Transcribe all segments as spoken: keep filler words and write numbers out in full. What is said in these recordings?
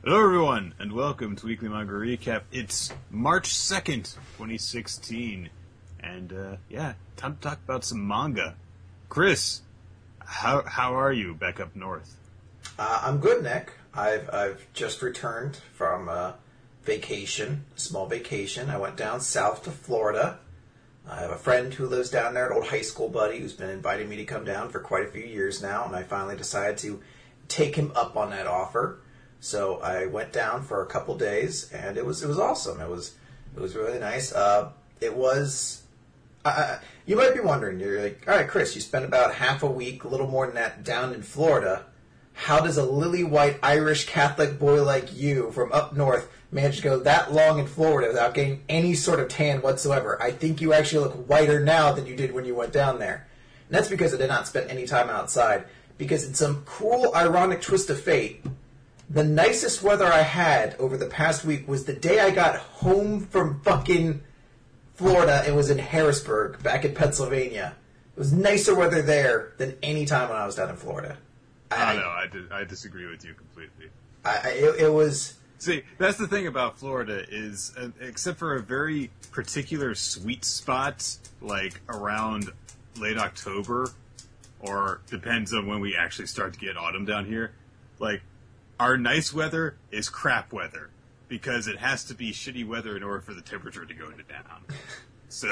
Hello, everyone, and welcome to Weekly Manga Recap. It's March second, twenty sixteen, and, uh, yeah, time to talk about some manga. Chris, how how are you back up north? Uh, I'm good, Nick. I've I've just returned from a vacation, a small vacation. I went down south to Florida. I have a friend who lives down there, an old high school buddy, who's been inviting me to come down for quite a few years now, and I finally decided to take him up on that offer. So I went down for a couple days, and it was it was awesome. It was it was really nice. Uh, it was. Uh, you might be wondering, you're like, all right, Chris, you spent about half a week, a little more than that, down in Florida. How does a lily-white Irish Catholic boy like you from up north manage to go that long in Florida without getting any sort of tan whatsoever? I think you actually look whiter now than you did when you went down there. And that's because I did not spend any time outside. Because in some cruel, ironic twist of fate, the nicest weather I had over the past week was the day I got home from fucking Florida. It was in Harrisburg, back in Pennsylvania. It was nicer weather there than any time when I was down in Florida. I don't know. I, di- I disagree with you completely. I, I it, it was... See, that's the thing about Florida is, uh, except for a very particular sweet spot, like around late October, or depends on when we actually start to get autumn down here, like, our nice weather is crap weather, because it has to be shitty weather in order for the temperature to go down. So,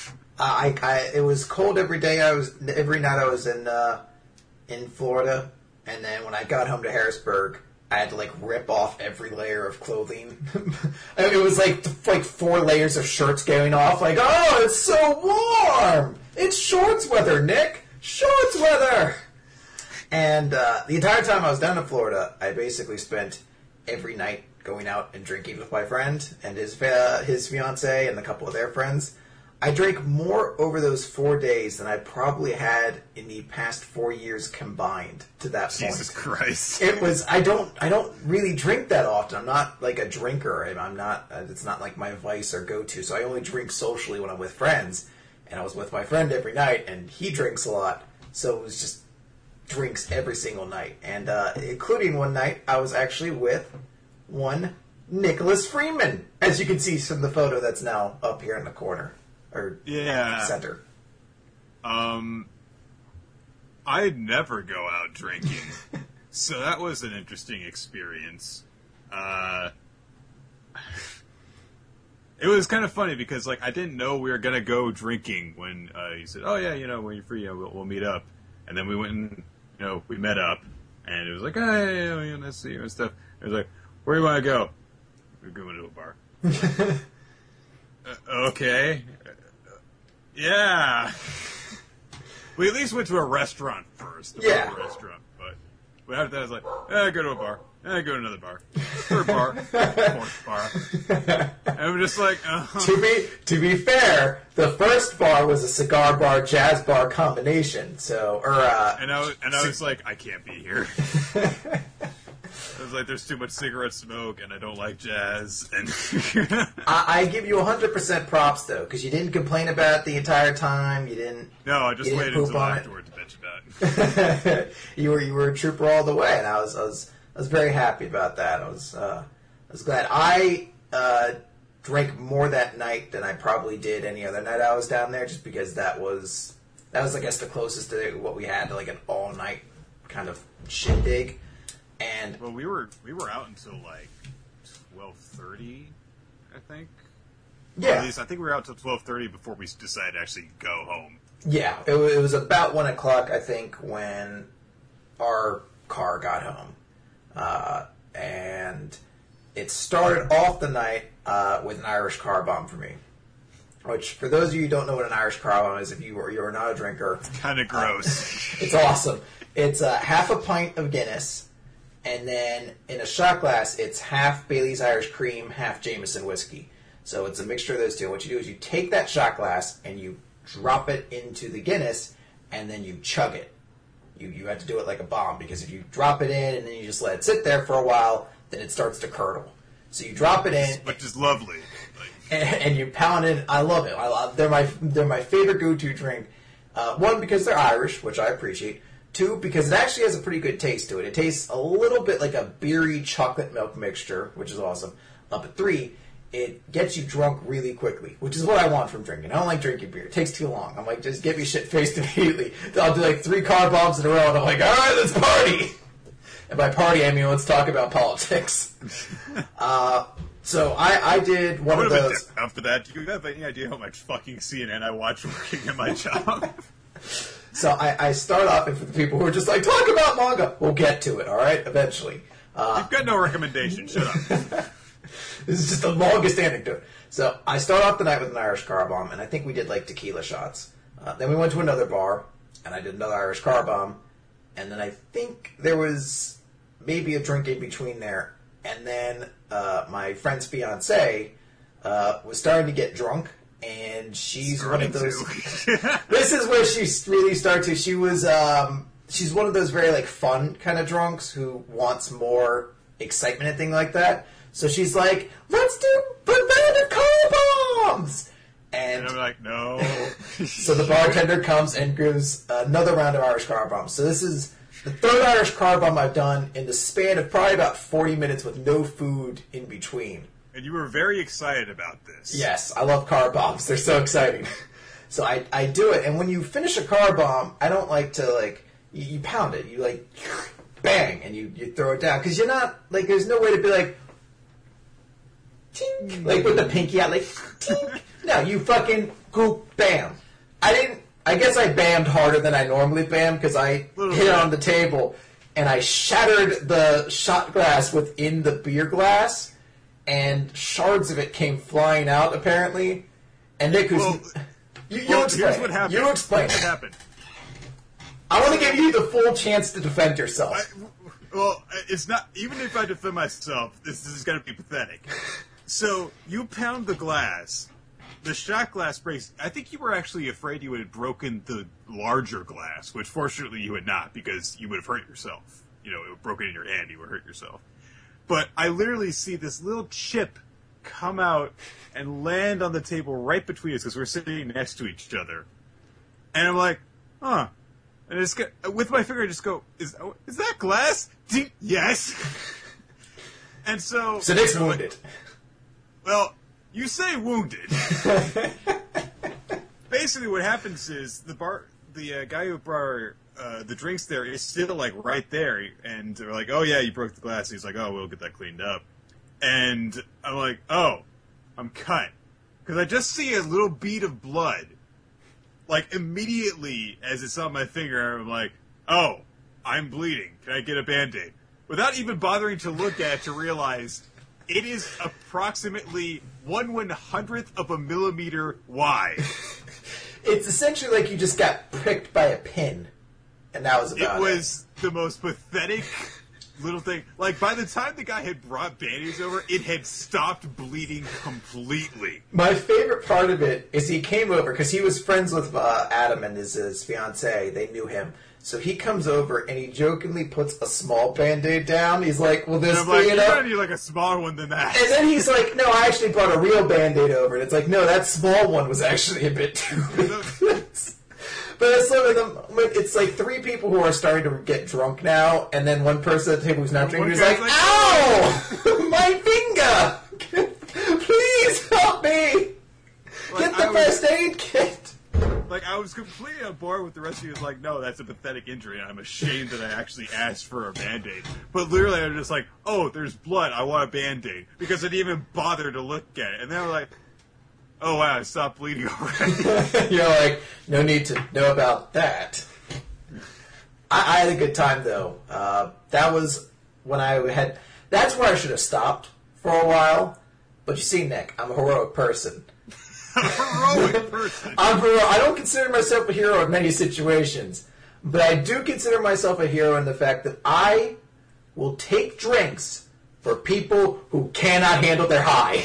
I, I it was cold every day. I was every night I was in uh, in Florida, and then when I got home to Harrisburg, I had to like rip off every layer of clothing. It was like like four layers of shirts going off. Like, oh, it's so warm. It's shorts weather, Nick. Shorts weather. And uh, the entire time I was down in Florida, I basically spent every night going out and drinking with my friend and his uh, his fiance and a couple of their friends. I drank more over those four days than I probably had in the past four years combined to that point. Jesus Christ. It was, I don't, I don't really drink that often. I'm not like a drinker. I'm not, it's not like my vice or go-to. So I only drink socially when I'm with friends. And I was with my friend every night, and he drinks a lot. So it was just drinks every single night. And uh, including one night, I was actually with one Nicholas Freeman, as you can see from the photo that's now up here in the corner. Or yeah. center. Um, I'd never go out drinking, so that was an interesting experience. Uh, it was kind of funny because, like, I didn't know we were gonna go drinking when uh, he said, "Oh yeah, you know, when you're free, we'll, we'll meet up." And then we went and, you know, we met up, and it was like, "Hey, you know, nice to see you," and stuff. It was like, "Where do you want to go?" We're going to a bar. uh, okay. Yeah. We at least went to a restaurant first. A yeah. restaurant. But, but after that, I was like, eh, go to a bar. Eh, go to another bar. Third bar. Fourth bar. And we're just like, uh-huh. To be to be fair, the first bar was a cigar bar, jazz bar combination. So, or, uh... And I was, and I was like, I can't be here. I was like, there's too much cigarette smoke, and I don't like jazz. And I, I give you one hundred percent props, though, because you didn't complain about it the entire time. You didn't. No, I just waited until afterward to bitch about it. you were you were a trooper all the way, and I was I was I was very happy about that. I was uh, I was glad. I uh, drank more that night than I probably did any other night I was down there, just because that was that was I guess the closest to what we had to like an all night kind of shindig. And well, we were we were out until like twelve thirty, I think. Yeah, or at least I think we were out till twelve thirty before we decided to actually go home. Yeah, it, it was about one o'clock, I think, when our car got home, uh, and it started off the night uh, with an Irish car bomb for me. Which, for those of you who don't know what an Irish car bomb is, if you are you're not a drinker, it's kind of gross. Uh, it's awesome. It's uh, half a pint of Guinness. And then in a shot glass, it's half Bailey's Irish Cream, half Jameson whiskey. So it's a mixture of those two. What you do is you take that shot glass and you drop it into the Guinness, and then you chug it. You you have to do it like a bomb, because if you drop it in and then you just let it sit there for a while, then it starts to curdle. So you drop it in, which is lovely, like, and, and you pound it. I love it. I love, they're my they're my favorite go-to drink. Uh, one, because they're Irish, which I appreciate. too, because it actually has a pretty good taste to it. It tastes a little bit like a beery chocolate milk mixture, which is awesome. Up at three, it gets you drunk really quickly, which is what I want from drinking. I don't like drinking beer. It takes too long. I'm like, just get me shit-faced immediately. I'll do like three car bombs in a row, and I'm like, all right, let's party! And by party, I mean let's talk about politics. uh, so I, I did one of those... After that, do you have any idea how much fucking C N N I watch working at my job? So I, I start off, and for the people who are just like, talk about manga, we'll get to it, all right, eventually. Uh, You've got no recommendation, shut up. This is just the longest anecdote. So I start off the night with an Irish car bomb, and I think we did like tequila shots. Uh, then we went to another bar, and I did another Irish car bomb, and then I think there was maybe a drink in between there. And then uh, my friend's fiance uh, was starting to get drunk, and she's Starting one of those. to. This is where she really started to. She was. Um, she's one of those very like fun kind of drunks who wants more excitement and thing like that. So she's like, "Let's do banana car bombs!" And, And I'm like, no. so the bartender comes and gives another round of Irish car bombs. So this is the third Irish car bomb I've done in the span of probably about forty minutes with no food in between. And you were very excited about this. Yes, I love car bombs. They're so exciting. So I, I do it, and when you finish a car bomb, I don't like to, like, you, you pound it. You, like, bang, and you, you throw it down. Because you're not, like, there's no way to be like, tink, like with the pinky out, like, tink. No, you fucking go bam. I didn't, I guess I bammed harder than I normally bam, because I Little hit it bit. on the table, and I shattered the shot glass within the beer glass, and shards of it came flying out, apparently. And Nick, who's... Well, you, you well, explain. here's what happened. You explain. What happened? I want to give you the full chance to defend yourself. I, well, it's not... Even if I defend myself, this, this is going to be pathetic. So, you pound the glass. The shot glass breaks. I think you were actually afraid you had broken the larger glass, which fortunately you had not, because you would have hurt yourself. You know, it would broken in your hand, you would hurt yourself. But I literally see this little chip come out and land on the table right between us, because we're sitting next to each other. And I'm like, huh. And I just get, with my finger, I just go, is, is that glass? Ding- yes. And so... So Nick's wounded. Well, you say wounded. Basically, what happens is the bar, the uh, guy who brought uh, the drinks there is still like right there, and they're like, "Oh yeah, you broke the glass." He's like, "Oh, we'll get that cleaned up." And I'm like, "Oh, I'm cut," because I just see a little bead of blood. Like immediately as it's on my finger, I'm like, "Oh, I'm bleeding. Can I get a Band-Aid?" Without even bothering to look at it to realize. It is approximately one one hundredth of a millimeter wide. It's essentially like you just got pricked by a pin, and that was about It it. was the most pathetic little thing. Like, by the time the guy had brought Band-Aids over, it had stopped bleeding completely. My favorite part of it is he came over, because he was friends with uh, Adam and his, his fiancée. They knew him. So he comes over, and he jokingly puts a small Band-Aid down. He's like, well, this And I'm like, thing, you're you know? gonna need like a smaller one than that. And then he's like, no, I actually brought a real Band-Aid over. And it's like, no, that small one was actually a bit too big. But it's sort of the, it's like three people who are starting to get drunk now, and then one person at the table who's not drinking One who's like, guy's like, ow! My finger! Please help me! Like, Get the I was- first aid kit! Like, I was completely on board with the rest of you. It was like, no, that's a pathetic injury, and I'm ashamed that I actually asked for a Band-Aid. But literally, I'm just like, oh, there's blood, I want a Band-Aid. Because I didn't even bother to look at it. And then I'm like, oh, wow, I stopped bleeding already. You're like, no need to know about that. I, I had a good time, though. Uh, that was when I had... That's where I should have stopped for a while. But you see, Nick, I'm a heroic person. Heroic person. I'm hero- I don't consider myself a hero in many situations, but I do consider myself a hero in the fact that I will take drinks for people who cannot handle their high.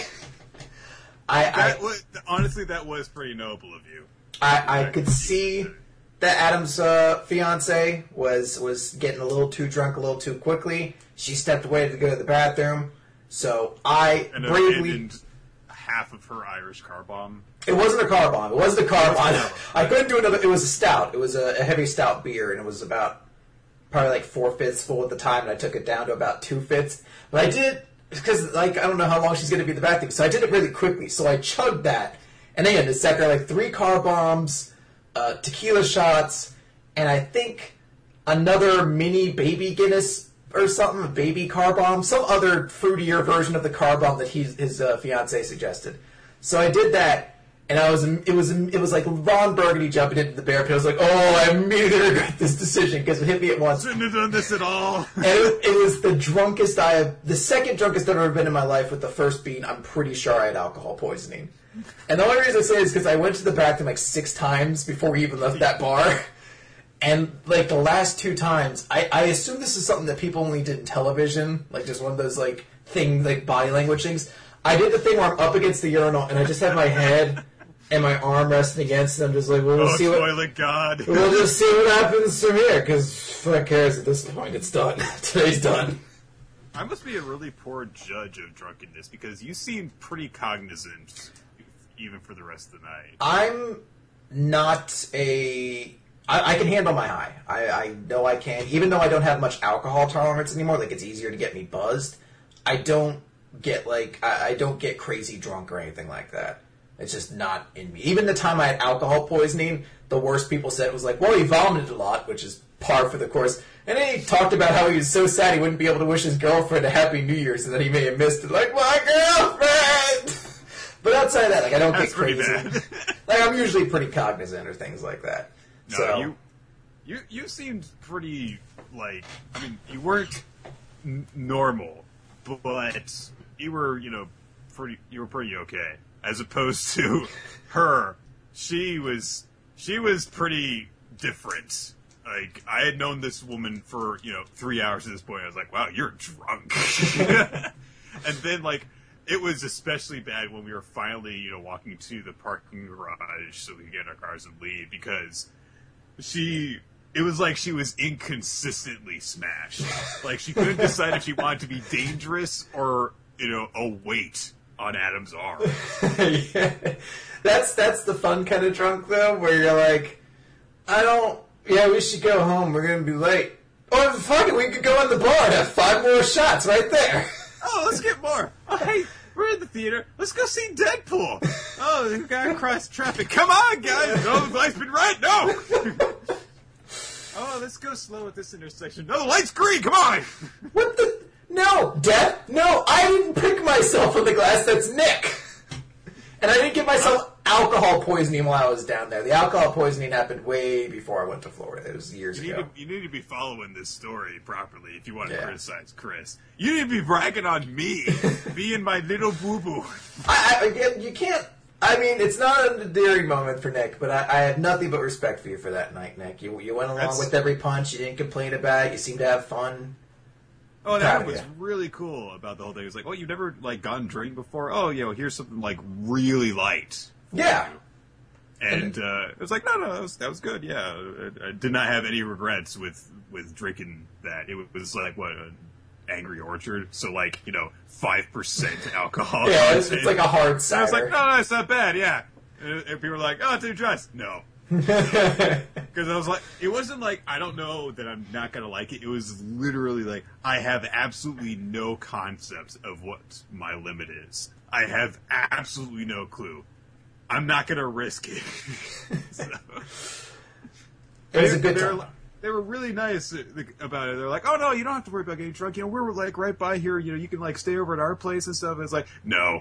I, That I, was, honestly, that was pretty noble of you. I, I could see that Adam's uh, fiance was was getting a little too drunk a little too quickly. She stepped away to go to the bathroom, so I And bravely. abandoned half of her Irish car bomb. It wasn't a car bomb. It wasn't a car bomb. It was a car bomb. I couldn't do another. It was a stout. It was a, a heavy stout beer, and it was about probably like four fifths full at the time, and I took it down to about two fifths. But I did, because like I don't know how long she's going to be in the bathroom, so I did it really quickly. So I chugged that, and then just sat there like three car bombs, uh, tequila shots, and I think another mini baby Guinness or something, a baby car bomb, some other fruitier version of the car bomb that he, his uh, fiance suggested. So I did that, and I was it was it was like Ron Burgundy jumping into the bear pit. I was like, oh, I immediately regret this decision because it hit me at once. Shouldn't have done this at all. And it, it was the drunkest I have, the second drunkest I've ever been in my life. With the first being, I'm pretty sure I had alcohol poisoning. And the only reason I say it is because I went to the bathroom like six times before we even left that bar. And, like, the last two times, I, I assume this is something that people only did in television, like just one of those, like, thing, like, body language things. I did the thing where I'm up against the urinal, and I just have my head and my arm resting against it. I'm just like, well, we'll oh, see what... toilet God. We'll just see what happens from here, because fuck cares at this point. It's done. Today's done. I must be a really poor judge of drunkenness, because you seem pretty cognizant, even for the rest of the night. I'm not a... I, I can handle my high. I, I know I can. Even though I don't have much alcohol tolerance anymore, like it's easier to get me buzzed, I don't get like I, I don't get crazy drunk or anything like that. It's just not in me. Even the time I had alcohol poisoning, the worst people said was like, well, he vomited a lot, which is par for the course. And then he talked about how he was so sad he wouldn't be able to wish his girlfriend a Happy New Year's and that he may have missed it. Like, my girlfriend! But outside of that, like I don't That's get crazy. bad. Like I'm usually pretty cognizant or things like that. No, so, you, you, you seemed pretty, like, I mean, you weren't n- normal, but you were, you know, pretty, you were pretty okay. As opposed to her, she was, she was pretty different. Like, I had known this woman for, you know, three hours at this point. I was like, wow, you're drunk. And then, like, it was especially bad when we were finally, you know, walking to the parking garage so we could get in our cars and leave, because she, it was like she was inconsistently smashed. Like, she couldn't decide if she wanted to be dangerous or, you know, a weight on Adam's arm. Yeah. That's that's the fun kind of drunk, though, where you're like, I don't, yeah, we should go home. We're going to be late. Oh, fuck it, we could go in the bar and have five more shots right there. Oh, let's get more. Oh, hey, we're in the theater. Let's go see Deadpool. Oh, the guy across traffic. Come on, guys. No, the light's been right. No. Oh, let's go slow at this intersection. No, the light's green. Come on. What the? No, Death. No, I didn't pick myself on the glass. That's Nick. And I didn't get myself alcohol poisoning while I was down there. The alcohol poisoning happened way before I went to Florida. It was years you ago. Need to, you need to be following this story properly if you want to Yeah. criticize Chris. You need to be bragging on me, being my little boo-boo. I, I, again, you can't... I mean, it's not an endearing moment for Nick, but I, I have nothing but respect for you for that night, Nick. You, you went along That's- with every punch. You didn't complain about it. You seemed to have fun. Oh, and Proud Adam of was ya. really cool about the whole thing. He was like, "Oh, you've never like gone drink before? Oh, you know, here's something like really light." for Yeah. you." And uh, it was like, no, no, that was, that was good. Yeah, I, I did not have any regrets with with drinking that. It was like what an Angry Orchard, so like you know, five percent alcohol. Yeah, it's, it's like a hard And I cider. was like, no, no, it's not bad. Yeah, and, and people were like, oh, two shots. No. Because I was like, it wasn't like, I don't know that I'm not going to like it. It was literally like, I have absolutely no concept of what my limit is. I have absolutely no clue. I'm not going to risk it. So, It was a they, good they time. were, they were really nice about it. They're like, oh, no, you don't have to worry about getting drunk. You know, we're like right by here. You know, you can like stay over at our place and stuff. And it's like, no.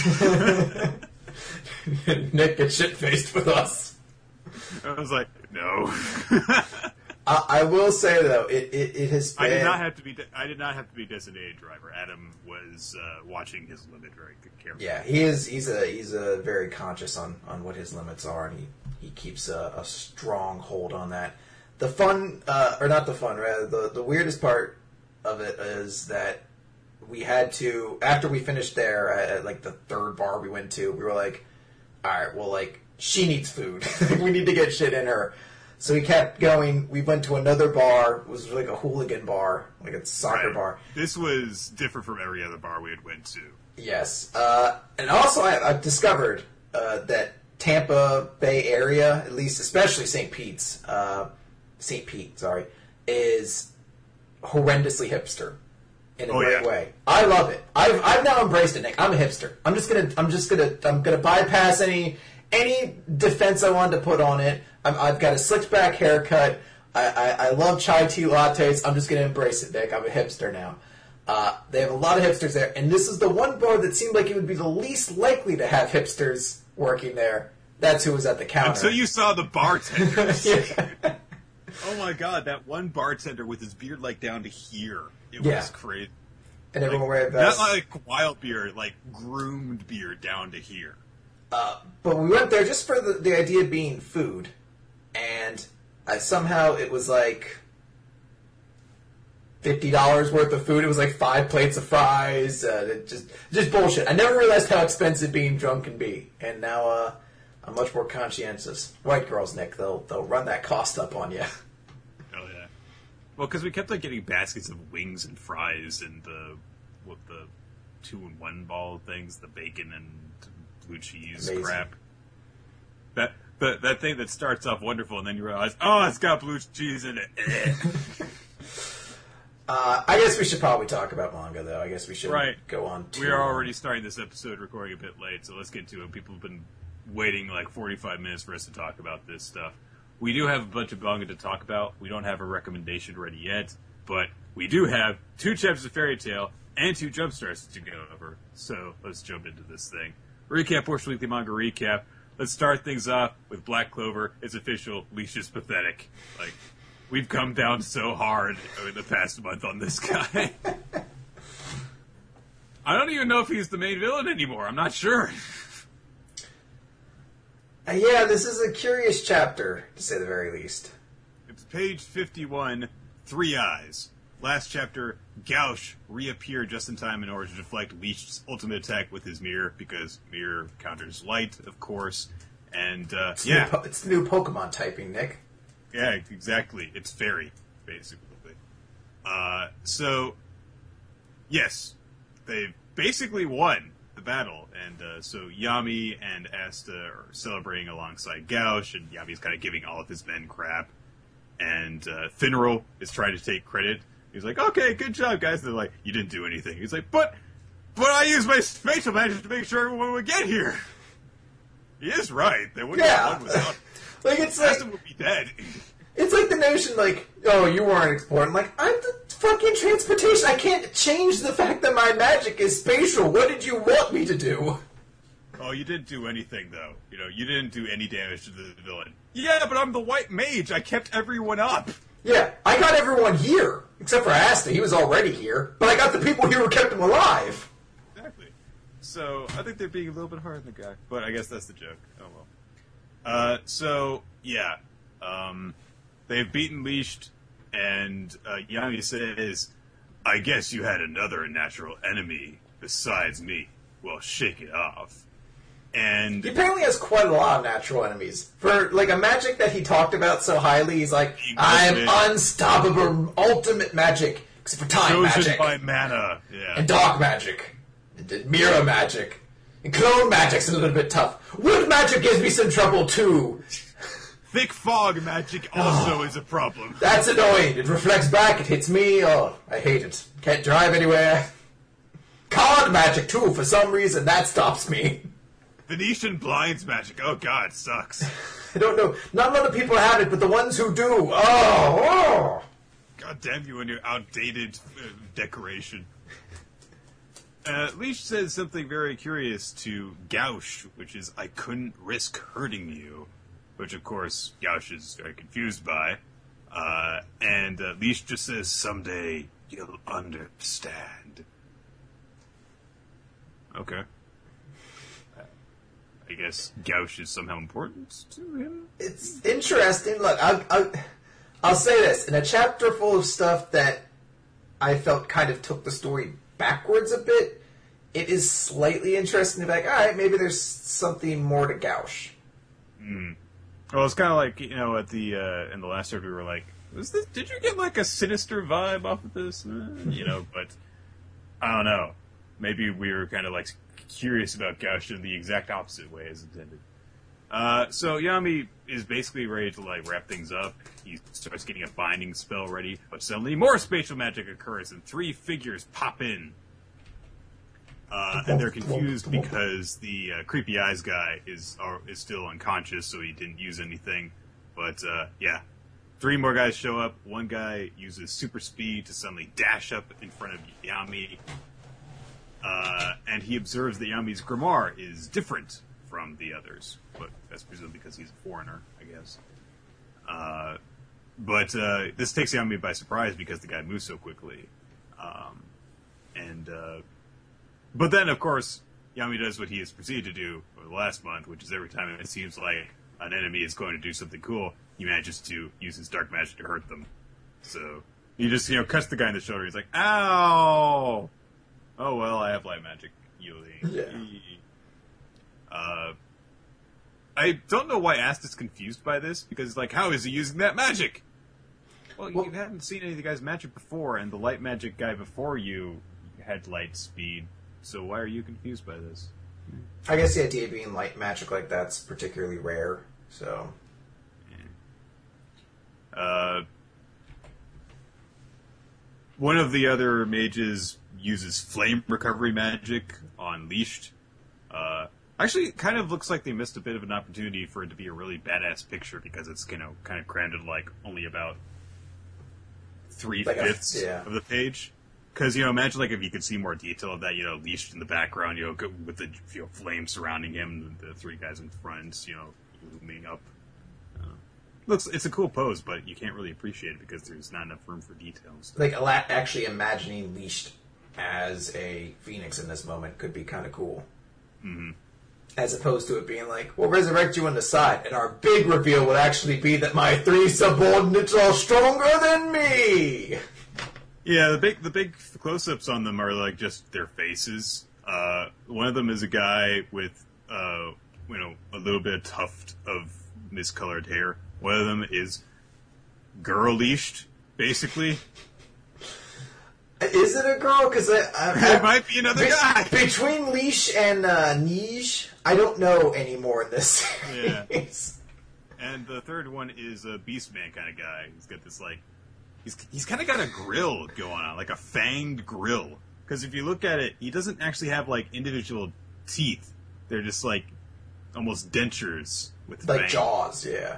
Nick gets shit-faced with us. I was like, no. I, I will say, though, it, it, it has been... I did not have to be. De- I did not have to be designated driver. Adam was uh, watching his limit very carefully. Yeah, he is. He's a he's a very conscious on, on what his limits are, and he, he keeps a, a strong hold on that. The fun, uh, or not the fun, rather, the, the weirdest part of it is that we had to, after we finished there, at, at like the third bar we went to, we were like, all right, well, like, she needs food. We need to get shit in her. So we kept going. We went to another bar. It was like a hooligan bar, like a soccer Right. bar. This was different from every other bar we had went to. Yes. Uh, and also, I, I've discovered uh, that Tampa Bay area, at least, especially Saint Pete's, uh, Saint Pete, sorry, is horrendously hipster in a Oh, great yeah. way. I love it. I've I've now embraced it, Nick. I'm a hipster. I'm just gonna I'm just gonna I'm gonna bypass any any defense I wanted to put on it. I'm, I've got a slicked back haircut. I, I, I love chai tea lattes. I'm just gonna embrace it, Nick. I'm a hipster now. Uh, they have a lot of hipsters there, and this is the one bar that seemed like it would be the least likely to have hipsters working there. That's who was at the counter. Until you saw the bartenders. Yeah. Oh my god, that one bartender with his beard like down to here. It Yeah. was crazy. And everyone Like, wear not vests. like wild beard, like groomed beard down to here. Uh, but we went there just for the, the idea being food, and I, somehow it was like fifty dollars worth of food. It was like five plates of fries. Uh, it just just bullshit. I never realized how expensive being drunk can be, and now uh, I'm much more conscientious. White girls, Nick, they'll they'll run that cost up on you. Oh yeah. Well, because we kept like getting baskets of wings and fries and the what the two in one ball things, the bacon and blue cheese Amazing. crap. That the, that thing that starts off wonderful and then you realize, oh, it's got blue cheese in it. Uh, I guess we should probably talk about manga, though. I guess we should Right. go on. To, We are already starting this episode recording a bit late, so let's get to it. People have been waiting like forty-five minutes for us to talk about this stuff. We do have a bunch of manga to talk about. We don't have a recommendation ready yet, but we do have two chapters of Fairy Tail and two jump starts to go over. So let's jump into this thing. Recap Portion Weekly Manga Recap. Let's start things off with Black Clover. It's official. Leash is pathetic. Like, we've come down so hard in the past month on this guy. I don't even know if he's the main villain anymore. I'm not sure. Uh, yeah, this is a curious chapter, to say the very least. It's page fifty-one, Three Eyes. Last chapter, Gauche reappeared just in time in order to deflect Leash's ultimate attack with his mirror, because mirror counters light, of course. And, uh, It's yeah. New po- it's new Pokemon typing, Nick. Yeah, exactly. It's fairy, basically. Uh, so, yes, they basically won the battle, and uh, so Yami and Asta are celebrating alongside Gauche, and Yami's kind of giving all of his men crap, and uh, Finral is trying to take credit. He's like, "Okay, good job, guys." And they're like, "You didn't do anything." He's like, "But, but I used my spatial magic to make sure everyone would get here." He is right. They wouldn't Yeah. have won without. Like, it's like, Asta would be dead. it's like the notion, like, oh, you weren't exploring. Like, I'm the fucking transportation. I can't change the fact that my magic is spatial. What did you want me to do? Oh, you didn't do anything, though. You know, you didn't do any damage to the villain. Yeah, but I'm the white mage. I kept everyone up. Yeah, I got everyone here, except for Asta. He was already here. But I got the people here who kept him alive. Exactly. So, I think they're being a little bit hard on the guy. But I guess that's the joke. Oh, well. Uh, so, yeah. Um, they've beaten Leashed, and uh, Yami says, I guess you had another natural enemy besides me. Well, shake it off. And He apparently has quite a lot of natural enemies. For, like, a magic that he talked about so highly, he's like, He I'm did. unstoppable, ultimate magic, except for time chosen magic. by mana. Yeah. And dark magic. And and mirror magic. And clone magic's a little bit tough. Wood magic gives me some trouble, too. Thick fog magic also is a problem. That's annoying. It reflects back, it hits me. Oh, I hate it. Can't drive anywhere. Card magic, too, for some reason. That stops me. Venetian blinds magic. Oh god, sucks. I don't know. Not a lot of people have it, but the ones who do, oh, oh. God damn you and your outdated uh, decoration. Uh, Leash says something very curious to Gauche, which is, I couldn't risk hurting you. Which, of course, Gauche is very confused by. Uh, and uh, Leash just says, someday you'll understand. Okay. I guess Gauche is somehow important to him? It's interesting. Look, I'll, I'll, I'll say this. In a chapter full of stuff that I felt kind of took the story backwards a bit, it is slightly interesting to be like, all right, maybe there's something more to Gauche. Mm. Well, it's kind of like, you know, at the uh, in the last chapter we were like, was this? Did you get like a sinister vibe off of this? Uh, you know, but I don't know. Maybe we were kind of like curious about Gauche in the exact opposite way as intended. Uh, so Yami is basically ready to like wrap things up. He starts getting a binding spell ready, but suddenly more spatial magic occurs and three figures pop in. Uh, and they're confused because the uh, creepy eyes guy is uh, is still unconscious, so he didn't use anything. But uh, yeah, three more guys show up. One guy uses super speed to suddenly dash up in front of Yami, uh, and he observes that Yami's grimoire is different from the others, but that's presumably because he's a foreigner, I guess. Uh, but uh, this takes Yami by surprise because the guy moves so quickly, um, and. Uh, But then, of course, Yami does what he has proceeded to do over the last month, which is every time it seems like an enemy is going to do something cool, he manages to use his dark magic to hurt them. So he just, you know, cuts the guy in the shoulder. He's like, ow! Oh, well, I have light magic healing. Yeah. Uh, I don't know why Ast is confused by this, because, like, how is he using that magic? Well, well, you haven't seen any of the guy's magic before, and the light magic guy before you had light speed. So why are you confused by this? I guess the idea of being light magic like that's particularly rare, so... Yeah. Uh, one of the other mages uses flame recovery magic on Leashed. Uh, actually, it kind of looks like they missed a bit of an opportunity for it to be a really badass picture, because it's, you know, kind of crammed in, like, only about three-fifths like yeah. of the page. Because, you know, imagine, like, if you could see more detail of that, you know, Leashed in the background, you know, with the, you know, flame surrounding him, the three guys in front, you know, looming up. Uh, looks, it's a cool pose, but you can't really appreciate it because there's not enough room for details. Like, actually imagining Leashed as a phoenix in this moment could be kind of cool. Mm-hmm. As opposed to it being like, we'll resurrect you on the side, and our big reveal would actually be that my three subordinates are stronger than me! Yeah, the big the big close-ups on them are like just their faces. Uh, one of them is a guy with uh, you know a little bit of tuft of miscolored hair. One of them is girl leashed, basically. Is it a girl? Because I, I, it might be another be, guy between leash and uh, niche. I don't know anymore in this series. Yeah. And the third one is a Beastman kind of guy. He's got this like. He's he's kind of got a grill going on, like a fanged grill. Because if you look at it, he doesn't actually have, like, individual teeth. They're just, like, almost dentures with like fangs. jaws, yeah.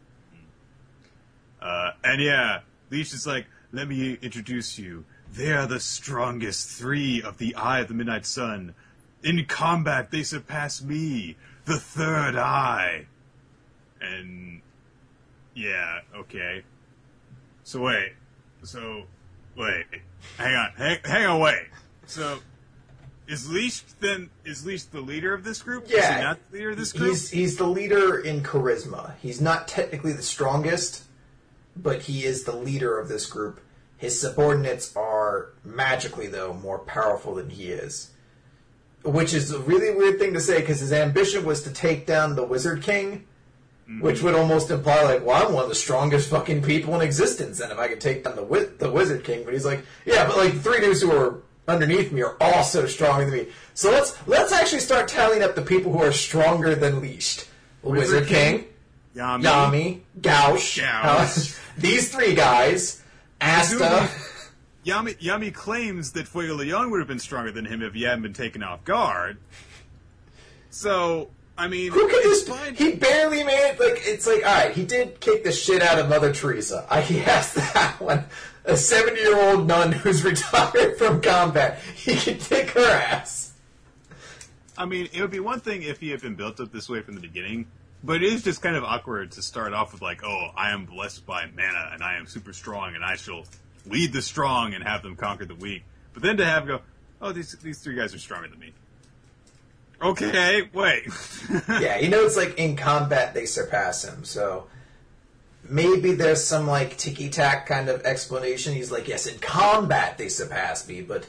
Uh, and, yeah, Leash is like, let me introduce you. They are the strongest three of the Eye of the Midnight Sun. In combat, they surpass me, the Third Eye. And, yeah, okay. So wait, so, wait, hang on, hang, hang on, wait. So, is Leash then, is Leash the leader of this group? Yeah. Is he not the leader of this group? He's, he's the leader in charisma. He's not technically the strongest, but he is the leader of this group. His subordinates are magically, though, more powerful than he is. Which is a really weird thing to say, because his ambition was to take down the Wizard King. Mm-hmm. Which would almost imply, like, well, I'm one of the strongest fucking people in existence, and if I could take down the wi- the Wizard King, but he's like, yeah, but, like, the three dudes who are underneath me are also stronger than me. So let's let's actually start tallying up the people who are stronger than Leashed. Wizard, Wizard King, King Yami, Yami Gauche, Gauche. these three guys, Asta. Yami, Yami claims that Fuego Leon would have been stronger than him if he hadn't been taken off guard. So... I mean, who could it's this? fine. He barely made like it's like all right. He did kick the shit out of Mother Teresa. I he has that one. A seventy-year-old nun who's retired from combat. He can kick her ass. I mean, it would be one thing if he had been built up this way from the beginning, but it is just kind of awkward to start off with like, oh, I am blessed by mana and I am super strong and I shall lead the strong and have them conquer the weak. But then to have go, oh, these these three guys are stronger than me. Okay, wait. Yeah, he knows, like, in combat they surpass him, so maybe there's some, like, ticky-tack kind of explanation. He's like, yes, in combat they surpass me, but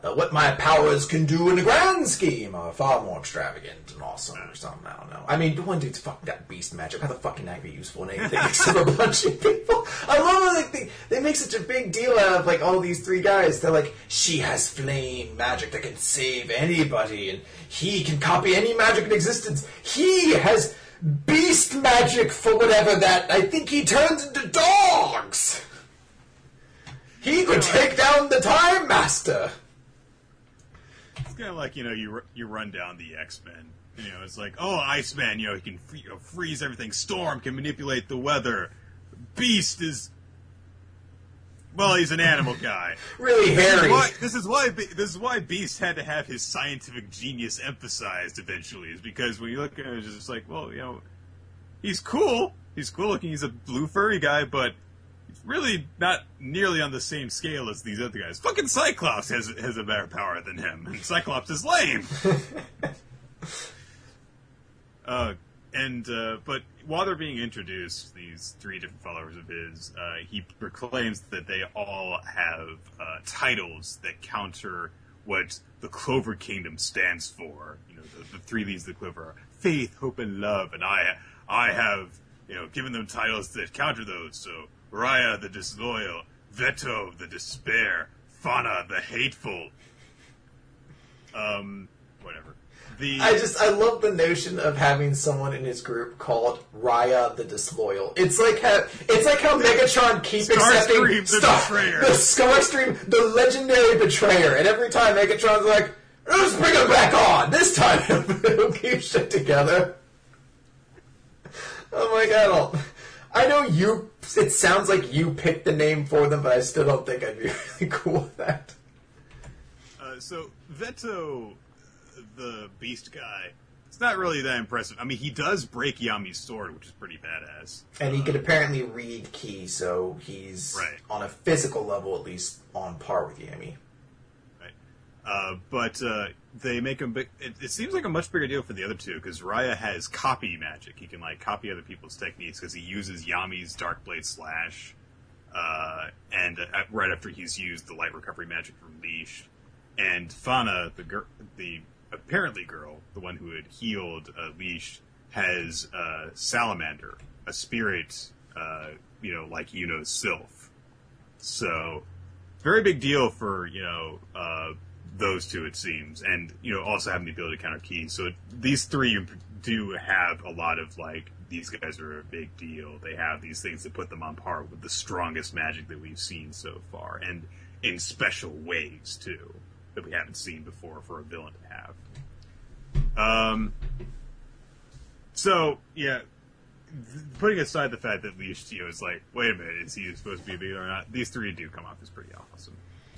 uh, what my powers can do in the grand scheme are far more extravagant and awesome or something. I don't know. I mean, one dude's fucking got beast magic. How the fuck can that be useful in anything except a bunch of people? I love it. Like, they, they make such a big deal out of like all these three guys. They're like, she has flame magic that can save anybody, and he can copy any magic in existence. He has beast magic for whatever that. I think he turns into dogs. He could take down the Time Master. It's kind of like, you know, you you run down the X-Men. You know, it's like, oh, Iceman, you know, he can free, you know, freeze everything. Storm can manipulate the weather. Beast is, well, he's an animal guy. Really hairy. This is why this is why this is why Beast had to have his scientific genius emphasized eventually. Is because when you look at it, it's just like, well, you know, he's cool. He's cool looking. He's a blue furry guy, but really not nearly on the same scale as these other guys. Fucking Cyclops has has a better power than him, and Cyclops is lame. uh, and uh, but while they're being introduced, these three different followers of his, uh, he proclaims that they all have uh, titles that counter what the Clover Kingdom stands for. You know, the, the three leads of the Clover are faith, hope, and love, and I I have you know given them titles that counter those. So. Raya the disloyal, Veto the despair, Fauna the hateful. Um, whatever. The I just I love the notion of having someone in his group called Raya the disloyal. It's like how it's like how Megatron keeps accepting Starscream the Star, betrayer, the Starscream, the legendary betrayer, and every time Megatron's like, "Let's bring him back on." This time he'll keep shit together. Oh my god! I know you. It sounds like you picked the name for them, but I still don't think I'd be really cool with that. Uh, so Veto, the Beast guy, it's not really that impressive. I mean, he does break Yami's sword, which is pretty badass. And he can apparently read ki, so he's right. on a physical level at least on par with Yami. Right. Uh, but uh, they make him big. It, it seems like a much bigger deal for the other two because Raya has copy magic. He can like copy other people's techniques because he uses Yami's Dark Blade Slash, uh, and uh, right after he's used the light recovery magic from Leash, and Fauna, the girl, the apparently girl, the one who had healed uh, Leash, has uh, Salamander, a spirit, uh, you know, like Yuno's Sylph. So, very big deal for you know. Uh, Those two, it seems, and you know, also having the ability to counter keys. So it, these three do have a lot of like these guys are a big deal. They have these things that put them on par with the strongest magic that we've seen so far, and in special ways too that we haven't seen before for a villain to have. Um. So yeah, th- putting aside the fact that Leash Tio is like, wait a minute, is he supposed to be a villain or not? These three do come off as pretty awesome.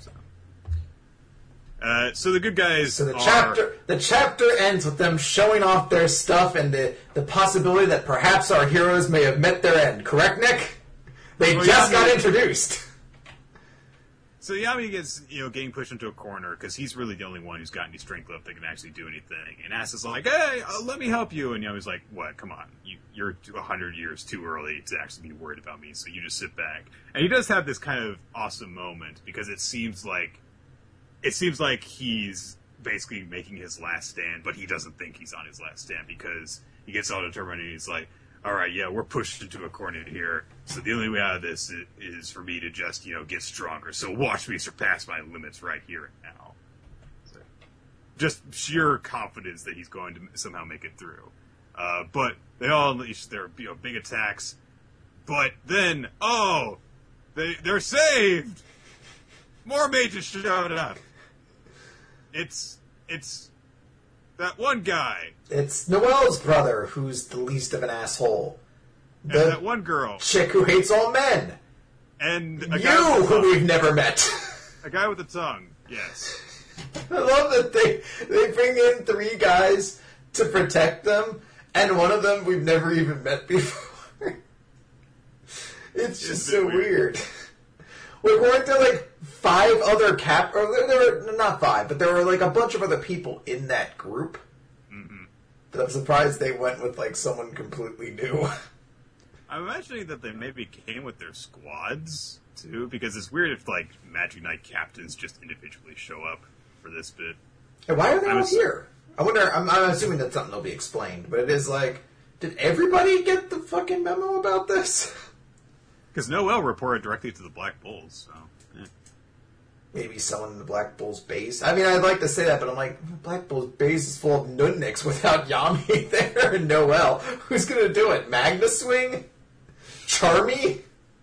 Uh, so the good guys. So the are... chapter the chapter ends with them showing off their stuff and the, the possibility that perhaps our heroes may have met their end. Correct, Nick? They well, just Yami... got introduced. So Yami gets you know getting pushed into a corner because he's really the only one who's got any strength left that can actually do anything. And Ass is like, "Hey, uh, let me help you." And Yami's like, "What? Come on, you, you're a hundred years too early to actually be worried about me. So you just sit back." And he does have this kind of awesome moment because it seems like. It seems like he's basically making his last stand, but he doesn't think he's on his last stand because he gets all determined and he's like, all right, yeah, we're pushed into a corner here, so the only way out of this is, is for me to just, you know, get stronger. So watch me surpass my limits right here and now. So, just sheer confidence that he's going to somehow make it through. Uh, but they all unleash their you know, big attacks, but then, oh, they, they're saved! More mages showed up. It's it's that one guy. It's Noel's brother, who's the least of an asshole. The and that one girl. Chick who hates all men. And a you, guy with a who tongue. we've never met. A guy with a tongue, yes. I love that they they bring in three guys to protect them, and one of them we've never even met before. It's just It's so weird. weird. Like, weren't there like five other cap? Or there, there were not five, but there were like a bunch of other people in that group. Mm-hmm. But I'm surprised they went with like someone completely new. I'm imagining that they maybe came with their squads too, because it's weird if like Magic Knight captains just individually show up. for this bit. Hey, why are they I'm all ass- here? I wonder, I'm, I'm assuming that's something that'll be explained, but it is like, did everybody get the fucking memo about this? Because Noel reported directly to the Black Bulls, so... Eh. Maybe someone in the Black Bulls base. I mean, I'd like to say that, but I'm like, Black Bulls base is full of Nudniks without Yami there and Noel. Who's going to do it? Magna Swing? Charmy?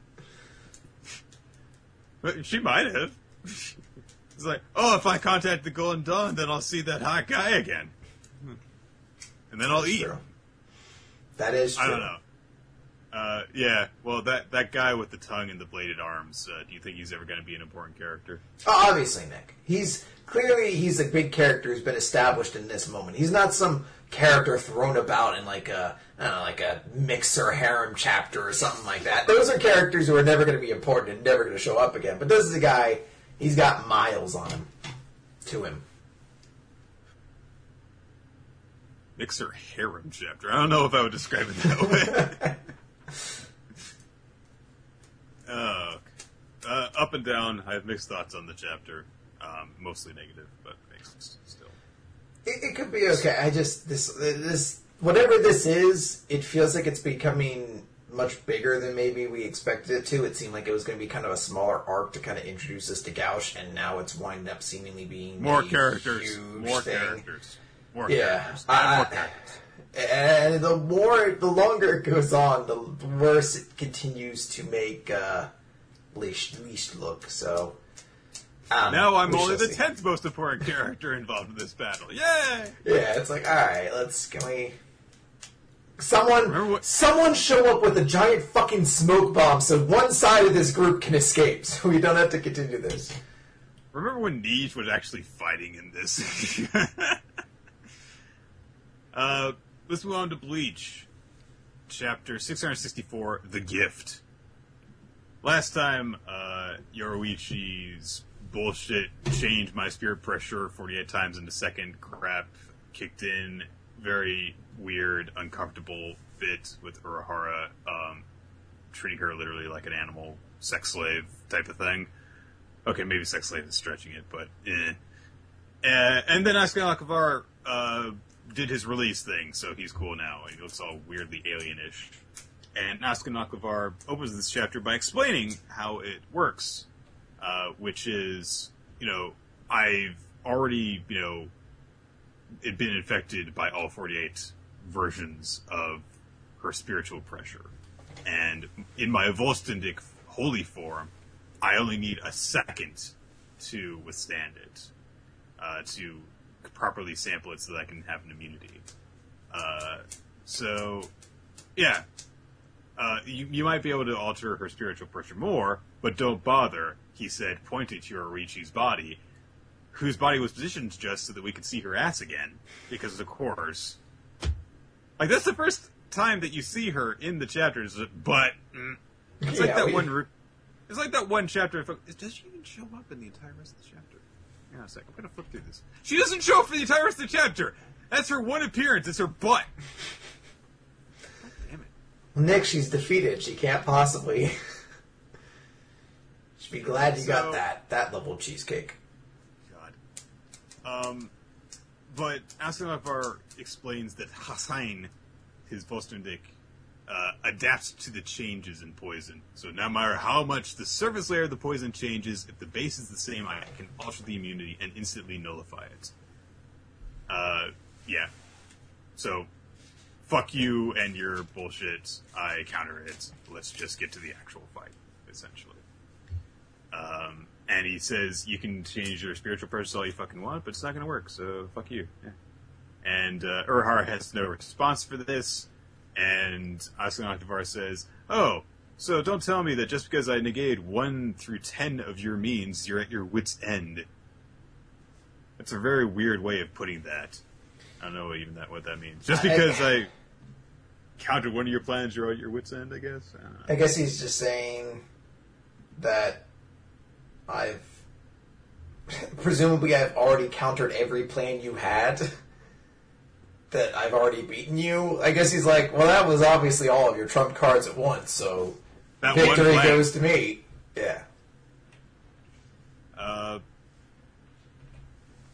But she might have. It's like, oh, if I contact the Golden Dawn, then I'll see that hot guy again. And then I'll eat True. him. That is true. I don't know. Uh, yeah, well, that, that guy with the tongue and the bladed arms, uh, do you think he's ever going to be an important character? Oh, obviously, Nick. He's clearly he's a big character who's been established in this moment. He's not some character thrown about in like a I don't know, like a Mixer harem chapter or something like that. Those are characters who are never going to be important and never going to show up again. But this is a guy. He's got miles on him, to him. Mixer harem chapter. I don't know if I would describe it that way. uh, uh, up and down, I have mixed thoughts on the chapter. Um, mostly negative, but mixed still. It, it could be okay. I just this this whatever this is, it feels like it's becoming much bigger than maybe we expected it to. It seemed like it was going to be kind of a smaller arc to kind of introduce us to Gauch, and now it's winding up seemingly being More a characters, huge more thing. characters, more Yeah, characters, I- more characters. And the more, the longer it goes on, the worse it continues to make uh, Leash, Leash look. So um, Now I'm we only shall the see. tenth most important character involved in this battle. Yay! Yeah, it's like, all right, let's can we? Someone, Remember what- someone show up with a giant fucking smoke bomb so one side of this group can escape, so we don't have to continue this. Remember when Neej was actually fighting in this? uh, let's move on to Bleach. Chapter six hundred sixty-four, The Gift. Last time, uh, Yoruichi's bullshit changed my spirit pressure forty-eight times in a second crap kicked in. Very weird, uncomfortable bit with Urahara, um, treating her literally like an animal, sex slave type of thing. Okay, maybe sex slave is stretching it, but eh. Uh, and then Asuka Nakavar uh, did his release thing, so he's cool now. He looks all weirdly alienish. And Asuka Nakavar opens this chapter by explaining how it works, uh, which is, you know, I've already, you know, it been infected by all forty-eight versions of her spiritual pressure. And in my Volstendic holy form, I only need a second to withstand it, uh, to properly sample it so that I can have an immunity. Uh, so, yeah. Uh, you, you might be able to alter her spiritual pressure more, but don't bother, he said, pointing to Yoruichi's body, whose body was positioned just so that we could see her ass again, because of course. Like, that's the first time that you see her in the chapters, but mm, it's like Yeah, that we- one. Re- it's like that one chapter. Does she even show up in the entire rest of the chapter? Hang on a sec. I'm gonna flip through this. She doesn't show up for the entire rest of the chapter. That's her one appearance. It's her butt. God damn it. Well, Nick, she's defeated. She can't possibly. Should be glad you So- got that that level of cheesecake. God. Um, but Asanakvar explains that Hassan, his Volstendic, uh, adapts to the changes in poison. So no matter how much the surface layer of the poison changes, if the base is the same, I can alter the immunity and instantly nullify it. Uh, yeah. So, fuck you and your bullshit. I counter it. Let's just get to the actual fight, essentially. Um, and he says, you can change your spiritual pressure all you fucking want, but it's not gonna work, so fuck you. Yeah. And, uh, Urahara has no response for this, and Asuka Nakavar says, oh, so don't tell me that just because I negated one through ten of your means, you're at your wit's end. That's a very weird way of putting that. I don't know even that what that means. Just because I, I countered one of your plans, you're at your wit's end, I guess? I don't know. I guess he's just saying that I've presumably I've already countered every plan you had. That I've already beaten you. I guess he's like, well, that was obviously all of your trump cards at once, so That one victory plan. goes to me. Yeah. Uh,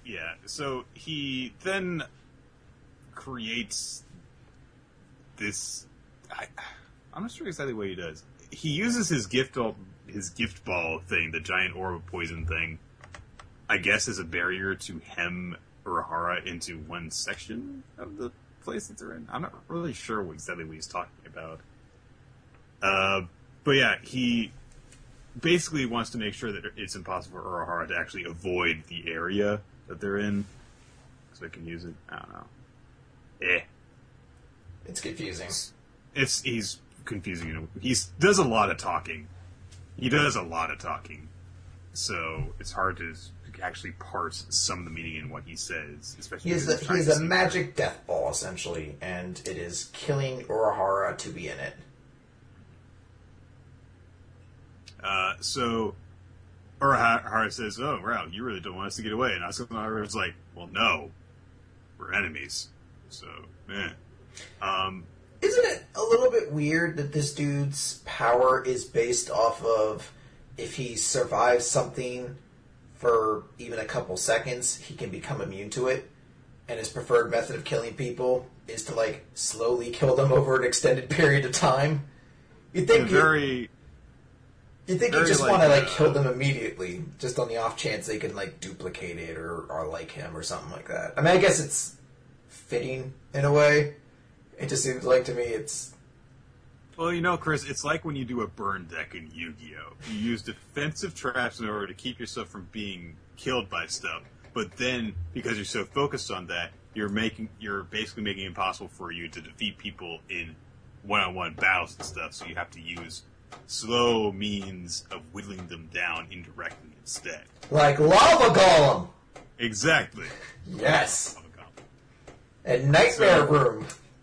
so he then creates this. I, I'm not sure exactly what he does. He uses his gift ball, his gift ball thing, the giant orb of poison thing, I guess, as a barrier to hem Urahara into one section of the place that they're in. I'm not really sure what exactly what he's talking about. Uh, but yeah, he basically wants to make sure that it's impossible for Urahara to actually avoid the area that they're in, so they can use it. I don't know. Eh. It's confusing. It's he's confusing. You know, he does a lot of talking. He does a lot of talking, so it's hard to actually parse some of the meaning in what he says. Especially he is a, he is a magic death ball essentially, and it is killing Urahara to be in it. Uh, so Urahara says, "Oh, wow, you really don't want us to get away." And Asakana's like, "Well, no, we're enemies." So, eh. Um, Isn't it a little bit weird that this dude's power is based off of if he survives something for even a couple seconds, he can become immune to it, and his preferred method of killing people is to, like, slowly kill them over an extended period of time? You'd think very... You think you just like, want to, like, uh, kill them immediately, just on the off chance they can, like, duplicate it or are like him or something like that. I mean, I guess it's fitting in a way. It just seems like to me it's... Well, you know, Chris, it's like when you do a burn deck in Yu-Gi-Oh! You use defensive traps in order to keep yourself from being killed by stuff. But then, because you're so focused on that, you're making you're basically making it impossible for you to defeat people in one-on-one battles and stuff, so you have to use slow means of whittling them down indirectly instead. Like Lava Golem! Exactly. Yes. Lava Golem. And Nightmare so, Room.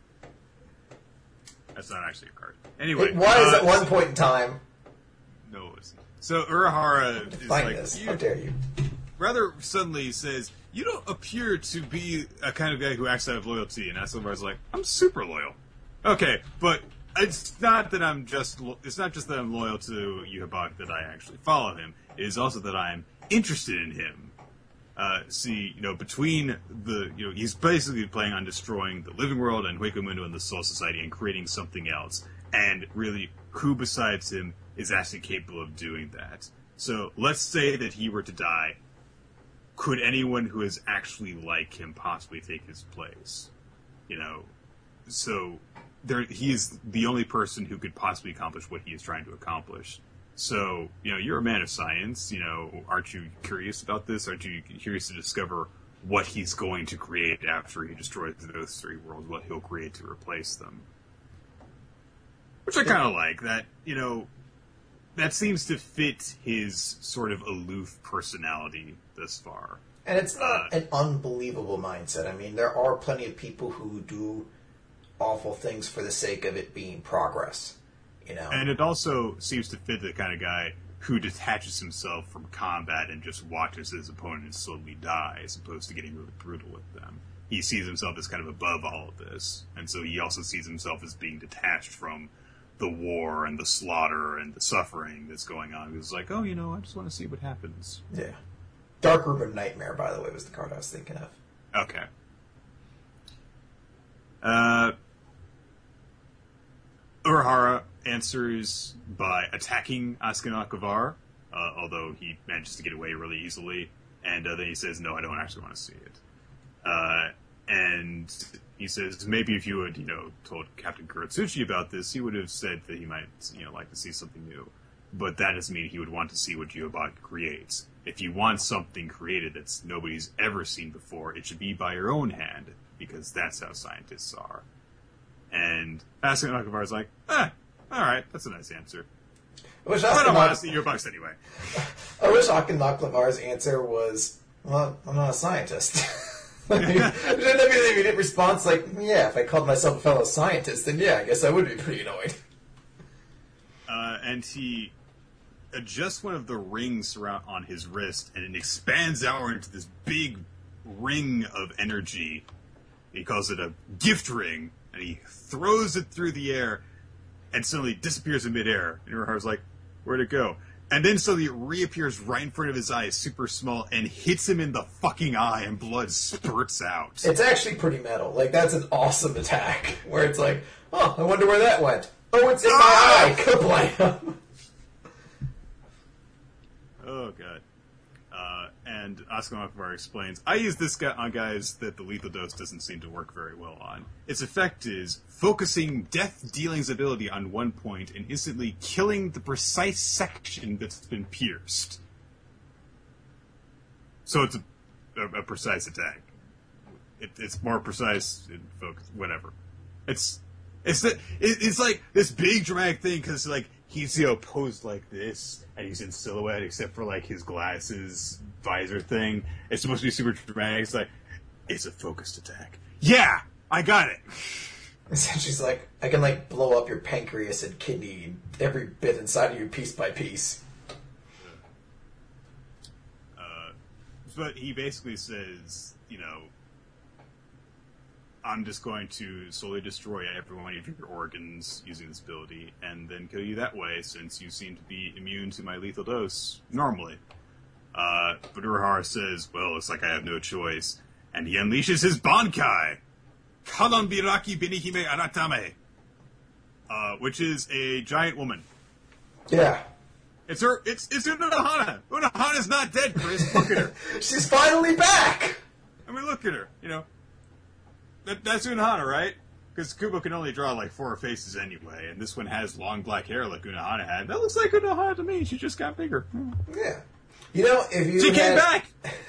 That's not actually a card. Anyway. It was uh, at one point in time. No, it wasn't. So Urahara is Find like... this. How dare you. Rather suddenly says, "You don't appear to be a kind of guy who acts out of loyalty." And Asakana's like, "I'm super loyal." Okay, but it's not that I'm just... It's not just that I'm loyal to Yhwach that I actually follow him. It is also that I'm interested in him. Uh, see, you know, between the, you know, he's basically planning on destroying the living world and Hueco Mundo and the Soul Society and creating something else. And really, who besides him is actually capable of doing that? So, let's say that he were to die. Could anyone who is actually like him possibly take his place? You know, so there, he is the only person who could possibly accomplish what he is trying to accomplish. So, you know, you're a man of science, you know, aren't you curious about this? Aren't you curious to discover what he's going to create after he destroys those three worlds, what he'll create to replace them? Which I kind of like, that, you know, that seems to fit his sort of aloof personality thus far. And it's not uh, an unbelievable mindset. I mean, there are plenty of people who do awful things for the sake of it being progress. You know. And it also seems to fit the kind of guy who detaches himself from combat and just watches his opponents slowly die, as opposed to getting really brutal with them. He sees himself as kind of above all of this, and so he also sees himself as being detached from the war and the slaughter and the suffering that's going on. He's like, oh, you know, I just want to see what happens. Yeah. Dark Room of Nightmare, by the way, was the card I was thinking of. Okay. Uh, Urahara answers by attacking Asakana Kavar, uh, although he manages to get away really easily, and uh, then he says, no, I don't actually want to see it. Uh, and he says, maybe if you had, you know, told Captain Kuratsuchi about this, he would have said that he might, you know, like to see something new. But that doesn't mean he would want to see what Yhwach creates. If you want something created that's nobody's ever seen before, it should be by your own hand, because that's how scientists are. And Asakana Kavar is like, eh, alright, that's a nice answer. I, wish I don't want to see your bucks anyway. I wish Asakana Kavar's answer was, well, I'm not a scientist. I mean, that'd be the immediate response, like, yeah, if I called myself a fellow scientist, then yeah, I guess I would be pretty annoyed. Uh, and he adjusts one of the rings around on his wrist, and it expands out into this big ring of energy. He calls it a gift ring, and he throws it through the air, and suddenly disappears in midair. And Urahara's like, where'd it go? And then suddenly it reappears right in front of his eye, super small, and hits him in the fucking eye, and blood spurts out. It's actually pretty metal. Like, that's an awesome attack. Where it's like, oh, I wonder where that went. Oh, it's in my Ah! eye. Kablam. Oh, God. Uh, and Oscar Akbar explains, I use this guy on guys that the lethal dose doesn't seem to work very well on. Its effect is focusing Death Dealing's ability on one point and instantly killing the precise section that's been pierced. So it's a, a, a precise attack. It, it's more precise and focused, whatever. It's it's the, it, it's like this big dramatic thing because like he's, you know, posed like this, and he's in silhouette except for, like, his glasses, visor thing. It's supposed to be super dramatic. It's like, it's a focused attack. Yeah! I got it! And she's like, I can, like, blow up your pancreas and kidney, every bit inside of you piece by piece. Uh, but he basically says, you know, I'm just going to slowly destroy every one of your organs using this ability, and then kill you that way, since you seem to be immune to my lethal dose normally. Uh, but Urahara says, well, looks like I have no choice, and he unleashes his Bankai! Kalanbiraki Benihime Aratame! Uh, which is a giant woman. Yeah. It's her, it's, it's Unohana! Unohana's not dead, Chris, look at her! She's finally back! I mean, look at her, you know. That, that's Unohana, right? Because Kubo can only draw like four faces anyway, and this one has long black hair like Unohana had. That looks like Unohana to me. She just got bigger. Yeah. You know, if you She had, came back!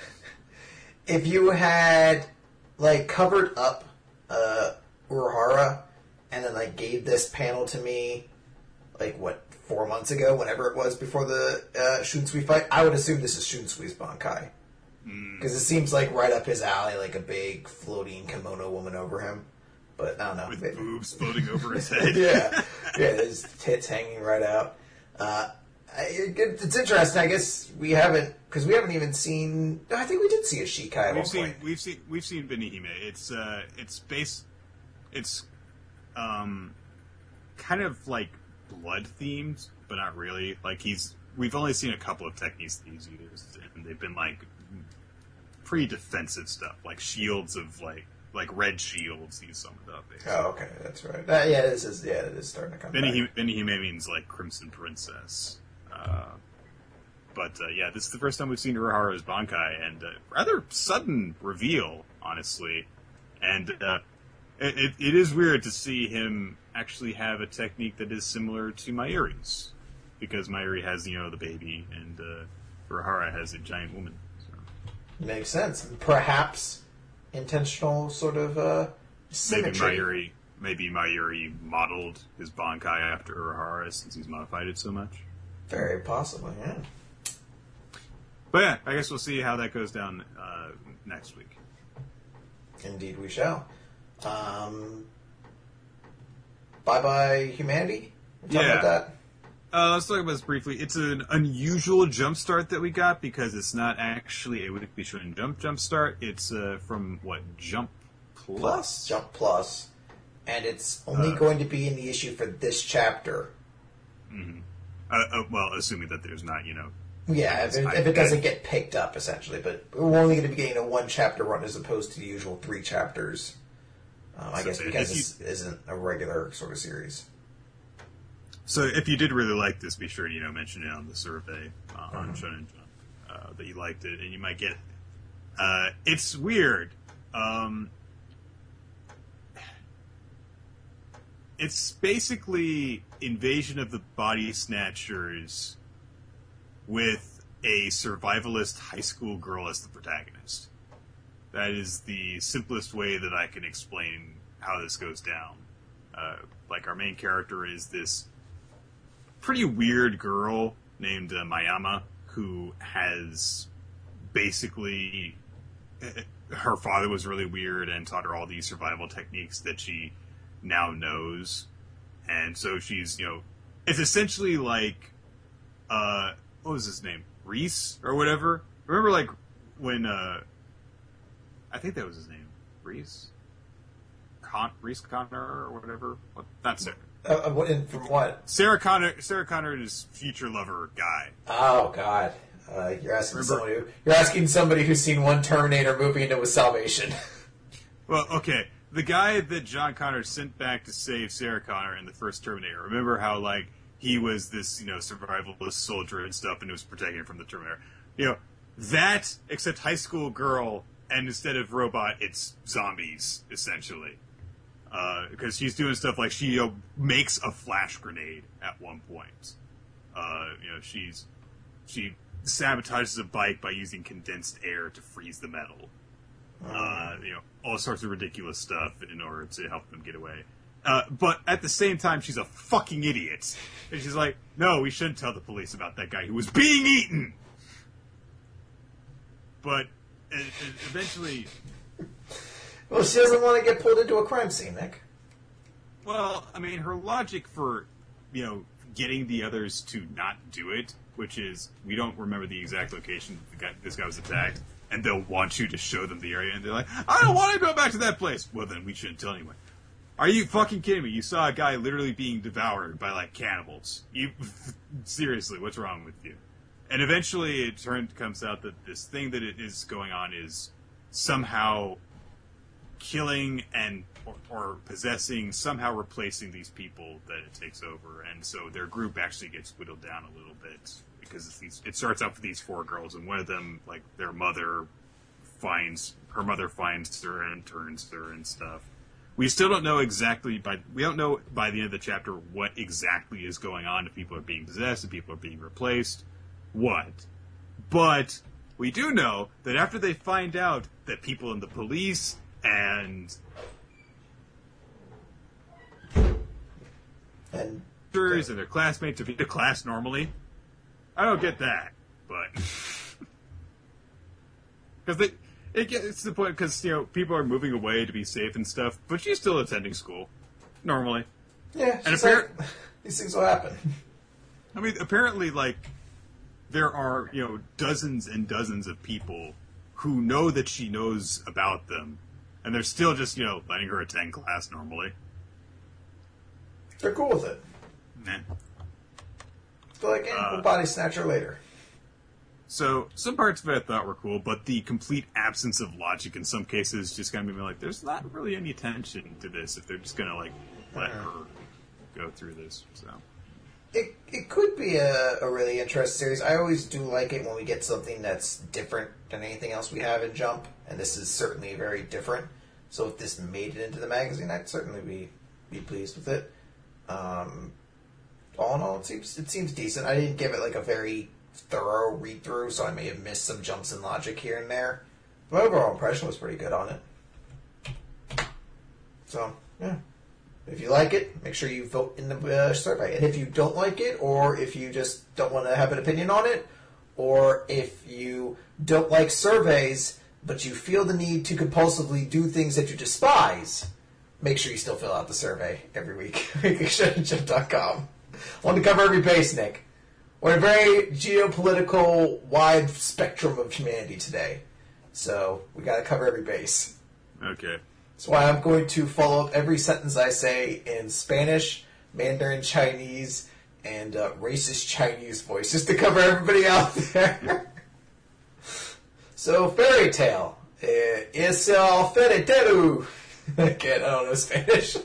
If you had, like, covered up uh, Urahara and then, like, gave this panel to me, like, what, four months ago, whenever it was before the uh, Shunsui fight, I would assume this is Shunsui's Bankai. Because it seems like right up his alley, like a big floating kimono woman over him. But I don't know. With Maybe. boobs floating over his head. yeah. Yeah, his tits hanging right out. Uh, it, it's interesting. I guess we haven't, because we haven't even seen, I think we did see a Shikai at We've one seen, point. we've seen, we've seen Benihime. It's, uh, it's base, it's, um, kind of like blood themed, but not really. Like he's, we've only seen a couple of techniques that he's used, and they've been like, pretty defensive stuff, like shields of like like red shields he's summoned up. Basically. Oh, okay, that's right. Uh, yeah, this is yeah, it is starting to come Benihime, back. Benihime means like Crimson Princess. Uh, but uh, yeah, this is the first time we've seen Urahara's Bankai, and uh, rather sudden reveal, honestly. And uh, it, it, it is weird to see him actually have a technique that is similar to Mayuri's, because Mayuri has, you know, the baby, and uh, Urahara has a giant woman. Makes sense. Perhaps intentional sort of uh, symmetry. Maybe Mayuri, maybe Mayuri modeled his Bankai after Urahara since he's modified it so much. Very possibly, yeah. But yeah, I guess we'll see how that goes down uh, next week. Indeed we shall. Um, bye-bye humanity? We'll talk Yeah. about that? Uh, let's talk about this briefly. It's an unusual jump start that we got because it's not actually a Weekly Shonen Jump jump start. It's uh, from, what, Jump Plus? Plus. Jump Plus. And it's only Uh, going to be in the issue for this chapter. Mm-hmm. Uh, uh, well, assuming that there's not, you know... Yeah, if it, if it doesn't get picked up, essentially. But we're only going to be getting a one-chapter run as opposed to the usual three chapters. Um, I So guess if because you- this isn't a regular sort of series. So if you did really like this, be sure to, you know, mention it on the survey uh, on Mhm. Shonen Jump uh, that you liked it, and you might get it. Uh, it's weird. Um, it's basically Invasion of the Body Snatchers with a survivalist high school girl as the protagonist. That is the simplest way that I can explain how this goes down. Uh, like, our main character is this pretty weird girl named uh, Mayama, who has basically... Her father was really weird and taught her all these survival techniques that she now knows. And so she's, you know... It's essentially like... Uh, what was his name? Reese? Or whatever? Remember, like, when... Uh, I think that was his name. Reese? Con- Reese Connor or whatever? What? That's it. Uh, what, in, from what? Sarah Connor, Sarah Connor is future lover guy. Oh God, uh, you're asking Remember? somebody. Who, you're asking somebody who's seen one Terminator movie and it was Salvation. Well, okay, the guy that John Connor sent back to save Sarah Connor in the first Terminator. Remember how like he was this you know survivalist soldier and stuff, and it was protecting him from the Terminator. You know that, except high school girl, and instead of robot, it's zombies essentially. Because uh, she's doing stuff like she uh, makes a flash grenade at one point. Uh, you know, she's she sabotages a bike by using condensed air to freeze the metal. Uh, you know, all sorts of ridiculous stuff in order to help them get away. Uh, but at the same time, she's a fucking idiot, and she's like, "No, we shouldn't tell the police about that guy who was being eaten." But uh, eventually. Well, she doesn't want to get pulled into a crime scene, Nick. Well, I mean, her logic for, you know, getting the others to not do it, which is, we don't remember the exact location the guy, this guy was attacked, and they'll want you to show them the area, and they're like, I don't want to go back to that place. Well, then we shouldn't tell anyone. Are you fucking kidding me? You saw a guy literally being devoured by, like, cannibals. You, seriously, what's wrong with you? And eventually it turns, comes out that this thing that it is going on is somehow killing and or, or possessing, somehow replacing these people that it takes over, and so their group actually gets whittled down a little bit because it's these, it starts out with these four girls, and one of them, like their mother, finds her mother finds her and turns her and stuff. We still don't know exactly by we don't know by the end of the chapter what exactly is going on. If people are being possessed, if people are being replaced, what? But we do know that after they find out that people in the police and and teachers and their classmates have been to class normally. I don't get that, but because it it gets to the point because you know people are moving away to be safe and stuff, but she's still attending school normally. Yeah, and appar- like, these things will happen. I mean, apparently, like there are you know dozens and dozens of people who know that she knows about them. And they're still just, you know, letting her attend class normally. They're cool with it. Nah. They're like, eh, uh, we'll body snatch her later. So, some parts of it I thought were cool, but the complete absence of logic in some cases just kind of made me like, there's not really any tension to this if they're just going to, like, let her go through this, so... It it could be a, a really interesting series. I always do like it when we get something that's different than anything else we have in Jump, and this is certainly very different. So if this made it into the magazine, I'd certainly be be pleased with it. Um, all in all, it seems it seems decent. I didn't give it like a very thorough read through, so I may have missed some jumps in logic here and there. My overall impression was pretty good on it. So yeah. If you like it, make sure you vote in the uh, survey. And if you don't like it, or if you just don't want to have an opinion on it, or if you don't like surveys, but you feel the need to compulsively do things that you despise, make sure you still fill out the survey every week. weekly show jump dot com. I want to cover every base, Nick. We're a very geopolitical, wide spectrum of humanity today. So we got to cover every base. Okay. That's why I'm going to follow up every sentence I say in Spanish, Mandarin Chinese, and uh, racist Chinese voice, just to cover everybody out there. So, Fairy Tail. Uh, es el Fairy Tail. Again, I don't know Spanish.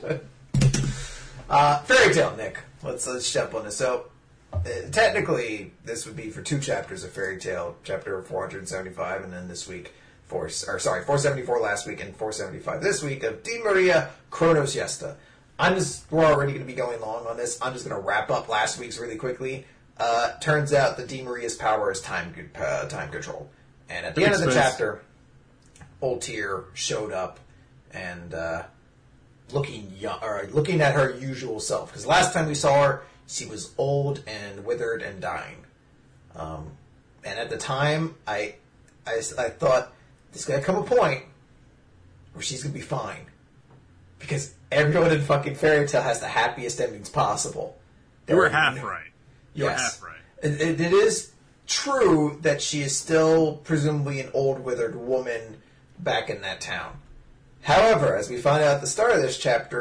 uh, Fairy Tail, Nick. Let's, let's jump on this. So, uh, technically, this would be for two chapters of Fairy Tail, chapter four seventy-five, and then this week. Four, or sorry, four seventy-four last week and four seventy-five this week of Di Maria Chronos Yesta. I'm just, we're already going to be going long on this. I'm just going to wrap up last week's really quickly. Uh, turns out that Di Maria's power is time uh, time control. And at the end of the chapter, Old Tyr showed up and uh, looking young, or looking at her usual self. Because last time we saw her, she was old and withered and dying. Um, and at the time, I, I, I thought, there's going to come a point where she's going to be fine. Because everyone in fucking Fairy Tail has the happiest endings possible. You were half right. You yes. were half right. It, it, it is true that she is still presumably an old withered woman back in that town. However, as we find out at the start of this chapter,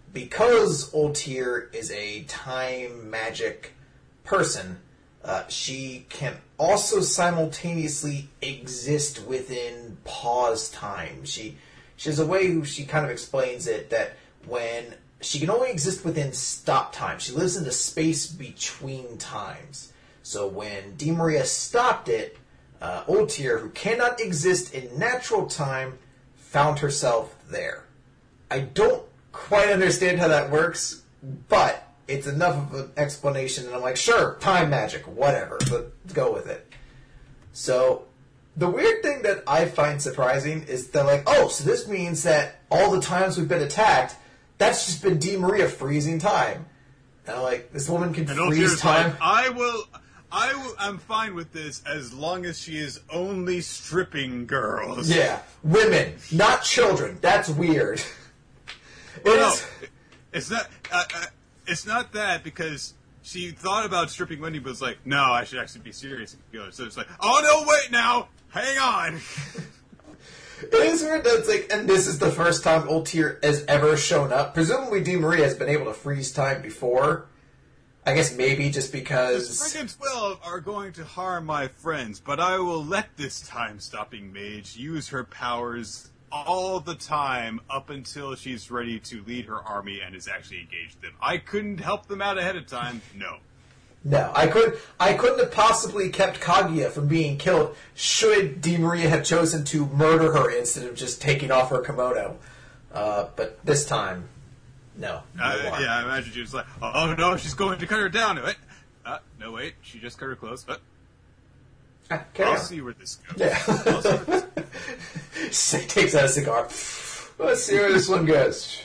because Ultir is a time magic person, uh, she can also simultaneously exist within pause time. She she has a way who she kind of explains it that when she can only exist within stop time. She lives in the space between times. So when Di Maria stopped it, uh, Ultir, who cannot exist in natural time, found herself there. I don't quite understand how that works, but it's enough of an explanation that I'm like, sure, time magic, whatever, let's go with it. So, the weird thing that I find surprising is that, like, oh, so this means that all the times we've been attacked, that's just been Di Maria freezing time. And I'm like, this woman can and freeze time? Like, I will... I w- I'm fine with this as long as she is only stripping girls. Yeah, women, not children. That's weird. Well, no, it's not. Uh, uh, it's not that because she thought about stripping Wendy, but was like, "No, I should actually be serious." So it's like, "Oh no, wait now, hang on." It is weird that it's like, and this is the first time Ultir has ever shown up. Presumably, Di Maria has been able to freeze time before. I guess maybe just because... The friggin' twelve are going to harm my friends, but I will let this time-stopping mage use her powers all the time up until she's ready to lead her army and is actually engaged them. I couldn't help them out ahead of time. No. No, I couldn't I couldn't have possibly kept Kaguya from being killed should Di Maria have chosen to murder her instead of just taking off her kimono. Uh, but this time... No. no uh, yeah, I imagine she was like, oh, oh no, she's going to cut her down. Wait. Uh, no, wait, she just cut her close. Uh, ah, I'll on. see where this goes. Yeah. I'll see where this She takes out a cigar. Let's see where this one goes.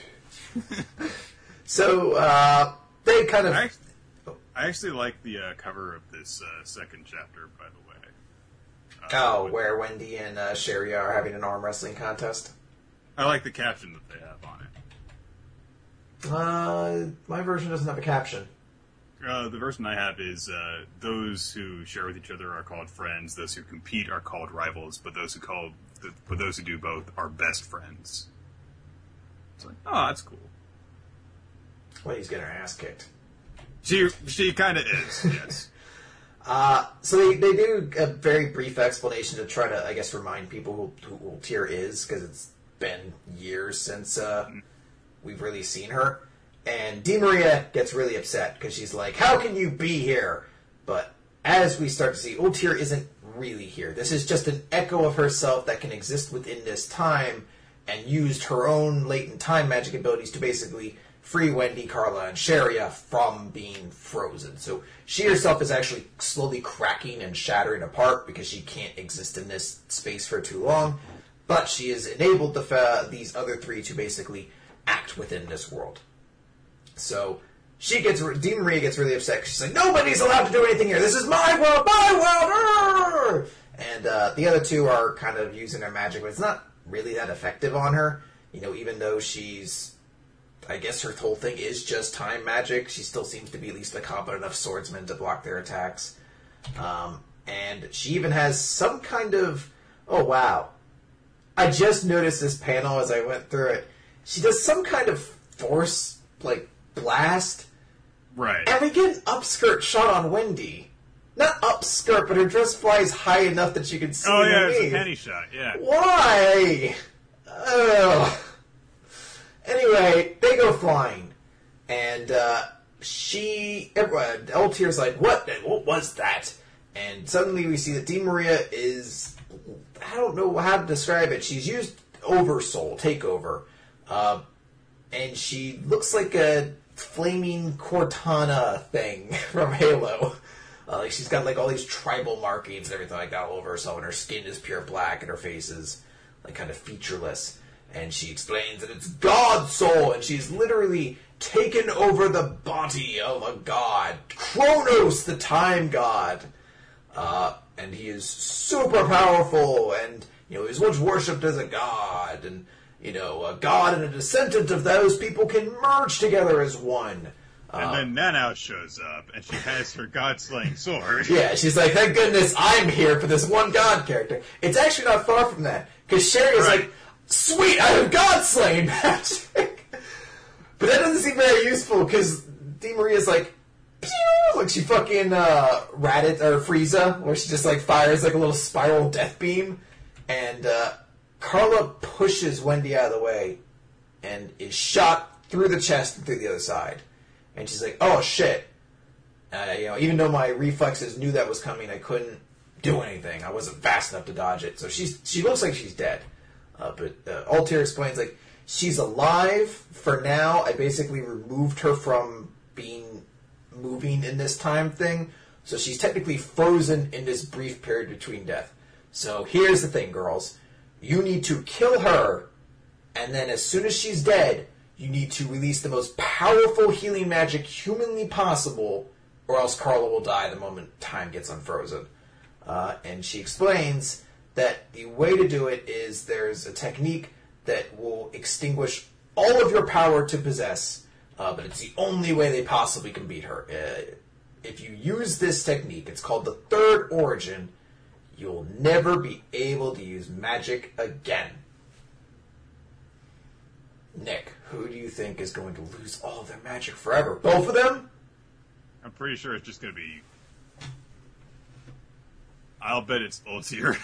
So, uh, they kind of... I actually, I actually like the uh, cover of this uh, second chapter, by the way. Uh, oh, where Wendy and uh, Sherry are having an arm wrestling contest? I like the caption that they have on it. Uh, my version doesn't have a caption. Uh, the version I have is, uh, those who share with each other are called friends, those who compete are called rivals, but those who call, but those who do both are best friends. It's like, oh, that's cool. Wendy's getting her ass kicked. She, she kind of is, yes. Uh, so they, they do a very brief explanation to try to, I guess, remind people who, who Ultir is, because it's been years since, uh, mm. we've really seen her. And Di Maria gets really upset because she's like, how can you be here? But as we start to see, Ultir isn't really here. This is just an echo of herself that can exist within this time and used her own latent time magic abilities to basically free Wendy, Carla, and Sharia from being frozen. So she herself is actually slowly cracking and shattering apart because she can't exist in this space for too long. But she has enabled the fa- these other three to basically act within this world. So she gets, Di Maria gets really upset because she's like, nobody's allowed to do anything here. This is my world, my world. Arr! And uh, the other two are kind of using their magic, but it's not really that effective on her. You know, even though she's, I guess her whole thing is just time magic, she still seems to be at least a competent enough swordsman to block their attacks. Um, and she even has some kind of, oh wow. I just noticed this panel as I went through it. She does some kind of force, like, blast. Right. And we get an upskirt shot on Wendy. Not upskirt, but her dress flies high enough that you can see Oh, yeah, underneath. it's a penny shot, yeah. Why? Ugh. Anyway, they go flying. And uh, she... Everyone, Ultir's like, what? What was that? And suddenly we see that Di Maria is... I don't know how to describe it. She's used Oversoul, Takeover. Uh, and she looks like a flaming Cortana thing from Halo. Uh, like she's got like all these tribal markings and everything like that all over herself, and her skin is pure black, and her face is like kind of featureless. And she explains that it's God's soul, and she's literally taken over the body of a god, Kronos, the time god. Uh, and he is super powerful, and you know he's once worshipped as a god, and you know a god and a descendant of those people can merge together as one. And uh, then Nanow shows up, and she has her god-slaying sword. Yeah, she's like, thank goodness I'm here for this one god character. It's actually not far from that, because Sherry is right. like, sweet, I have god-slaying magic. But that doesn't seem very useful, because Di Maria's like, pew! Like she fucking uh, Raditz, or Frieza, where she just like fires like a little spiral death beam, and uh, Carla pushes Wendy out of the way, and is shot through the chest and through the other side. And she's like, oh shit. Uh, you know, even though my reflexes knew that was coming, I couldn't do anything. I wasn't fast enough to dodge it. So she's she looks like she's dead. Uh, but uh, Altair explains, like, she's alive for now. I basically removed her from being moving in this time thing. So she's technically frozen in this brief period between death. So here's the thing, girls. You need to kill her, and then as soon as she's dead, you need to release the most powerful healing magic humanly possible, or else Carla will die the moment time gets unfrozen. Uh, and she explains that the way to do it is there's a technique that will extinguish all of your power to possess, uh, but it's the only way they possibly can beat her. Uh, if you use this technique, it's called the Third Origin, you'll never be able to use magic again. Nick, who do you think is going to lose all of their magic forever? Both of them? I'm pretty sure it's just going to be... I'll bet it's Ultier.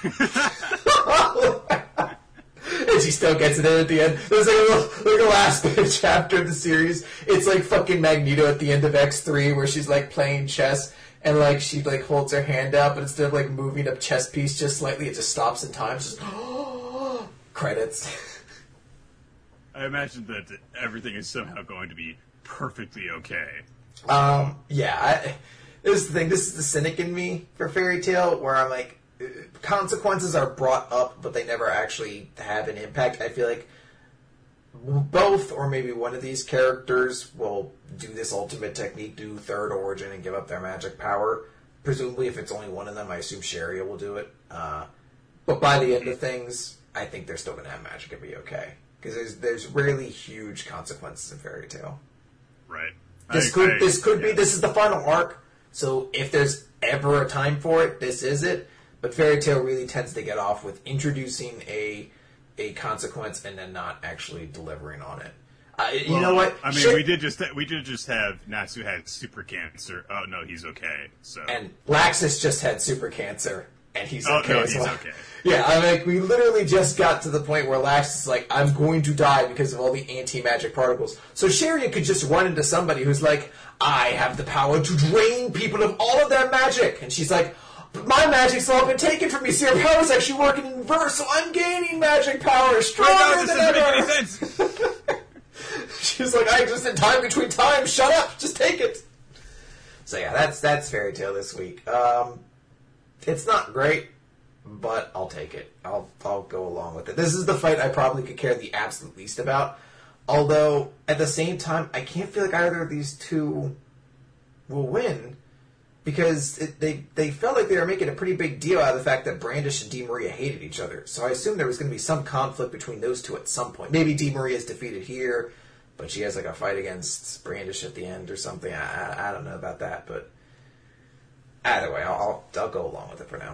And she still gets it in at the end. There's like a, little, like a last chapter of the series. It's like fucking Magneto at the end of X three, where she's like playing chess, and like she like holds her hand out, but instead of like moving a chess piece just slightly, it just stops in time. Just credits. I imagine that everything is somehow going to be perfectly okay. Um, yeah, I, this is the thing. This is the cynic in me for Fairy Tail, where I'm like, consequences are brought up, but they never actually have an impact. I feel like both, or maybe one of these characters, will do this ultimate technique, do Third Origin, and give up their magic power. Presumably, if it's only one of them, I assume Sherry will do it. Uh, but by the end of things, I think they're still going to have magic and be okay. Because there's there's really huge consequences in Fairy Tail. Right. This I, could I, this could yeah. be this is the final arc. So if there's ever a time for it, this is it. But Fairy Tail really tends to get off with introducing a a consequence and then not actually delivering on it. Uh, you well, know what? I mean, Shit. we did just we did just have Natsu had super cancer. Oh no, he's okay. So And Laxus just had super cancer, and he's oh okay no, as he's well. okay. Yeah, I mean, like, we literally just got to the point where Laxus is like, I'm going to die because of all the anti-magic particles. So Sharian could just run into somebody who's like, I have the power to drain people of all of their magic. And she's like, but my magic's all been taken from me, so your power's actually working in reverse, so I'm gaining magic power stronger Right now, this than doesn't make ever. any sense. She's like, I exist in time between time. Shut up. Just take it. So yeah, that's that's Fairy Tail this week. Um, it's not great, but I'll take it. I'll I'll go along with it. This is the fight I probably could care the absolute least about. Although at the same time, I can't feel like either of these two will win because it, they they felt like they were making a pretty big deal out of the fact that Brandish and Di Maria hated each other. So I assumed there was going to be some conflict between those two at some point. Maybe Di Maria is defeated here, but she has like a fight against Brandish at the end or something. I, I, I don't know about that, but either way, I'll, I'll I'll go along with it for now.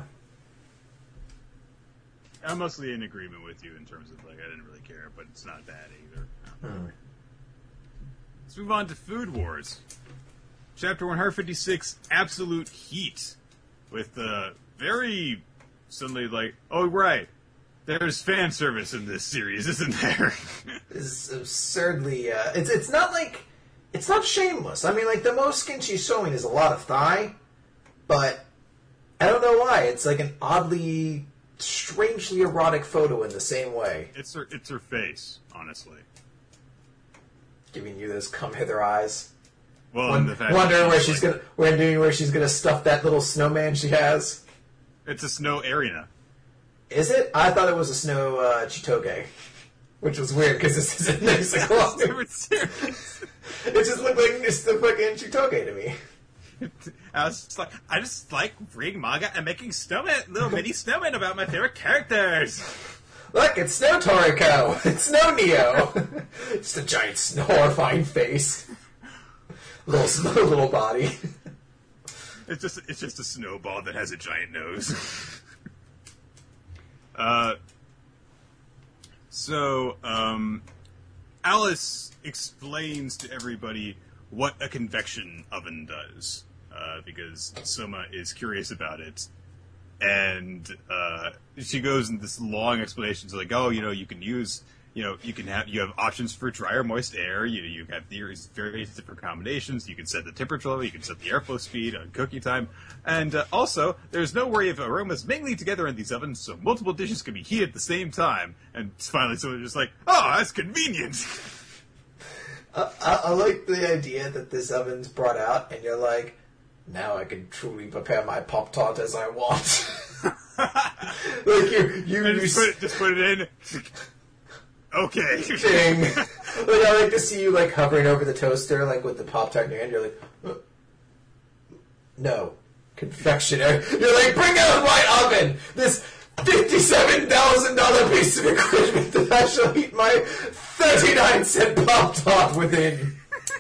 I'm mostly in agreement with you in terms of like I didn't really care, but it's not bad either. Hmm. Let's move on to Food Wars. Chapter one fifty-six, Absolute Heat. With the very suddenly like, oh right, there's fan service in this series, isn't there? It's absurdly. Uh, it's it's not like it's not shameless. I mean, like the most skin she's showing is a lot of thigh, but I don't know why. It's like an oddly, strangely erotic photo in the same way. It's her, it's her face, honestly. Giving you those come hither eyes. Well, Won- and the fact wondering that where she's she's like, gonna wondering where she's gonna stuff that little snowman she has. It's a snow arena. Is it? I thought it was a snow uh, chitoge, which was weird because this isn't nice and close. It just looked like it's the fucking chitoge to me. I was just like, I just like reading manga and making snowmen, little mini snowmen about my favorite characters. Look, it's Snow Toriko. It's Snow Neo. Just a giant, snow horrifying face. Little, little body. It's just, it's just a snowball that has a giant nose. uh, so, um, Alice explains to everybody what a convection oven does, uh, because Soma is curious about it. And uh, she goes in this long explanation, so like, oh, you know, you can use, you know, you can have, you have options for dry or moist air. You you have theories, various different combinations. You can set the temperature level, you can set the airflow speed, on cooking time, and uh, also there's no worry of aromas mingling together in these ovens, so multiple dishes can be heated at the same time. And finally, someone's just like, oh, that's convenient. Uh, I, I like the idea that this oven's brought out, and you're like, now I can truly prepare my Pop-Tart as I want. Like, you... you, you just, put it, just put it in. Okay. Ding. Like, I like to see you, like, hovering over the toaster, like, with the Pop-Tart in your hand. You're like, oh. No. Confectionery. You're like, bring out my oven! This fifty-seven thousand dollars piece of equipment that I shall eat my thirty-nine cent Pop-Tart within.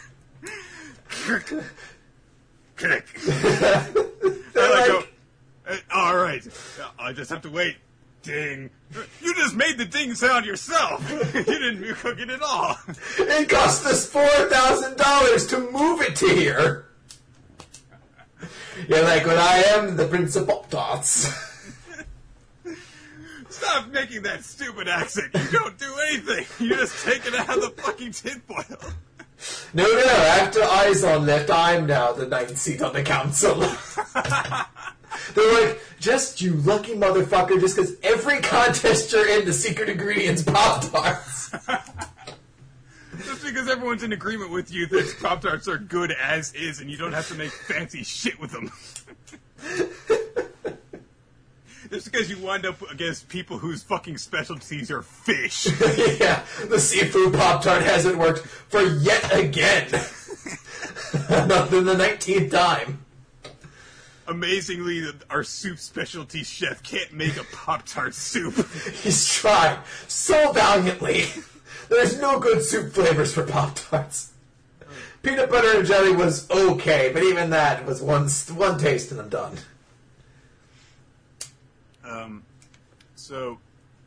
Click. I like, like oh, all right. I just have to wait. Ding. You just made the ding sound yourself. You didn't cook it at all. It cost us four thousand dollars to move it to here. You're like, well, I am the Prince of Pop-Tarts. Stop making that stupid accent. You don't do anything. You just take it out of the fucking tinfoil. No, no, no. After Izon left, I'm now the ninth seat on the council. They're like, just you lucky motherfucker, just because every contest you're in, the secret ingredient's Pop-Tarts. Just because everyone's in agreement with you that Pop-Tarts are good as is, and you don't have to make fancy shit with them. Just because you wind up against people whose fucking specialties are fish. Yeah, the seafood Pop-Tart hasn't worked for yet again. Not in the nineteenth time. Amazingly, our soup specialty chef can't make a Pop-Tart soup. He's tried so valiantly. There's no good soup flavors for Pop-Tarts. Peanut butter and jelly was okay, but even that was one one taste and I'm done. Um, so,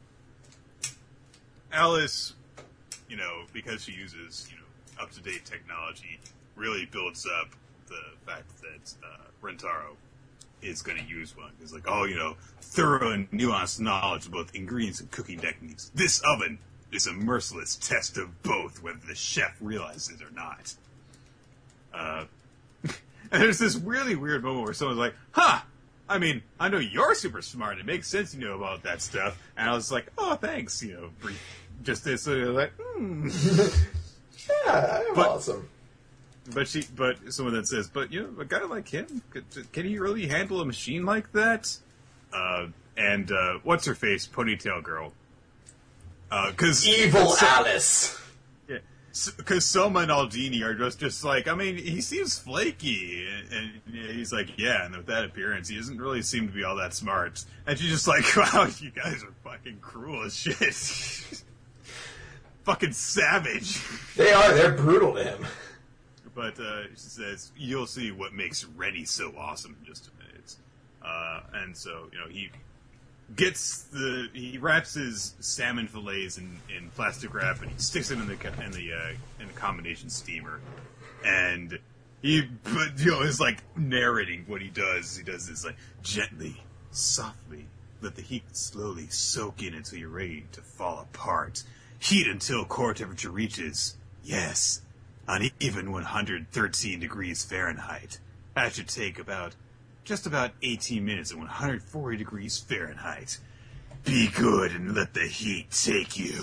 Alice, you know, because she uses, you know, up-to-date technology, really builds up the fact that uh, Rentaro is going to use one. It's like, oh, you know, thorough and nuanced knowledge of both ingredients and cooking techniques. This oven is a merciless test of both, whether the chef realizes it or not. Uh, and there's this really weird moment where someone's like, huh! I mean, I know you're super smart. It makes sense you know about that stuff. And I was like, oh, thanks. You know, brief, just this. So you're like, hmm. Yeah, I'm but, awesome. But she, but someone then says, but you know, a guy like him, can he really handle a machine like that? Uh, and uh, what's her face, ponytail girl? Because evil so, Alice. Yeah, because Soma and Aldini are just, just like, I mean, he seems flaky, and, and he's like, yeah, and with that appearance, he doesn't really seem to be all that smart. And she's just like, wow, you guys are fucking cruel as shit. Fucking savage. They are. They're brutal to him. But uh, she says, you'll see what makes Rennie so awesome in just a minute. Uh, and so, you know, he gets the, he wraps his salmon fillets in, in plastic wrap and he sticks it in the, in the, uh, in the combination steamer. And he, but, you know, is like narrating what he does. He does this like, gently, softly, let the heat slowly soak in until you're ready to fall apart. Heat until core temperature reaches, yes, on even one hundred thirteen degrees Fahrenheit. That should take about, just about eighteen minutes at one hundred forty degrees Fahrenheit. Be good and let the heat take you.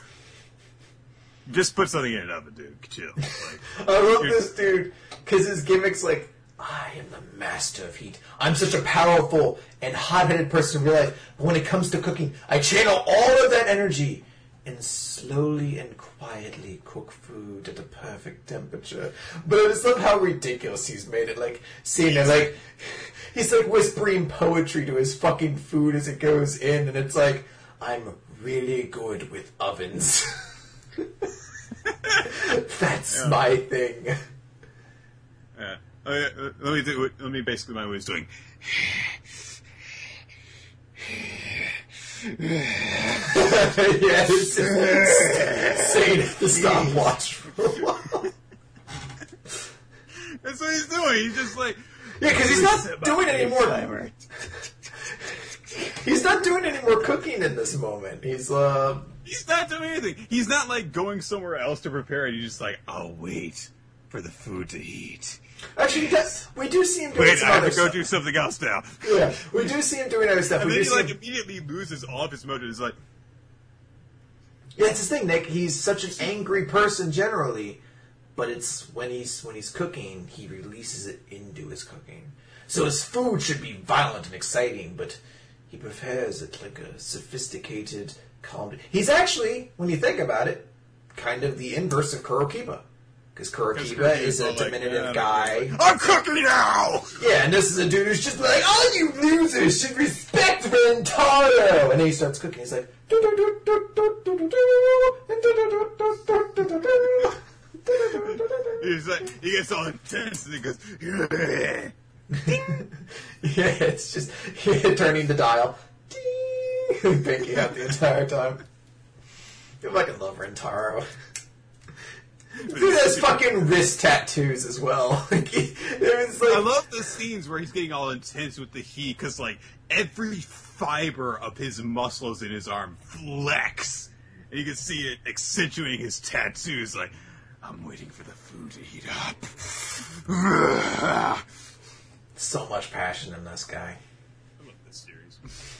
Just put something in an oven, dude. Chill. Like, I love this dude, because his gimmick's like, I am the master of heat. I'm such a powerful and hot-headed person in real life, but when it comes to cooking, I channel all of that energy and slowly and quietly cook food at a perfect temperature. But I just love how ridiculous he's made it. Like, seeing it, like, he's like whispering poetry to his fucking food as it goes in, and it's like, I'm really good with ovens. That's yeah. my thing. Yeah. Uh, let me do. Let me basically my way is doing. Yeah, it's just saying the stopwatch for a while. That's what he's doing. He's just like... Yeah, because he's not doing any more... He's not doing any more cooking in this moment. He's, uh... He's not doing anything. He's not, like, going somewhere else to prepare it. He's just like, I'll wait for the food to heat. Actually, does, we do see him doing Wait, some I have other to go stuff. do something else now. Yeah, we do see him doing other stuff. And we then do he, see like, him... immediately loses all of his motive. He's like... Yeah, it's his thing, Nick. He's such an angry person generally, but it's when he's when he's cooking, he releases it into his cooking. So his food should be violent and exciting, but he prepares it like a sophisticated, calm... He's actually, when you think about it, kind of the inverse of Kurokiba. Because Kurokiba is a diminutive like, guy. Like, I'm cooking now! Yeah, and this is a dude who's just like, all you losers should respect Rentaro! And then he starts cooking. He's like... He's like, he gets all intense and he goes... Yeah, it's just turning the dial. Pinky out the entire time. I fucking love Rentaro. Dude has fucking wrist tattoos as well. Like, it was like... I love the scenes where he's getting all intense with the heat, because, like, every fiber of his muscles in his arm flex. And you can see it accentuating his tattoos, like, I'm waiting for the food to heat up. So much passion in this guy. I love this series.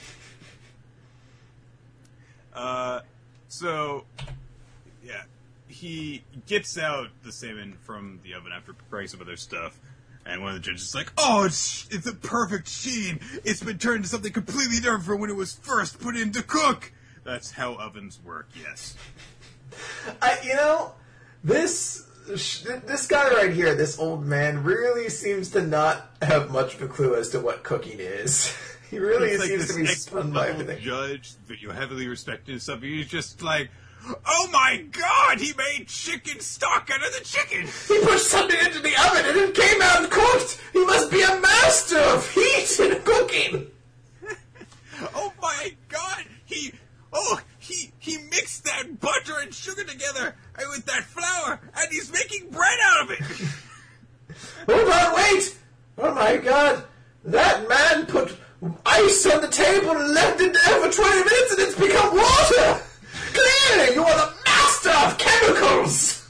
uh, so, yeah. He gets out the salmon from the oven after preparing some other stuff, and one of the judges is like, oh, it's, it's a perfect sheen. It's been turned into something completely different from when it was first put in to cook. That's how ovens work, yes. I, you know, this this guy right here, this old man, really seems to not have much of a clue as to what cooking is. He really He's seems like to be spun by everything. Judge that you heavily respect and stuff. He's just like, oh my god, he made chicken stock out of the chicken! He pushed something into the oven and it came out cooked! He must be a master of heat and cooking! Oh my god, he... Oh, he he mixed that butter and sugar together with that flour, and he's making bread out of it! Hold on, wait! Oh my god, that man put ice on the table and left it there for twenty minutes and it's become water! Clearly, you are the master of chemicals!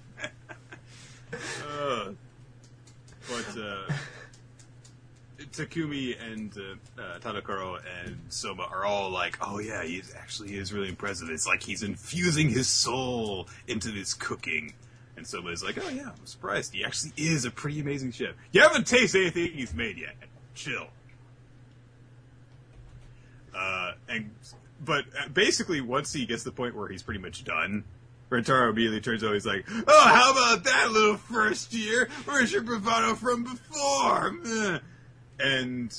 uh, but, uh... Takumi and uh, uh, Tadakuro and Soma are all like, oh yeah, he actually is really impressive. It's like he's infusing his soul into this cooking. And Soma is like, oh yeah, I'm surprised. He actually is a pretty amazing chef. You haven't tasted anything he's made yet. Chill. Uh, and But basically, once he gets to the point where he's pretty much done, Rentaro immediately turns out, he's like, oh, how about that little first year? Where's your bravado from before? And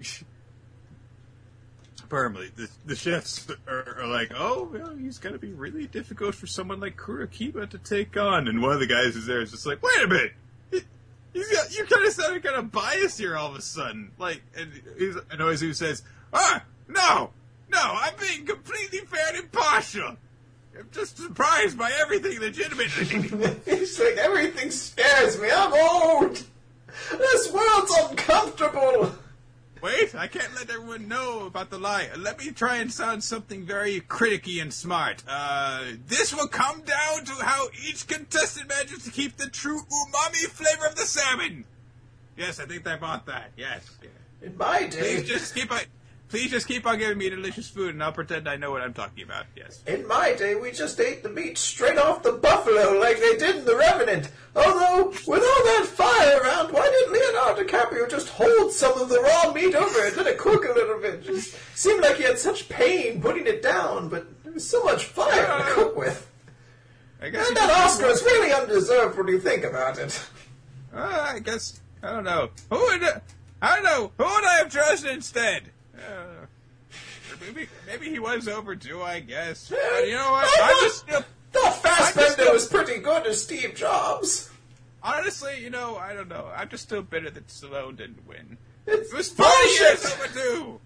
apparently, the, the chefs are, are like, oh, well, he's going to be really difficult for someone like Kurokiba to take on. And one of the guys who's there is just like, wait a minute. He's got, you kind of sounded kind of biased here all of a sudden. Like, and he's, and Oizu says, ah, no, no, I'm being completely fair and impartial. I'm just surprised by everything legitimately. He's like, everything scares me. I'm old. This world's uncomfortable! Wait, I can't let everyone know about the lie. Let me try and sound something very criticky and smart. Uh, this will come down to how each contestant manages to keep the true umami flavor of the salmon. Yes, I think I bought that. Yes. In my day... Please just keep on, please just keep on giving me delicious food, and I'll pretend I know what I'm talking about. Yes. In my day, we just ate the meat straight off the buffalo like they did in The Revenant. Although, with all that fire around, why didn't Leonardo DiCaprio just hold some of the raw meat over it, let it cook a little bit? It just seemed like he had such pain putting it down, but there was so much fire uh, to cook with. I guess and that Oscar is really undeserved when you think about it. Uh, I guess, I don't know. Who would, uh, I don't know, who would I have chosen instead? Uh, maybe, maybe he was overdue, I guess. But you know what? I I'm just... thought Fassbender was pretty good as Steve Jobs. Honestly, you know, I don't know. I'm just still bitter that Stallone didn't win. It's it was forty years overdue!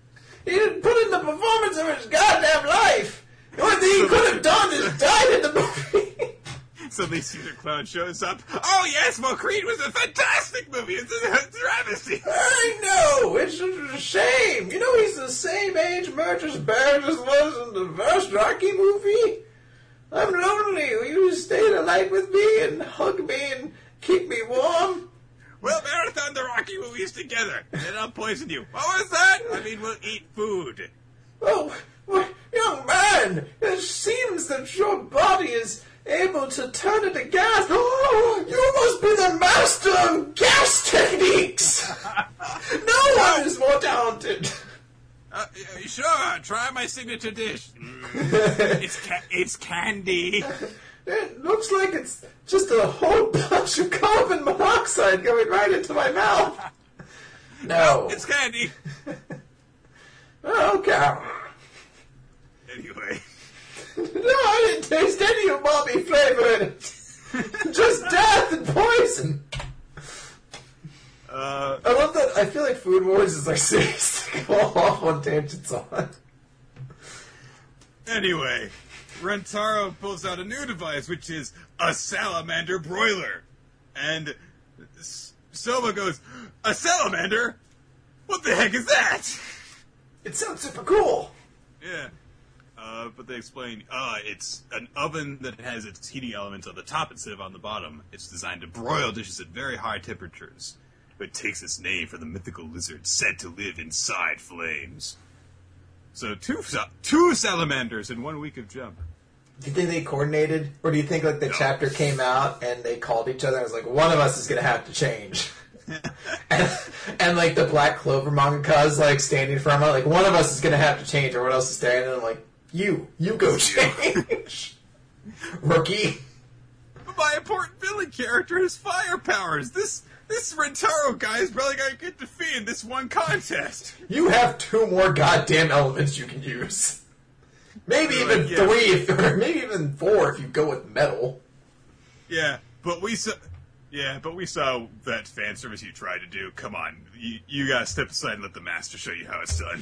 He didn't put in the performance of his goddamn life. The only thing he could have done is died in the movie. Suddenly Caesar Clown shows up. Oh yes, well Creed was a fantastic movie. It's a travesty. I know. It's a shame. You know he's the same age Burgess Burgess was in the first Rocky movie. I'm lonely. Will you stay the night with me and hug me and keep me warm? We'll marathon the Rocky movies together, and then I'll poison you. What was that? I mean, we'll eat food. Oh, well, young man, it seems that your body is able to turn into gas. Oh, you must be the master of gas techniques. No one is more talented. Uh, sure, try my signature dish. Mm, it's ca- it's candy. It looks like it's just a whole bunch of carbon monoxide going right into my mouth. No. It's candy. Oh, okay. Anyway. No, I didn't taste any umami flavor in it. Just death and poison. Uh, I love that. I feel like Food Wars is like serious to go off on tangents on. Anyway, Rentaro pulls out a new device, which is a salamander broiler. And S- Soma goes, a salamander? What the heck is that? It sounds super cool. Yeah. Uh, but they explain, uh, it's an oven that has its heating elements on the top instead of on the bottom. It's designed to broil dishes at very high temperatures. It takes its name from the mythical lizard said to live inside flames. So two two salamanders in one week of Jump. Do you think they coordinated? Or do you think like the No. chapter came out and they called each other and was like, one of us is going to have to change? and, and like the Black Clover mangaka is like standing firm, like one of us is going to have to change. Everyone else is staring at him like, you, you go change. Rookie. But my important villain character has fire powers. This this Rentaro guy is probably going to get defeated in this one contest. You have two more goddamn elements you can use. Maybe They're even like, yeah. three, if, or maybe even four if you go with metal. Yeah, but we saw... Yeah, but we saw that fan service you tried to do. Come on, you, you gotta step aside and let the master show you how it's done.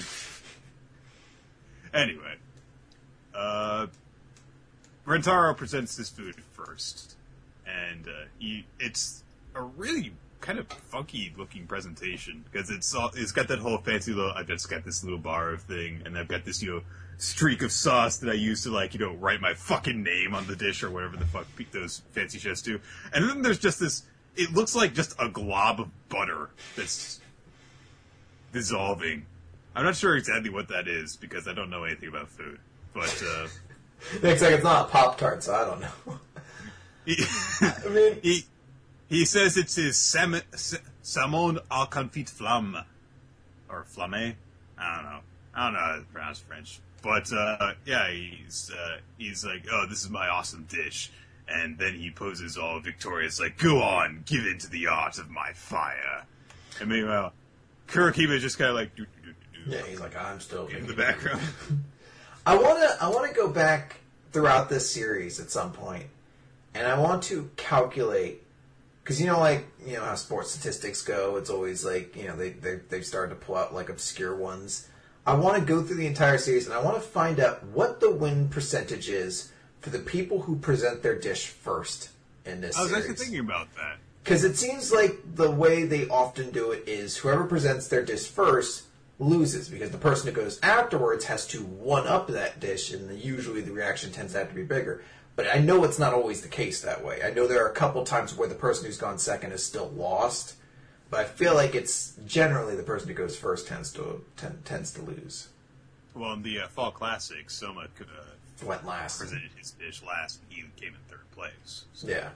Anyway, uh, Rentaro presents this food first, and uh, he, it's a really kind of funky-looking presentation because it's all, it's got that whole fancy little. I've just got this little bar of thing, and I've got this you know streak of sauce that I use to like you know write my fucking name on the dish or whatever the fuck those fancy chefs do, and then there's just this. It looks like just a glob of butter that's dissolving. I'm not sure exactly what that is because I don't know anything about food. But uh, Looks like it's not a Pop-Tart, so I don't know. he, I mean, he he says it's his sam- sa- salmon au confit flamme or flamme. I don't know. I don't know how to pronounce French. But uh, yeah, he's uh, he's like, oh, this is my awesome dish. And then he poses all victorious, like, go on, give in to the art of my fire. And meanwhile, Kurokiba just kind of like, do, do, do, do, yeah, he's like, I'm still in the background. I want to I want to go back throughout this series at some point, and I want to calculate, because you know, like, you know how sports statistics go, it's always like, you know, they, they, they've started to pull out, like, obscure ones. I want to go through the entire series, and I want to find out what the win percentage is for the people who present their dish first in this I was series. actually thinking about that. Because it seems like the way they often do it is whoever presents their dish first loses, because the person who goes afterwards has to one-up that dish, and the, usually the reaction tends to have to be bigger. But I know it's not always the case that way. I know there are a couple times where the person who's gone second is still lost, but I feel like it's generally the person who goes first tends to ten, tends to lose. Well, in the uh, Fall Classic, Soma could, uh, Went last. presented his dish last, and he came in third place. So, Yeah.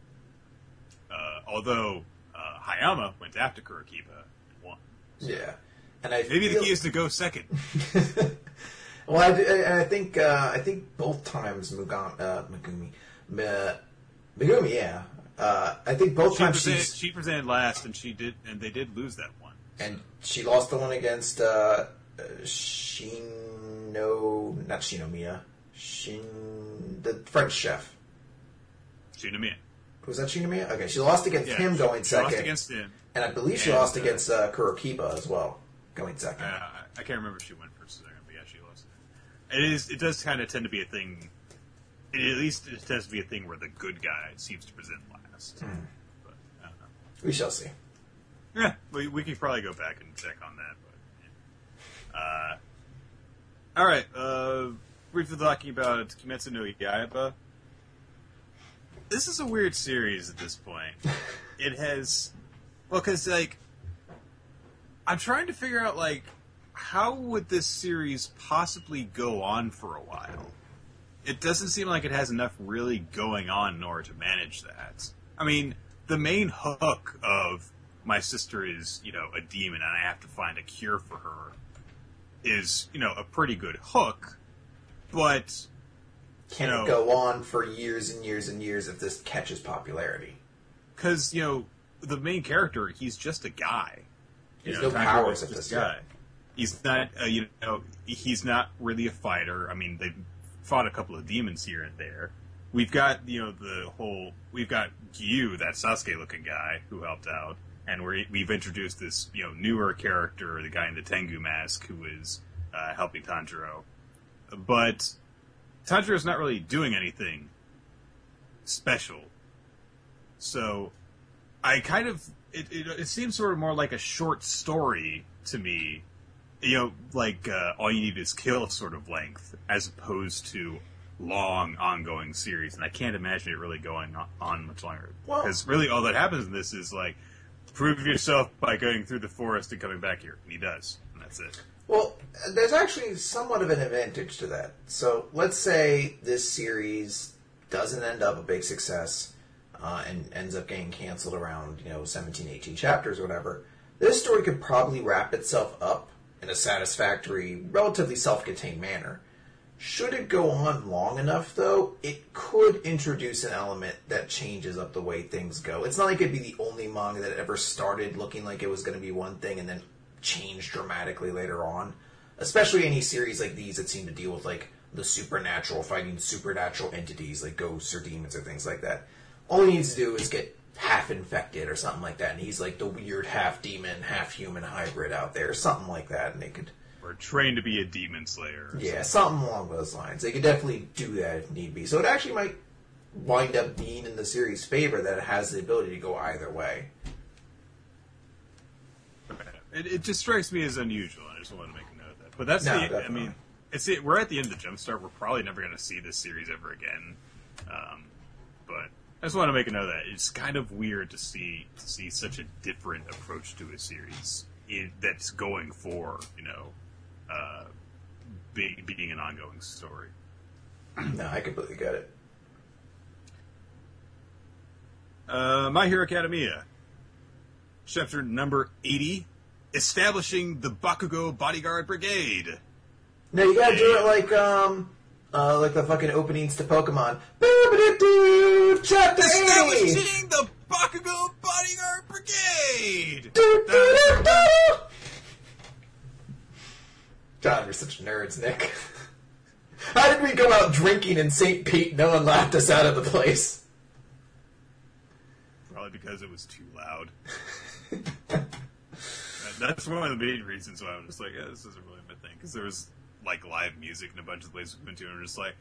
uh, although uh, Hayama went after Kurokiba and won. Yeah. And I Maybe feel... the key is to go second. Well, I, I, I think uh, I think both times Mugami, uh, Megumi, uh, Megumi, yeah. Uh, I think both She times presented, she's she presented last, and she did, and they did lose that one. and she lost the one against uh, uh, Shino, not Shinomiya, Shin, the French chef. Shinomiya. Was that Shinomiya? Okay, she lost against Yeah, going she second, lost against him. and I believe she And, lost uh, against uh, Kurokiba as well, going second. Uh, I can't remember if she went first or second, but yeah, she lost. It is. It does kind of tend to be a thing. It, at least it tends to be a thing where the good guy seems to present last. Mm. But I don't know. We shall see. Yeah, we we could probably go back and check on that. But yeah. uh, all right. Uh, briefly talking about Kimetsu no Yaiba. This is a weird series at this point. It has, well, because like, I'm trying to figure out like, how would this series possibly go on for a while? It doesn't seem like it has enough really going on in order to manage that. I mean, the main hook of my sister is, you know, a demon and I have to find a cure for her is, you know, a pretty good hook, but... Can you know, it go on for years and years and years if this catches popularity? Because, you know, the main character, he's just a guy. There's know, no powers of this guy. He's not, uh, you know, he's not really a fighter. I mean, they've fought a couple of demons here and there. We've got, you know, the whole, we've got Gyu, that Sasuke-looking guy who helped out, and we're, we've introduced this, you know, newer character, the guy in the Tengu mask, who is uh, helping Tanjiro. But Tanjiro's not really doing anything special. So, I kind of, it, it, it seems sort of more like a short story to me, you know, like uh, all you need is kill sort of length, as opposed to long, ongoing series. And I can't imagine it really going on, on much longer. Because really all that happens in this is like, prove yourself by going through the forest and coming back here. And he does. And that's it. Well, there's actually somewhat of an advantage to that. So let's say this series doesn't end up a big success uh, and ends up getting canceled around, you know, seventeen, eighteen chapters or whatever. This story could probably wrap itself up in a satisfactory, relatively self-contained manner. Should it go on long enough, though, it could introduce an element that changes up the way things go. It's not like it'd be the only manga that ever started looking like it was going to be one thing and then change dramatically later on, especially any series like these that seem to deal with like the supernatural, fighting supernatural entities like ghosts or demons or things like that. All he needs to do is get half infected or something like that, and he's like the weird half demon, half human hybrid out there, something like that, and they could or train to be a demon slayer. Or yeah, something. something along those lines. They could definitely do that if need be. So it actually might wind up being in the series' favor that it has the ability to go either way. It, it just strikes me as unusual. I just want to make a note of that. But that's no, the. definitely. I mean, it's it, we're at the end of the Jumpstart. We're probably never going to see this series ever again. Um, but I just want to make a note of that it's kind of weird to see to see such a different approach to a series in, that's going for you know, uh, being being an ongoing story. No, I completely get it. Uh, My Hero Academia, chapter number eighty. Establishing the Bakugo Bodyguard Brigade. No, you gotta do it like um, uh, like the fucking openings to Pokemon. Boop-a-doo-doo, chapter eighty. Establishing the Bakugo Bodyguard Brigade. Do-do-do-do. God, we're such nerds, Nick. How did we go out drinking in Saint Pete? No one laughed us out of the place. Probably because it was too loud. That's one of the main reasons why I'm just like, yeah, this isn't really my thing. Because there was, like, live music in a bunch of places we went to, and I'm just like,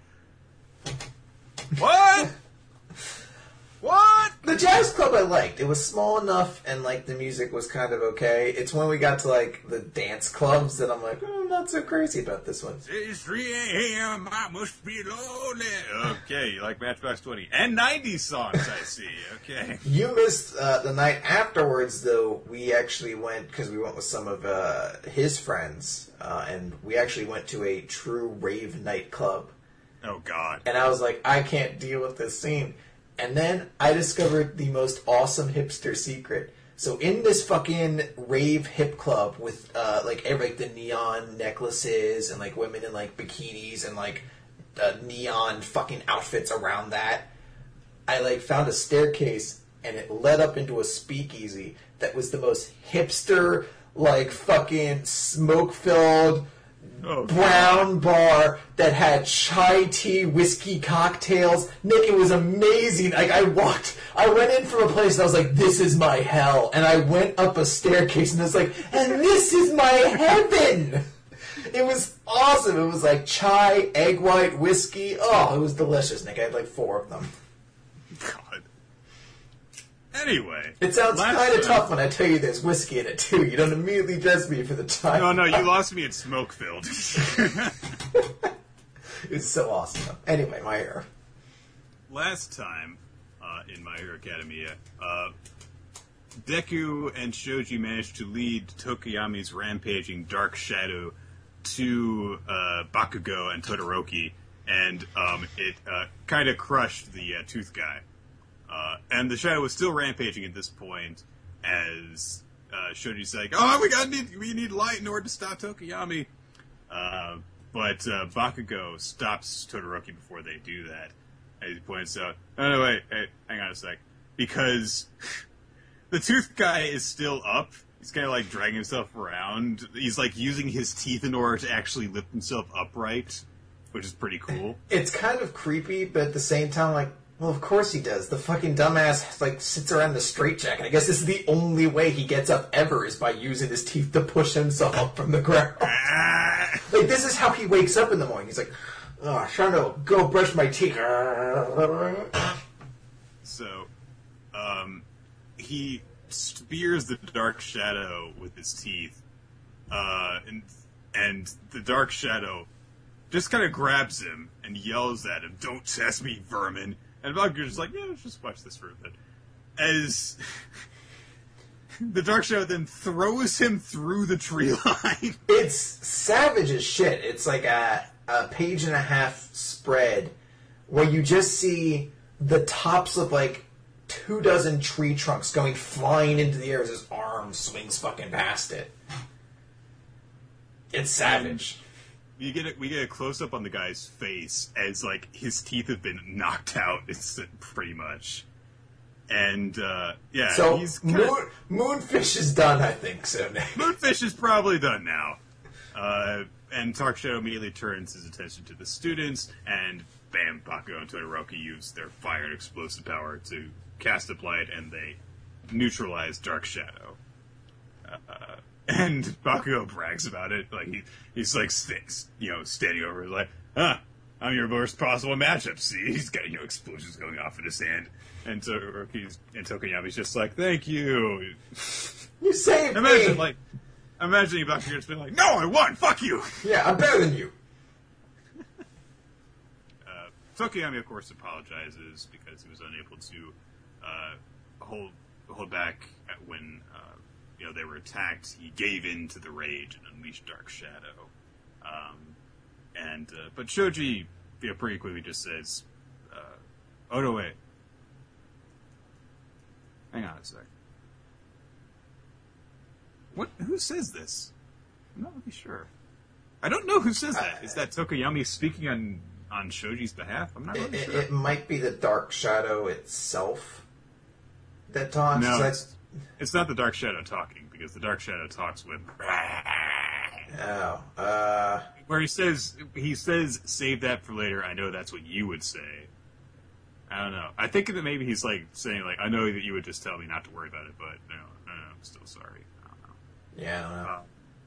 what? What? The jazz club I liked. It was small enough, and, like, the music was kind of okay. It's when we got to, like, the dance clubs that I'm like, oh, I'm not so crazy about this one. It's three a.m., I must be lonely. Okay, you like Matchbox twenty. And nineties songs, I see. Okay. You missed uh, the night afterwards, though. We actually went, because we went with some of uh, his friends, uh, and we actually went to a true rave nightclub. Oh, God. And I was like, I can't deal with this scene. And then I discovered the most awesome hipster secret. So in this fucking rave hip club with uh, like every, like the neon necklaces and like women in like bikinis and like uh, neon fucking outfits around that, I like found a staircase and it led up into a speakeasy that was the most hipster, like fucking smoke filled. Oh, brown bar that had chai tea, whiskey cocktails. Nick, it was amazing. Like, I walked, I went in from a place and I was like, this is my hell. And I went up a staircase and I was like, and this is my heaven. It was awesome. It was like chai, egg white, whiskey. Oh, it was delicious, Nick. I had like four of them. God. Anyway. It sounds kind of tough when I tell you there's whiskey in it, too. You don't immediately judge me for the time. No, no, you lost me at Smoke-Filled. It's so awesome. Anyway, My Hero. Last time uh, in My Hero Academia, uh, Deku and Shoji managed to lead Tokoyami's rampaging Dark Shadow to uh, Bakugo and Todoroki, and um, it uh, kind of crushed the uh, Tooth Guy. Uh, and the Shadow was still rampaging at this point, as uh, Shoji's like, "Oh, we got need we need light in order to stop Tokoyami." Uh, but uh, Bakugo stops Todoroki before they do that. And he points out, "Oh no, wait, hey, hang on a sec," because the Tooth Guy is still up. He's kind of like dragging himself around. He's like using his teeth in order to actually lift himself upright, which is pretty cool. It's kind of creepy, but at the same time, like, well, of course he does. The fucking dumbass, like, sits around the straitjacket. I guess this is the only way he gets up ever is by using his teeth to push himself up from the ground. Like, this is how he wakes up in the morning. He's like, oh, I'm trying to go brush my teeth. So, um, he spears the Dark Shadow with his teeth, uh, and, and the Dark Shadow just kind of grabs him and yells at him, "Don't test me, vermin!" And Bakugo's like, "Yeah, let's just watch this for a bit." As the Dark Shadow then throws him through the tree line. It's savage as shit. It's like a, a page and a half spread where you just see the tops of like two dozen tree trunks going flying into the air as his arm swings fucking past it. It's savage. You get a, we get a close up on the guy's face as like his teeth have been knocked out. It's pretty much, and uh, yeah. So he's kinda, Moon, Moonfish is done, I think. So Moonfish is probably done now. Uh, and Dark Shadow immediately turns his attention to the students, and bam, Bakugo and Todoroki use their fire and explosive power to cast a blight, and they neutralize Dark Shadow. Uh, and Bakugo brags about it, like he he's like sticks, you know, standing over, like, "Huh, I'm your worst possible matchup." See, he's got, you know, explosions going off in his hand, and Todoroki's and Tokoyami's just like, "Thank you." You saved imagine, me. like, imagining Bakugo just being like, "No, I won. Fuck you." Yeah, I'm better than you. uh, Tokoyami, of course, apologizes because he was unable to uh, hold hold back at when. Uh, You know, they were attacked. He gave in to the rage and unleashed Dark Shadow. Um, and uh, but Shoji, you know, pretty quickly just says, uh, "Oh no, wait, hang on a sec. What? Who says this? I'm not really sure. I don't know who says that. Is that Tokoyami speaking on on Shoji's behalf? I'm not really It, sure. it might be the Dark Shadow itself that talks. No, So it's, it's not the Dark Shadow talking, because the Dark Shadow talks with oh, uh, where he says he says save that for later. I know that's what you would say. I don't know. I think that maybe he's like saying like I know that you would just tell me not to worry about it, but no, no, no I'm still sorry. I don't know. yeah, I don't know. Uh,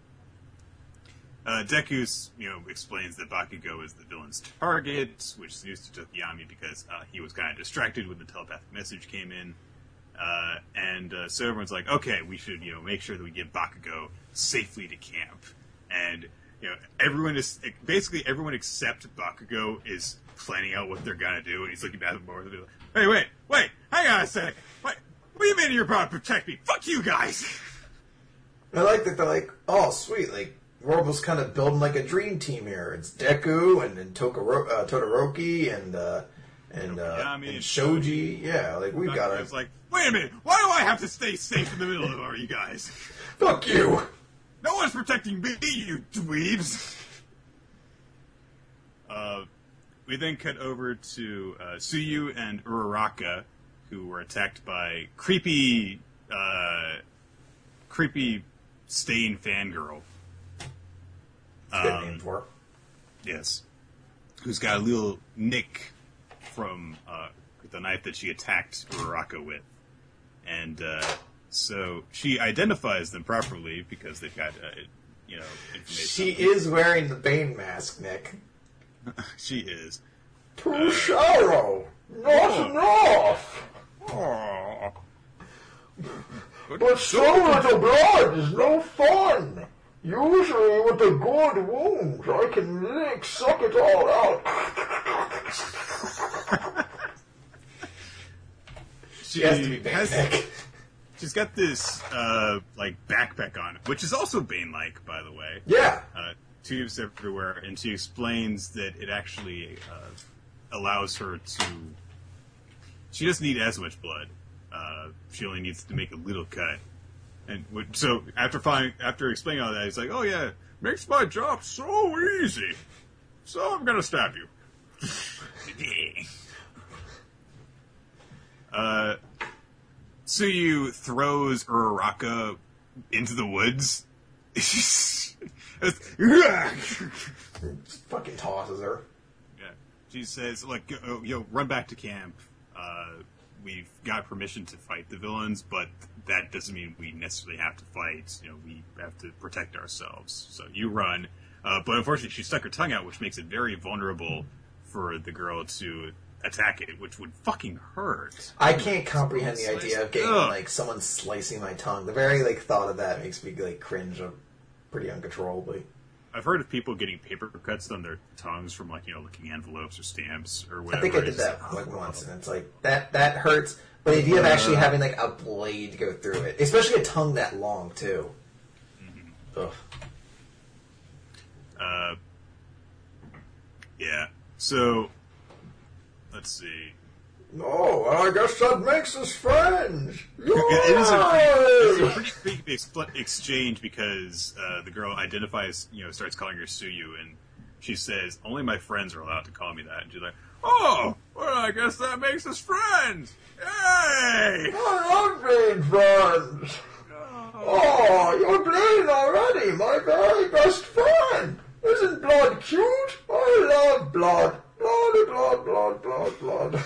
Uh, Deku, you know, explains that Bakugo is the villain's target, which is news to Tokoyami because uh, he was kind of distracted when the telepathic message came in. Uh, and uh, so everyone's like, okay, we should, you know, make sure that we get Bakugo safely to camp. And, you know, everyone is, basically everyone except Bakugo is planning out what they're gonna do, and he's looking back at the board and like, hey, wait, wait, hang on a sec. What, what do you mean you're about to protect me? Fuck you guys! I like that they're like, oh, sweet, like, we're almost kind of building like a dream team here. It's Deku and then Tokoro- uh, Todoroki and uh, and, uh, and Shoji. Yeah, like we got it. It's like, wait a minute, why do I have to stay safe in the middle of all you guys? Fuck you! No one's protecting me, you dweebs. Uh, we then cut over to uh, Tsuyu and Uraraka, who were attacked by creepy, uh, creepy stain fangirl. Good Um, name for it. Yes. Who's got a little nick from uh, the knife that she attacked Uraraka with. And uh, so she identifies them properly because they've got uh, you know, information. She is wearing the Bane mask, Nick. She is. Too uh, shallow. Not oh. enough. Oh. But, but so little blood is no fun. Usually with the good wounds, I can lick, suck it all out. She, she has to be Bane. Has, she's got this, uh, like, backpack on, which is also Bane-like, by the way. Yeah. Uh, tubes everywhere, and she explains that it actually uh, allows her to... She doesn't need as much blood. Uh, she only needs to make a little cut. And so after finding, after explaining all that, he's like, "Oh yeah, makes my job so easy. So I'm gonna stab you." uh, Tsuyu throws Uraraka into the woods. Fucking tosses her. Yeah, she says, "Like, yo, yo run back to camp. Uh, we've got permission to fight the villains, but that doesn't mean we necessarily have to fight. You know, we have to protect ourselves. So you run." Uh, but unfortunately, she stuck her tongue out, which makes it very vulnerable for the girl to attack it, which would fucking hurt. I can't comprehend the idea of getting, Ugh. like, someone slicing my tongue. The very, like, thought of that makes me, like, cringe pretty uncontrollably. I've heard of people getting paper cuts on their tongues from, like, you know, looking envelopes or stamps or whatever. I think I did that like once, and it's like that that hurts. But the idea of actually having like a blade go through it, especially a tongue that long too. Mm-hmm. Ugh. Uh, yeah. So, let's see. Oh, well, I guess that makes us friends. It is a pretty, it's a pretty big ex- exchange because uh, the girl identifies, you know, starts calling her Tsuyu, and she says, "Only my friends are allowed to call me that." And she's like, "Oh, well, I guess that makes us friends. Yay! I love being friends. Oh, you're bleeding already, my very best friend. Isn't blood cute? I love blood. Blood, blood, blood, blood, blood."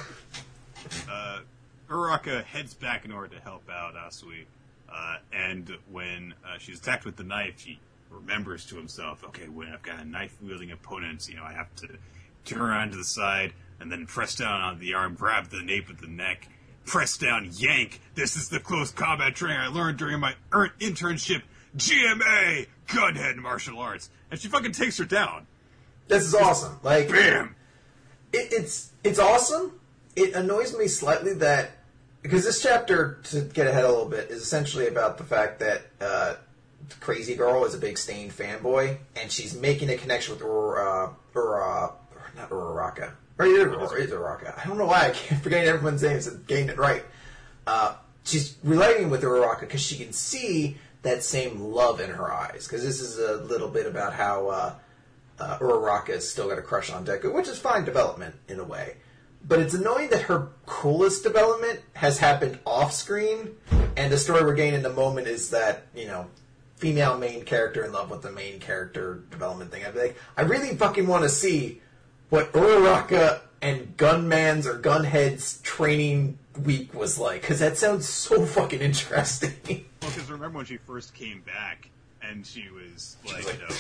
Uh, Uraraka heads back in order to help out Asui, uh, and when uh, she's attacked with the knife, she remembers to himself, okay, when I've got a knife-wielding opponent, you know, I have to turn around to the side, and then press down on the arm, grab the nape of the neck, press down, yank. This is the close combat training I learned during my er- internship, G M A, Gunhead Martial Arts. And she fucking takes her down. This is awesome. Like, bam! It, it's it's awesome. It annoys me slightly that, because this chapter, to get ahead a little bit, is essentially about the fact that uh, Crazy Girl is a big Stain fanboy, and she's making a connection with Ur, uh, Ur, uh, not Uraraka. Or it is Uraraka. I don't know why I keep forgetting everyone's names and getting it right. Uh, she's relating with Uraraka because she can see that same love in her eyes. Because this is a little bit about how uh, uh, Uraraka has still got a crush on Deku, which is fine development in a way. But it's annoying that her coolest development has happened off-screen, and the story we're getting in the moment is that, you know, female main character in love with the main character development thing. I'd be like, I really fucking want to see what Uraraka and Gunman's or Gunhead's training week was like, because that sounds so fucking interesting. Well, because remember when she first came back, and she was, like, was like you know...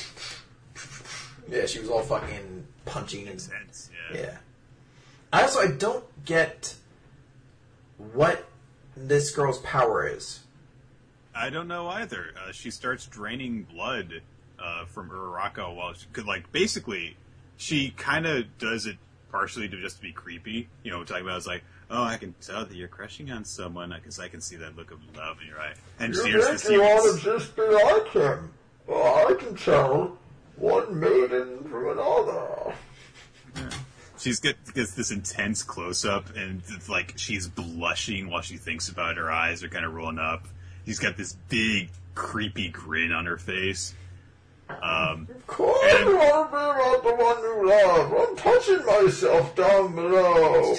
yeah, she was all fucking punching. Intense, yeah. Yeah. I also, I don't get what this girl's power is. I don't know either. Uh, she starts draining blood uh, from Uraraka while she could, like, basically, she kind of does it partially to just be creepy. You know, talking about it's like, oh, I can tell that you're crushing on someone because I can see that look of love in your eye. And you here's think the you want to just be like him? Well, I can tell one maiden from another. Yeah. She's got gets this intense close-up, and it's like she's blushing while she thinks about it. Her eyes are kind of rolling up. She's got this big, creepy grin on her face. Um, of course and, you want to be about the one you love. I'm touching myself down below.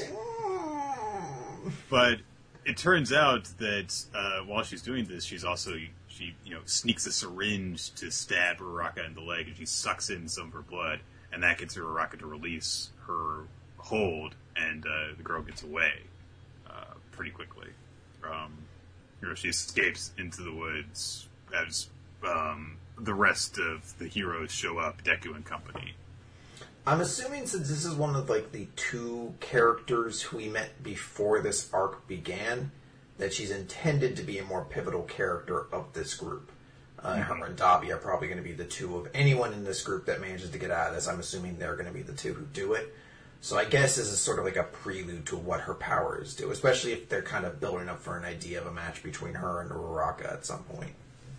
But it turns out that uh, while she's doing this, she's also, she you know, sneaks a syringe to stab Uraraka in the leg, and she sucks in some of her blood. And that gets Uraraka to release her hold, and uh, the girl gets away uh, pretty quickly. Um, you know, she escapes into the woods as um, the rest of the heroes show up, Deku and company. I'm assuming since this is one of like the two characters who we met before this arc began, that she's intended to be a more pivotal character of this group. Uh, mm-hmm. Her and Dabi are probably going to be the two of anyone in this group that manages to get out of this. I'm assuming they're going to be the two who do it. So I guess this is sort of like a prelude to what her powers do, especially if they're kind of building up for an idea of a match between her and Uraraka at some point.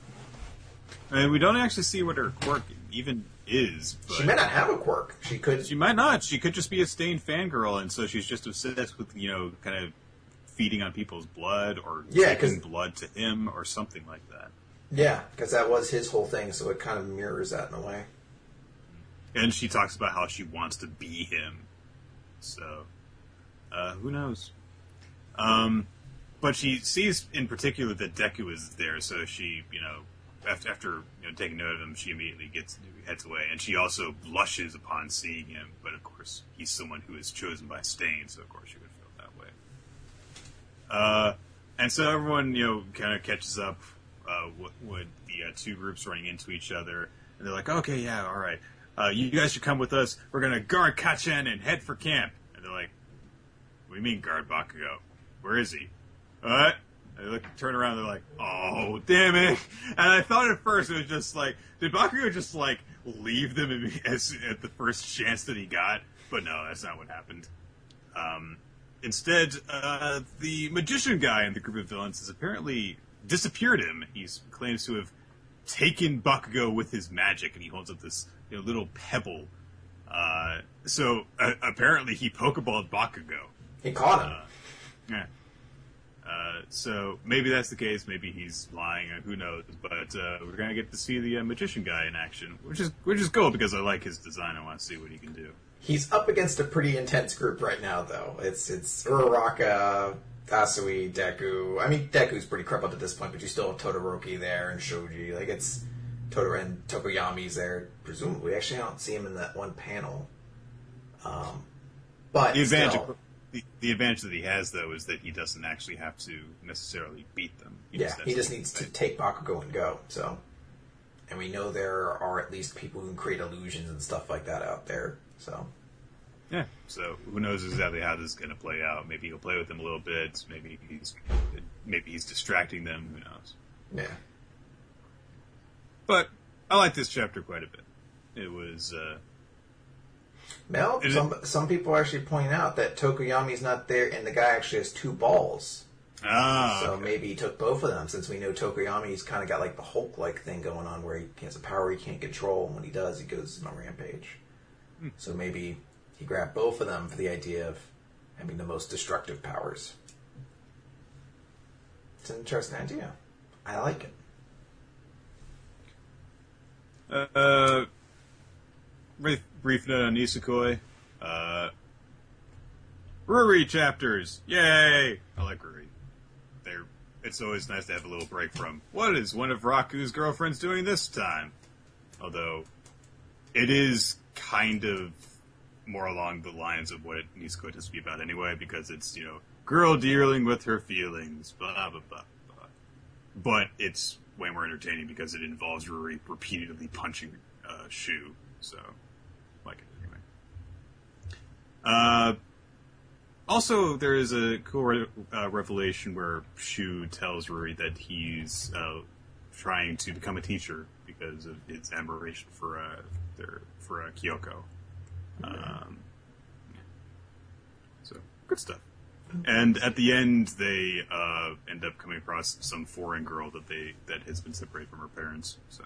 I mean, we don't actually see what her quirk even is. But she may not have a quirk. She could. She might not. She could just be a stained fangirl, and so she's just obsessed with, you know, kind of feeding on people's blood or yeah, taking blood to him or something like that. Yeah, because that was his whole thing, so it kind of mirrors that in a way. And she talks about how she wants to be him. So, uh, who knows? Um, but she sees in particular that Deku is there, so she, you know, after, after you know, taking note of him, she immediately gets heads away. And she also blushes upon seeing him, but of course, he's someone who is chosen by Stain, so of course she would feel that way. Uh, and so everyone, you know, kind of catches up uh, with, with the uh, two groups running into each other, and they're like, okay, yeah, all right. Uh, you guys should come with us. We're going to guard Kachen and head for camp. And they're like, what do you mean guard Bakugo? Where is he? What? And they look, turn around, and they're like, oh, damn it. And I thought at first it was just like, did Bakugo just, like, leave them as, at the first chance that he got? But no, that's not what happened. Um, instead, uh, the magician guy in the group of villains has apparently disappeared him. He claims to have taken Bakugo with his magic, and he holds up this you know, little pebble. Uh, so uh, apparently he Pokeballed Bakugo. He caught him. Uh, yeah. Uh, so maybe that's the case. Maybe he's lying. Uh, who knows? But uh, we're gonna get to see the uh, magician guy in action, which is which is cool because I like his design. I want to see what he can do. He's up against a pretty intense group right now, though. It's it's Uraraka, Asui, Deku. I mean, Deku's pretty crippled at this point, but you still have Todoroki there and Shoji. Like it's. Totoro and Tokoyami's there, presumably. Actually, I don't see him in that one panel. Um, but the advantage, still, the, the advantage that he has, though, is that he doesn't actually have to necessarily beat them. He yeah, just he just needs to take Bakugo and go. So, and we know there are at least people who can create illusions and stuff like that out there. So, yeah. So who knows exactly how this is going to play out? Maybe he'll play with them a little bit. Maybe he's maybe he's distracting them. Who knows? Yeah. But I like this chapter quite a bit. It was. Uh, Mel, it, some some people actually point out that Tokoyami's not there, and the guy actually has two balls. Ah, so okay. Maybe he took both of them, since we know Tokoyami's kind of got like the Hulk-like thing going on, where he has a power he can't control, and when he does, he goes on a rampage. Hmm. So maybe he grabbed both of them for the idea of having the most destructive powers. It's an interesting idea. I like it. Uh, brief, brief note on Nisekoi. Uh, Ruri chapters. Yay! I like Ruri. They're, it's always nice to have a little break from, what is one of Raku's girlfriends doing this time? Although, it is kind of more along the lines of what Nisekoi tends to be about anyway, because it's, you know, girl dealing with her feelings, blah, blah, blah, blah. But it's way more entertaining because it involves Ruri repeatedly punching uh, Shu. So, like it anyway. Uh, also, there is a cool re- uh, revelation where Shu tells Ruri that he's uh, trying to become a teacher because of his admiration for uh, their for uh, Kyoko. Um, so, good stuff. And at the end, they uh, end up coming across some foreign girl that they that has been separated from her parents. So,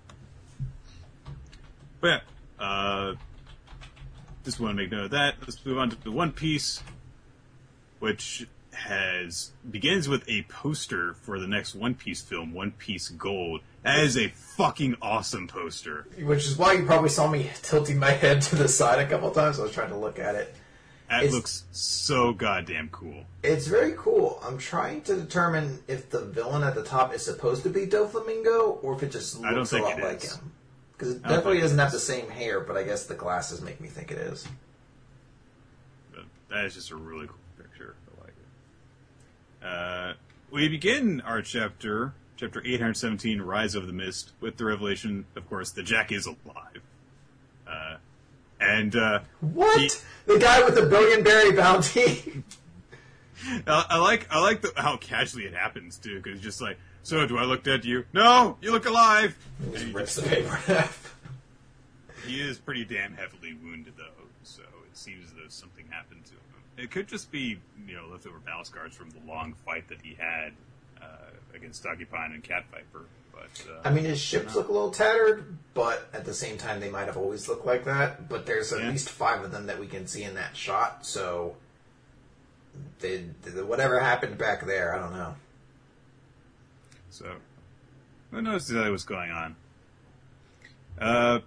but yeah, uh, just want to make note of that. Let's move on to the One Piece, which has begins with a poster for the next One Piece film, One Piece Gold. That is a fucking awesome poster. Which is why you probably saw me tilting my head to the side a couple times. I was trying to look at it. That it's, looks so goddamn cool. It's very cool. I'm trying to determine if the villain at the top is supposed to be Doflamingo or if it just looks a lot like him. Because it definitely doesn't have the same hair, but I guess the glasses make me think it is. But that is just a really cool picture. I like it. Uh, we begin our chapter chapter eight hundred seventeen, Rise of the Mist, with the revelation, of course, that Jack is alive. Uh, and, uh... What? He, the guy with the billion berry bounty? I, I like I like the, how casually it happens, too, because it's just like, so, do I look dead to you? No! You look alive! He just rips the paper in half. He is pretty damn heavily wounded, though, so it seems as though something happened to him. It could just be, you know, leftover battle scars from the long fight that he had uh, against Doggy Pine and Cat Viper. But uh, I mean, his ships look a little tattered, but at the same time, they might have always looked like that. But there's at yeah. least five of them that we can see in that shot, so they, they, whatever happened back there, I don't know. So, who knows exactly what's going on? Uh,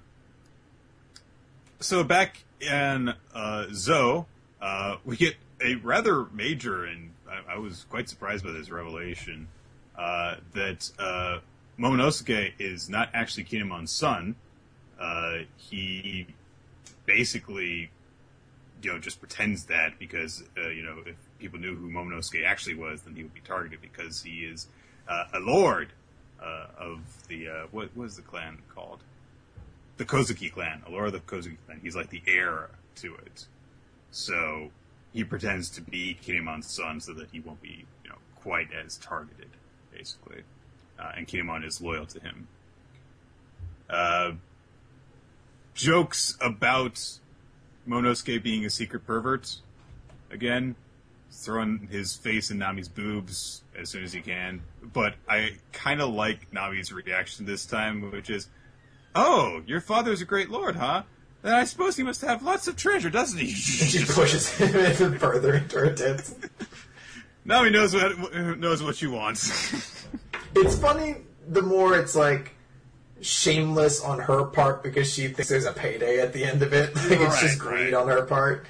so back in uh, Zoe, uh, we get a rather major, and I, I was quite surprised by this revelation, uh, that uh, Momonosuke is not actually Kinemon's son. Uh, he basically, you know, just pretends that because, uh, you know, if people knew who Momonosuke actually was, then he would be targeted because he is uh, a lord uh, of the, uh, what was the clan called? The Kozuki clan, a lord of the Kozuki clan. He's like the heir to it. So he pretends to be Kinemon's son so that he won't be, you know, quite as targeted, basically. Uh, and Kinemon is loyal to him. Uh, jokes about Momonosuke being a secret pervert. Again, throwing his face in Nami's boobs as soon as he can. But I kind of like Nami's reaction this time, which is, "Oh, your father's a great lord, huh? Then I suppose he must have lots of treasure, doesn't he?" She pushes him even further into her tits. Now he knows what knows what she wants. It's funny, the more it's like shameless on her part because she thinks there's a payday at the end of it. Like, it's right, just greed right. on her part.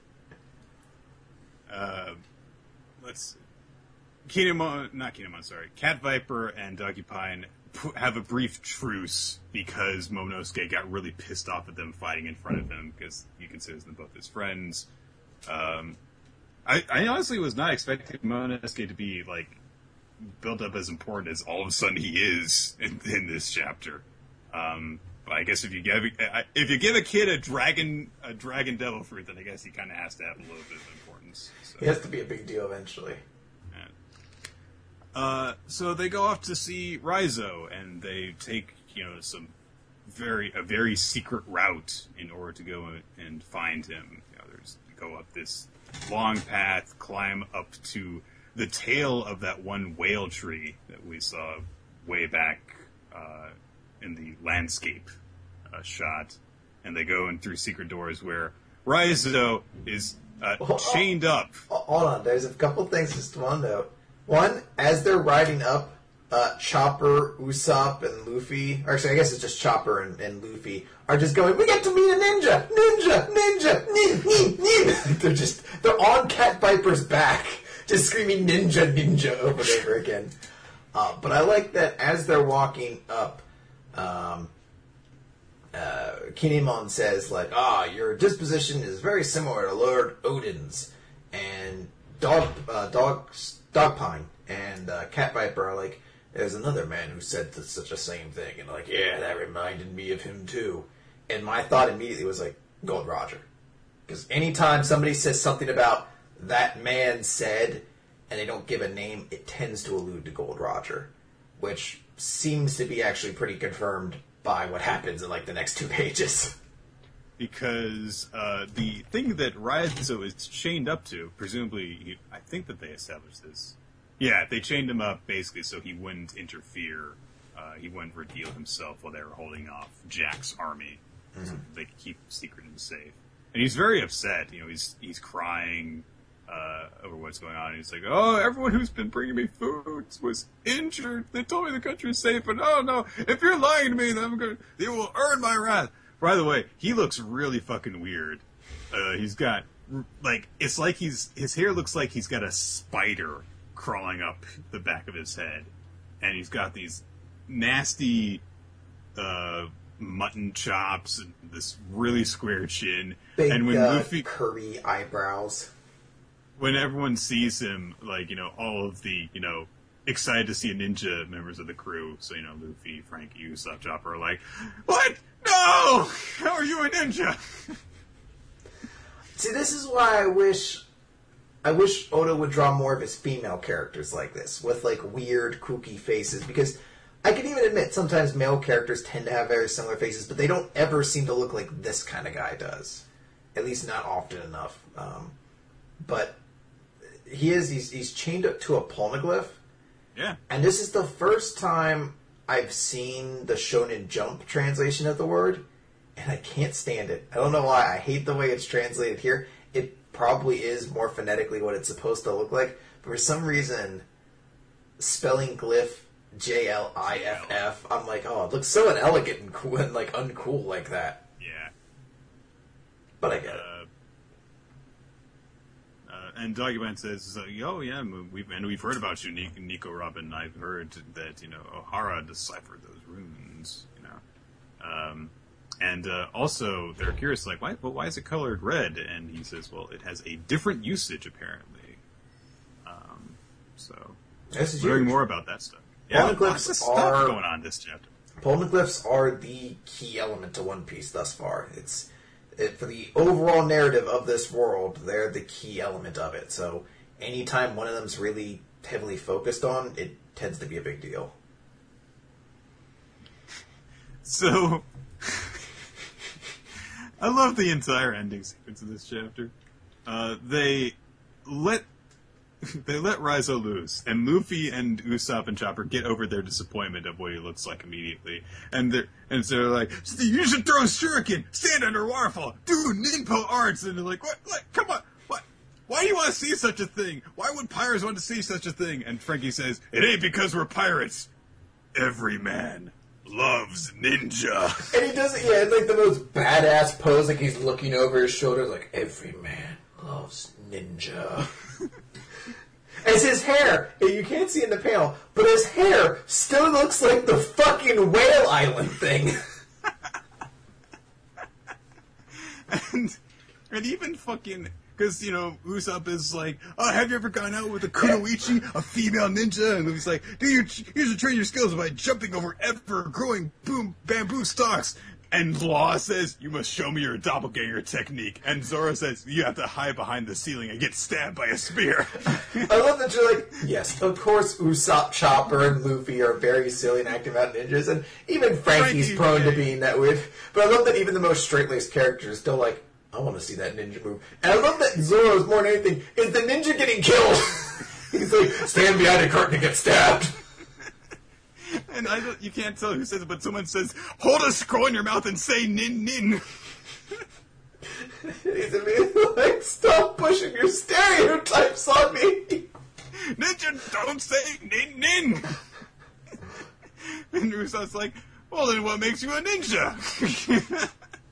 Uh, let's see. Kinemon, not Kinemon, sorry. Cat Viper and Doggy Pine have a brief truce because Momonosuke got really pissed off at them fighting in front of him because he considers them both his friends. Um, I, I honestly was not expecting Momonosuke to be, like, built up as important as all of a sudden he is in, in this chapter. Um, but I guess if you give if you give a kid a dragon a dragon devil fruit, then I guess he kind of has to have a little bit of importance. So. He has to be a big deal eventually. Uh, so they go off to see Raizo, and they take, you know, some very a very secret route in order to go and find him. You know, there's go up this long path, climb up to the tail of that one whale tree that we saw way back uh, in the landscape uh, shot, and they go in through secret doors where Raizo is uh, chained up. Hold on, there's a couple things just to note. One, as they're riding up, uh, Chopper, Usopp, and Luffy, or actually I guess it's just Chopper and, and Luffy, are just going, "We get to meet a ninja! Ninja! Ninja! Nin! Nin! Nin!" They're just, they're on Cat Viper's back, just screaming ninja, ninja over and over again. Uh, but I like that as they're walking up, um, uh, Kinemon says, like, "Ah, your disposition is very similar to Lord Odin's." And Dog, uh, Dog's, Dogpine and uh, Cat Viper are like, "There's another man who said th- such a same thing," and like, "Yeah, that reminded me of him too." And my thought immediately was like, Gold Roger, because anytime somebody says something about that man said, and they don't give a name, it tends to allude to Gold Roger, which seems to be actually pretty confirmed by what happens in like the next two pages. Because uh, the thing that Raizo is chained up to, presumably, he, I think that they established this. Yeah, they chained him up basically so he wouldn't interfere. Uh, he wouldn't reveal himself while they were holding off Jack's army, mm-hmm. so they could keep the secret and safe. And he's very upset. You know, he's he's crying uh, over what's going on. He's like, "Oh, everyone who's been bringing me food was injured. They told me the country is safe, but oh no, if you're lying to me, then I'm gonna, they will earn my wrath." By the way, he looks really fucking weird. Uh, he's got, like, it's like he's, his hair looks like he's got a spider crawling up the back of his head. And he's got these nasty, uh, mutton chops and this really square chin. Big, and when uh, Luffy, curly eyebrows. When everyone sees him, like, you know, all of the, you know, excited to see ninja members of the crew. So, you know, Luffy, Frankie, Usopp, Chopper are like, what? No! How are you a ninja? See, this is why I wish... I wish Oda would draw more of his female characters like this, with, like, weird, kooky faces, because I can even admit sometimes male characters tend to have very similar faces, but they don't ever seem to look like this kind of guy does. At least not often enough. Um, but he is, he's, he's chained up to a polyglyph. Yeah. And this is the first time I've seen the Shonen Jump translation of the word, and I can't stand it. I don't know why. I hate the way it's translated here. It probably is more phonetically what it's supposed to look like, but for some reason, spelling glyph J L I F F, I'm like, oh, it looks so inelegant and cool and like uncool like that. Yeah. But I get it. Uh, uh, and Doggyman says, "Oh yeah, we've and we've heard about you, Nico, Nico Robin. I've heard that you know Ohara deciphered those runes. You know, um, and uh, also they're curious, like, why? But why is it colored red?" And he says, "Well, it has a different usage apparently." Um, so, this is learning huge. more about that stuff. Yeah, Polyglyphs lots of stuff are going on this chapter. Polyglyphs are the key element to One Piece thus far. It's it, for the overall narrative of this world, they're the key element of it. So anytime one of them's really heavily focused on, it tends to be a big deal. So, I love the entire ending sequence of this chapter. Uh, they let they let Raizo loose, and Luffy and Usopp and Chopper get over their disappointment of what he looks like immediately. And they're and so they're like, "You should throw shuriken, stand under waterfall, do ninpo arts." And they're like, "What? Like, come on, what? Why do you want to see such a thing? Why would pirates want to see such a thing?" And Frankie says, "It ain't because we're pirates. Every man loves ninja." And he does it, yeah, in like the most badass pose, like he's looking over his shoulder, like, every man loves ninja. As his hair, you can't see in the panel, but his hair still looks like the fucking Whale Island thing. and, and even fucking, because, you know, Usopp is like, "Oh, have you ever gone out with a kunoichi, a female ninja?" And he's like, "Do you, you should train your skills by jumping over ever-growing boom bamboo stalks." And Law says, "You must show me your doppelganger technique." And Zoro says, "You have to hide behind the ceiling and get stabbed by a spear." I love that you're like, yes, of course Usopp, Chopper, and Luffy are very silly and acting out ninjas, and even Frankie's Frankie, prone yeah. to being that weird. But I love that even the most straight-laced characters still like, I want to see that ninja move. And I love that Zoro's more than anything is the ninja getting killed. He's like, stand behind a curtain and get stabbed. And I don't, you can't tell who says it, but someone says, "Hold a scroll in your mouth and say nin nin." He's immediately like, stop pushing your stereotypes on me. Ninja, don't say nin nin. And Usopp's like, "Well, then what makes you a ninja?"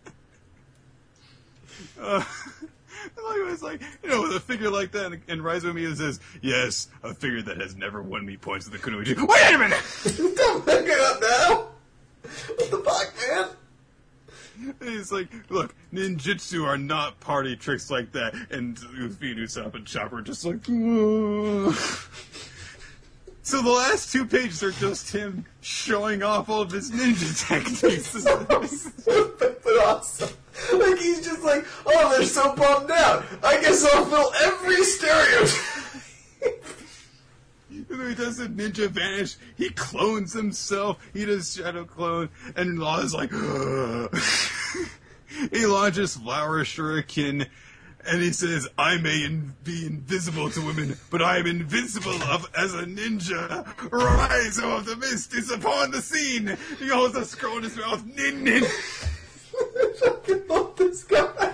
uh, I was like, you know, with a figure like that, and Raizo Miya says, "Yes, a figure that has never won me points in the kunoichi." Wait a minute! Don't look it up now. What the fuck, man? And he's like, "Look, ninjutsu are not party tricks like that." And Luffy and Usopp and Chopper are just like, "Ugh." So the last two pages are just him showing off all of his ninja techniques. So stupid, but awesome. Like, he's just like, oh, they're so bummed out. I guess I'll fill every stereotype. And then he does the ninja vanish. He clones himself. He does shadow clone. And Law is like, ugh. He launches flower shuriken. And he says, "I may in- be invisible to women, but I am invincible of, as a ninja. Rise of the mist is upon the scene." He holds a scroll in his mouth. Nin nin. I fucking love this guy.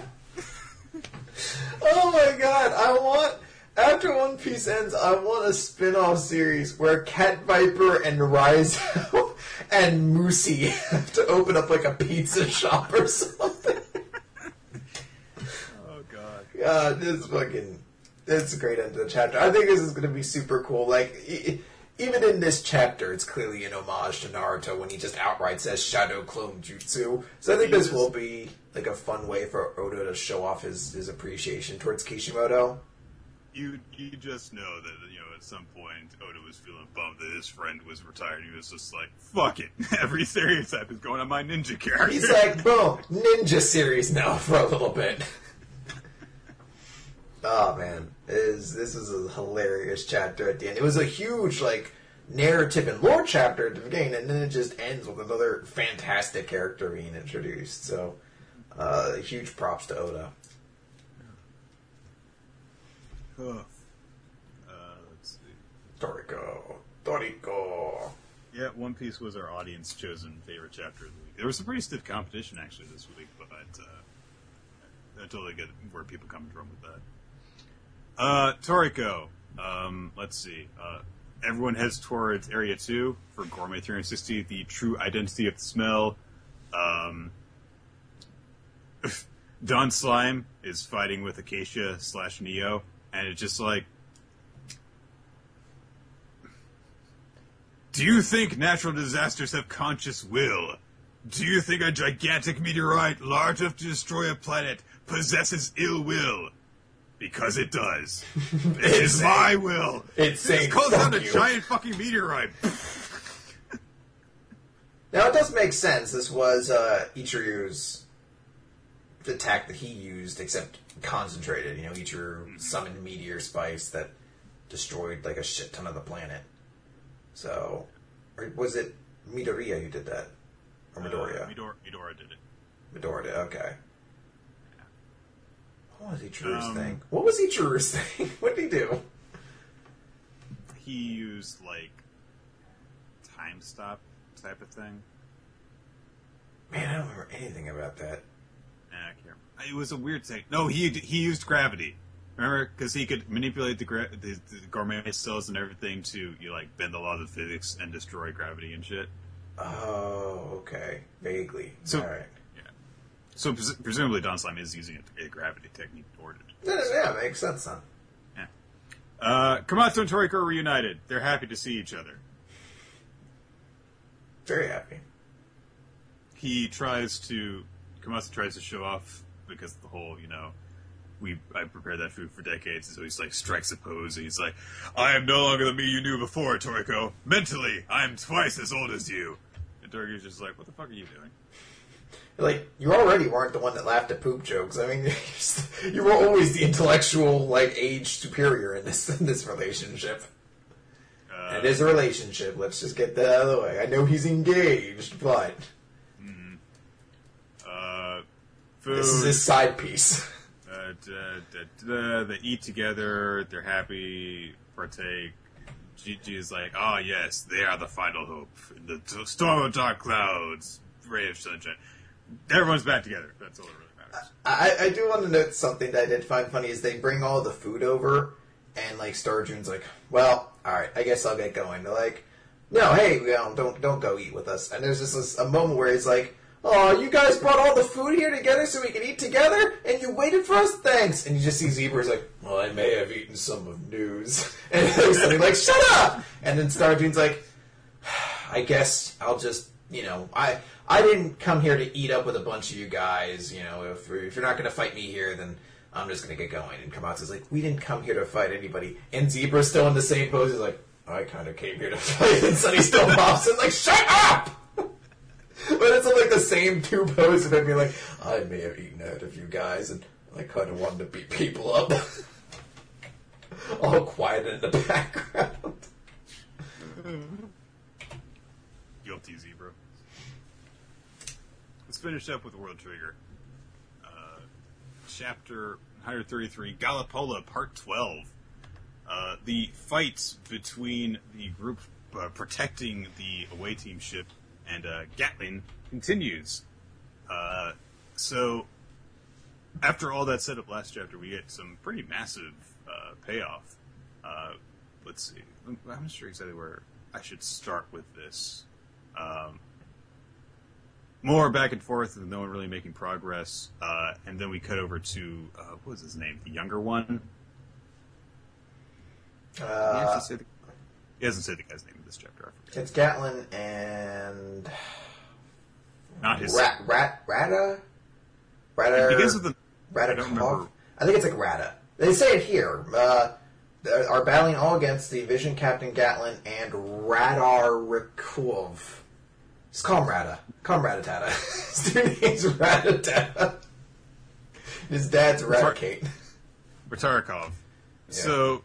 Oh my god, I want, after One Piece ends, I want a spin-off series where Cat Viper and Raizo and Moosey have to open up like a pizza shop or something. God, this fucking, it's a great end to the chapter. I think this is going to be super cool. Like, e- even in this chapter, it's clearly an homage to Naruto when he just outright says Shadow Clone Jutsu. So I think this will be like a fun way for Oda to show off his, his appreciation towards Kishimoto. You you just know that, you know, at some point Oda was feeling bummed that his friend was retired. He was just like, fuck it. Every stereotype is going on my ninja character. He's like, boom, ninja series now for a little bit. Oh, man. It is, this is a hilarious chapter at the end. It was a huge, like, narrative and lore chapter at the beginning, and then it just ends with another fantastic character being introduced. So, uh, huge props to Oda. Uh, let's see. Toriko. Toriko. Yeah, One Piece was our audience chosen favorite chapter of the week. There was some pretty stiff competition actually this week, but uh, I totally get where people come from with that. Uh, Toriko. Um, let's see. Uh, everyone heads towards Area two for Gourmet three sixty, the true identity of the smell. Um, Don Slime is fighting with Acacia slash Neo. And it's just like, do you think natural disasters have conscious will? Do you think a gigantic meteorite large enough to destroy a planet possesses ill will? Because it does. It is saying, my will. It's saying, it calls down a you. giant fucking meteorite. Now, it does make sense. This was uh, Ichiru's attack that he used, except concentrated. You know, Ichiru summoned meteor spice that destroyed like a shit ton of the planet. So, or was it Midoriya who did that, or Midoriya? Uh, Midor- Midora did it. Midora did. Okay. What was Ichiru's Um, thing? What was Ichiru's thing? What did he do? He used like time stop type of thing. Man, I don't remember anything about that. Nah, I can't remember. It was a weird thing. No, he he used gravity. Remember, because he could manipulate the, gra- the, the gourmet cells and everything to you like bend the laws of physics and destroy gravity and shit. Oh, okay. Vaguely. So, all right. yeah. So pres- presumably, Don Slime is using a, a gravity technique in order to. Yeah, yeah, makes sense, then. Yeah. Uh, Komatsu and Toriko are reunited. They're happy to see each other. Very happy. He tries to. Komatsu tries to show off because the whole, you know, we I prepared that food for decades, so he's like strikes a pose, and he's like, I am no longer the me you knew before, Toriko. Mentally, I am twice as old as you. And Toriko's just like, what the fuck are you doing? Like, you already weren't the one that laughed at poop jokes. I mean, you were always the intellectual, like, age superior in this in this relationship. Uh, and it is a relationship. Let's just get that out of the way. I know he's engaged, but mm, uh, food. This is his side piece. Uh, da, da, da, they eat together. They're happy. Partake. Gigi is like, oh yes, they are the final hope. The t- storm of dark clouds, ray of sunshine. Everyone's back together. That's all that really matters. I, I do want to note something that I did find funny is they bring all the food over, and like Star June's like, well, all right, I guess I'll get going. They're like, no, hey, well, don't don't go eat with us. And there's just this, a moment where he's like, oh, you guys brought all the food here together so we could eat together, and you waited for us? Thanks. And you just see Zebra's like, well, I may have eaten some of news. And he's suddenly like, shut up! And then Star June's like, I guess I'll just, you know, I I didn't come here to eat up with a bunch of you guys. You know, if, if you're not going to fight me here, then I'm just going to get going. And Komatsu's like, we didn't come here to fight anybody. And Zebra's still in the same pose. He's like, I kind of came here to fight. And Sunny still pops in like, shut up! But it's like the same two poses of him being like, I may have eaten out of you guys, and I kind of wanted to beat people up. All quiet in the background. Guilty Zebra. Let's finish up with World Trigger. Uh, chapter one thirty-three, Galapola, Part twelve. Uh, the fight between the group uh, protecting the away team ship and uh, Gatling continues. Uh, so, after all that set up last chapter, we get some pretty massive uh, payoff. Uh, let's see. I'm not sure exactly where I should start with this. Um, more back and forth, and no one really making progress. Uh, and then we cut over to, uh, what was his name? The younger one? Uh, he, actually say the, he hasn't said the guy's name in this chapter. I forget. It's Gatlin and... Not his... Rat, Rat, Rata? Rata... It begins with the... Rata I don't remember. I think it's like Rata. They say it here. Uh, uh, are battling all against the Vision Captain Gatlin and Radar Rakov. Just call him Rada. Call him Ratatata. His dude name's Ratatata. His dad's Raticate. Ratarkov. Yeah. So,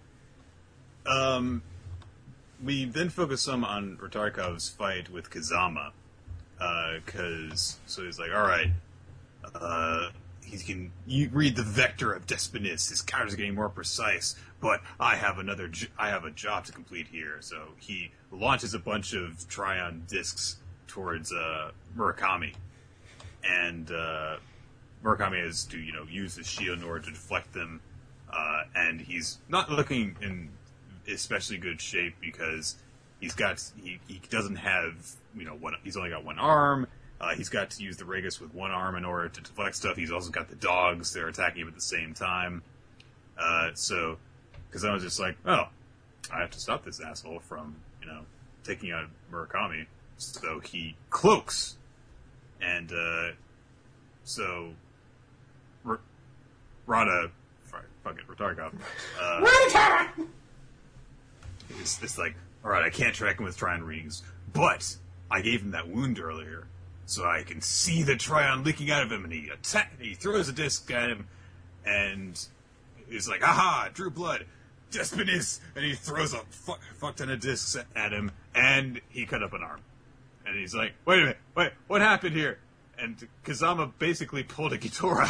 um, we then focus some on Ratarkov's fight with Kazama. Because, uh, so he's like, alright, uh, he can you read the vector of Despinus. His counters are getting more precise, but I have another, jo- I have a job to complete here. So he launches a bunch of Trion discs towards, uh, Murakami. And, uh, Murakami has to, you know, use his shield in order to deflect them. Uh, and he's not looking in especially good shape because he's got, he, he doesn't have, you know, one, he's only got one arm. Uh, he's got to use the Regus with one arm in order to deflect stuff. He's also got the dogs. They're attacking him at the same time. Uh, so, because I was just like, oh, I have to stop this asshole from, you know, taking out Murakami. So he cloaks. And, uh, so, R- Rada, fuck it, Ratarkov. Uh, it's, it's like, alright, I can't track him with Trion rings, but I gave him that wound earlier, so I can see the Trion leaking out of him, and he attack, he throws a disc at him, and he's like, aha, drew blood, Despinus, and he throws a fuck, fuck ton of discs at him, and he cut up an arm. And he's like, wait a minute, wait, what happened here? And Kazama basically pulled a Ghidorah.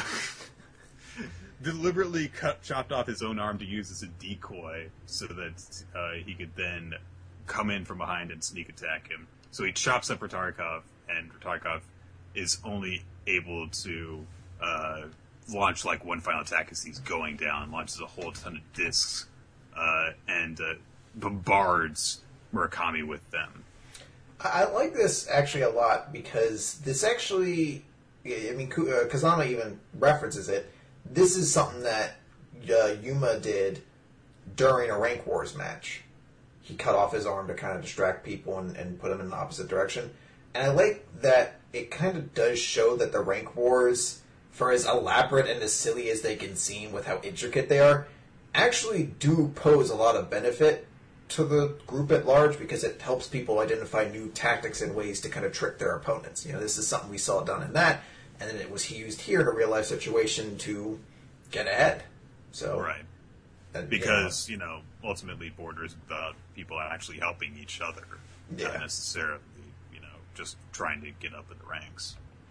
Deliberately cut, chopped off his own arm to use as a decoy so that uh, he could then come in from behind and sneak attack him. So he chops up Ratarkov, and Ratarkov is only able to uh, launch like one final attack as he's going down, launches a whole ton of discs, uh, and uh, bombards Murakami with them. I like this actually a lot because this actually, I mean, Kazama even references it. This is something that uh, Yuma did during a Rank Wars match. He cut off his arm to kind of distract people and, and put him in the opposite direction. And I like that it kind of does show that the Rank Wars, for as elaborate and as silly as they can seem with how intricate they are, actually do pose a lot of benefit to the group at large because it helps people identify new tactics and ways to kind of trick their opponents. You know, this is something we saw done in that. And then it was used here in a real life situation to get ahead. So right, and, because you know, you know, ultimately, Border is about people actually helping each other, yeah. Not necessarily, you know, just trying to get up in the ranks.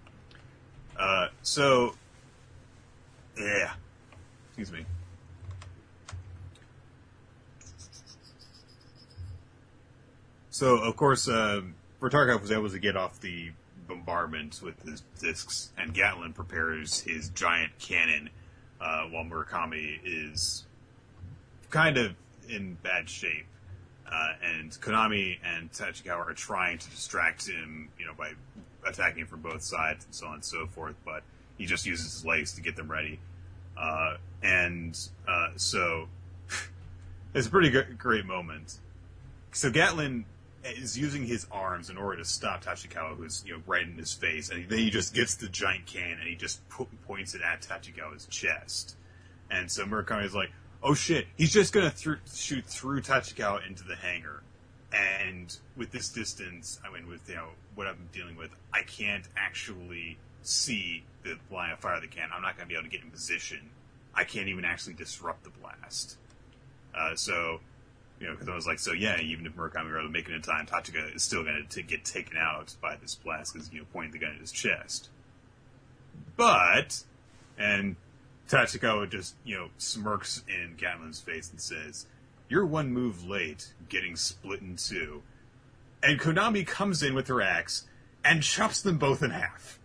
Uh, so yeah, excuse me. So of course, uh, Ratarkov was able to get off the bombardment with his discs, and Gatlin prepares his giant cannon uh, while Murakami is kind of in bad shape. Uh, and Konami and Tachikawa are trying to distract him, you know, by attacking him from both sides and so on and so forth, but he just uses his legs to get them ready. Uh, and uh, so it's a pretty g- great moment. So Gatlin is using his arms in order to stop Tachikawa, who's, you know, right in his face, and then he just gets the giant cannon and he just po- points it at Tachikawa's chest. And so Murakami is like, oh shit, he's just gonna th- shoot through Tachikawa into the hangar. And with this distance, I mean, with, you know, what I'm dealing with, I can't actually see the line of fire of the cannon. I'm not gonna be able to get in position. I can't even actually disrupt the blast. Uh, so, you know, because I was like, so yeah, even if Murakami were able to make it in time, Tachika is still going to get taken out by this blast because, you know, pointing the gun at his chest. But, and Tachikawa just, you know, smirks in Gatlin's face and says, you're one move late, getting split in two. And Konami comes in with her axe and chops them both in half.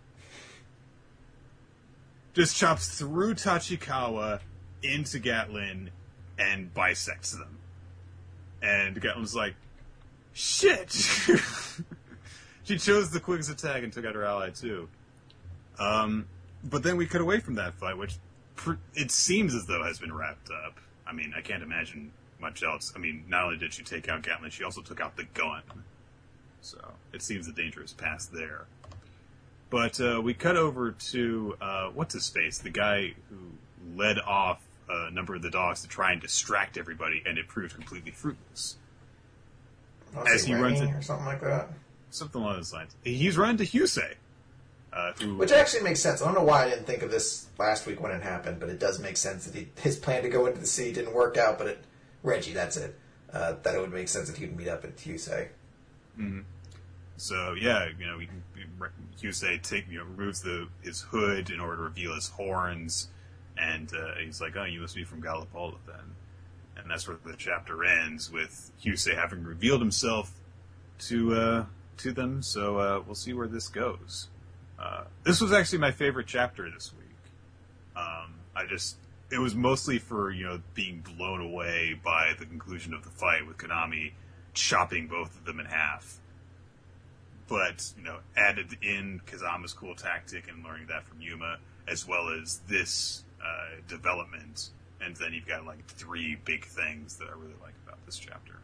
Just chops through Tachikawa into Gatlin and bisects them. And Gatlin's like, shit! She chose the quickest attack and took out her ally, too. Um, but then we cut away from that fight, which pr- it seems as though has been wrapped up. I mean, I can't imagine much else. I mean, not only did she take out Gatlin, she also took out the gun. So, it seems a dangerous pass there. But uh, we cut over to, uh, what's his face? The guy who led off a number of the dogs to try and distract everybody, and it proved completely fruitless. Was As he, he runs it, or something like that. Something along those lines. He's run into Husei. Uh, who, Which actually makes sense. I don't know why I didn't think of this last week when it happened, but it does make sense that he, his plan to go into the sea didn't work out, but it, Reggie, that's it. Uh, that it would make sense that he would meet up at Husei. Mm-hmm. So, yeah, you know, he, Husei take, you know, removes the, his hood in order to reveal his horns, and uh, he's like, oh, you must be from Gallipoli then. And that's where the chapter ends, with Husei having revealed himself to uh, to them, so uh, we'll see where this goes. Uh, this was actually my favorite chapter this week. Um, I just, it was mostly for, you know, being blown away by the conclusion of the fight with Konami chopping both of them in half. But, you know, added in Kazama's cool tactic and learning that from Yuma, as well as this uh, development. And then you've got, like, three big things that I really like about this chapter.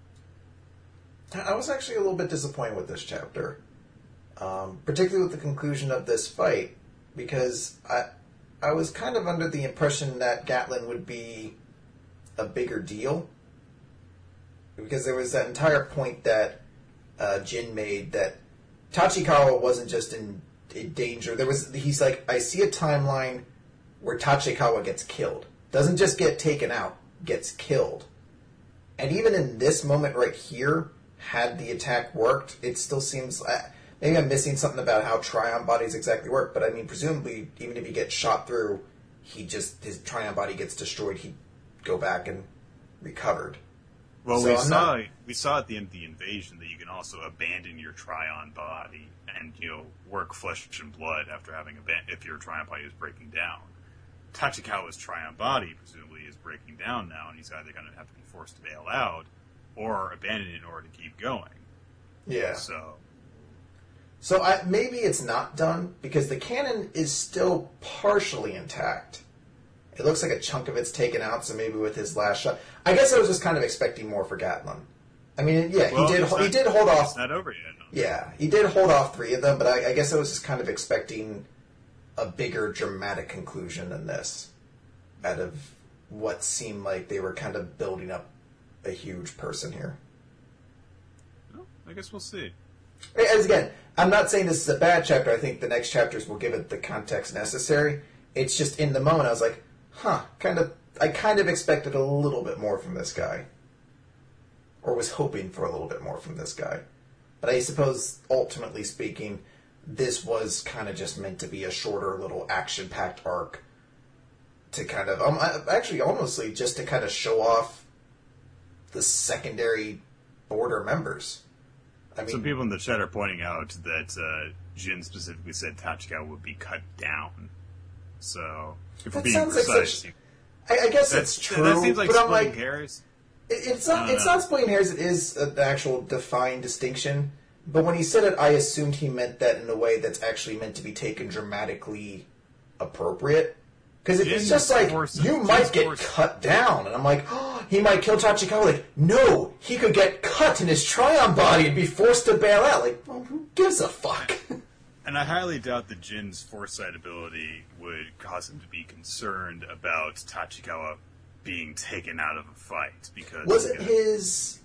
I was actually a little bit disappointed with this chapter. Um, particularly with the conclusion of this fight, because I I was kind of under the impression that Gatlin would be a bigger deal, because there was that entire point that uh, Jin made that Tachikawa wasn't just in, in danger. There was he's like, I see a timeline where Tachikawa gets killed, doesn't just get taken out, gets killed, and even in this moment right here, had the attack worked, it still seems. Uh, Maybe I'm missing something about how Trion bodies exactly work, but I mean, presumably, even if he gets shot through, he just his Trion body gets destroyed. He'd go back and recovered. Well, so we I'm saw not... we saw at the end of the invasion that you can also abandon your Trion body and, you know, work flesh and blood after having aban- if your Trion body is breaking down. Tachikawa's Trion body presumably is breaking down now, and he's either going to have to be forced to bail out or abandon it in order to keep going. Yeah. So. So I, maybe it's not done, because the cannon is still partially intact. It looks like a chunk of it's taken out, so maybe with his last shot. I guess I was just kind of expecting more for Gatlin. I mean, yeah, well, he did not, he did hold off... It's not over yet. No. Yeah, he did hold off three of them, but I, I guess I was just kind of expecting a bigger dramatic conclusion than this, out of what seemed like they were kind of building up a huge person here. Well, I guess we'll see. As again, I'm not saying this is a bad chapter. I think the next chapters will give it the context necessary. It's just in the moment I was like, huh, kind of. I kind of expected a little bit more from this guy, or was hoping for a little bit more from this guy. But I suppose, ultimately speaking, this was kind of just meant to be a shorter, little action-packed arc to kind of, um, actually, honestly, just to kind of show off the secondary border members. I mean, some people in the chat are pointing out that uh, Jin specifically said Tachikawa would be cut down. So, if we're being precise, like such, I, I guess it's true. That seems like but splitting like, hairs. It, it's not. It's know. not splitting hairs. It is an actual defined distinction. But when he said it, I assumed he meant that in a way that's actually meant to be taken dramatically appropriate. Because if it's just like, you might get force. cut down, and I'm like, oh, he might kill Tachikawa. Like, no, he could get cut in his Trion body and be forced to bail out. Like, well, who gives a fuck? And I highly doubt that Jin's foresight ability would cause him to be concerned about Tachikawa being taken out of a fight. Because wasn't you know, his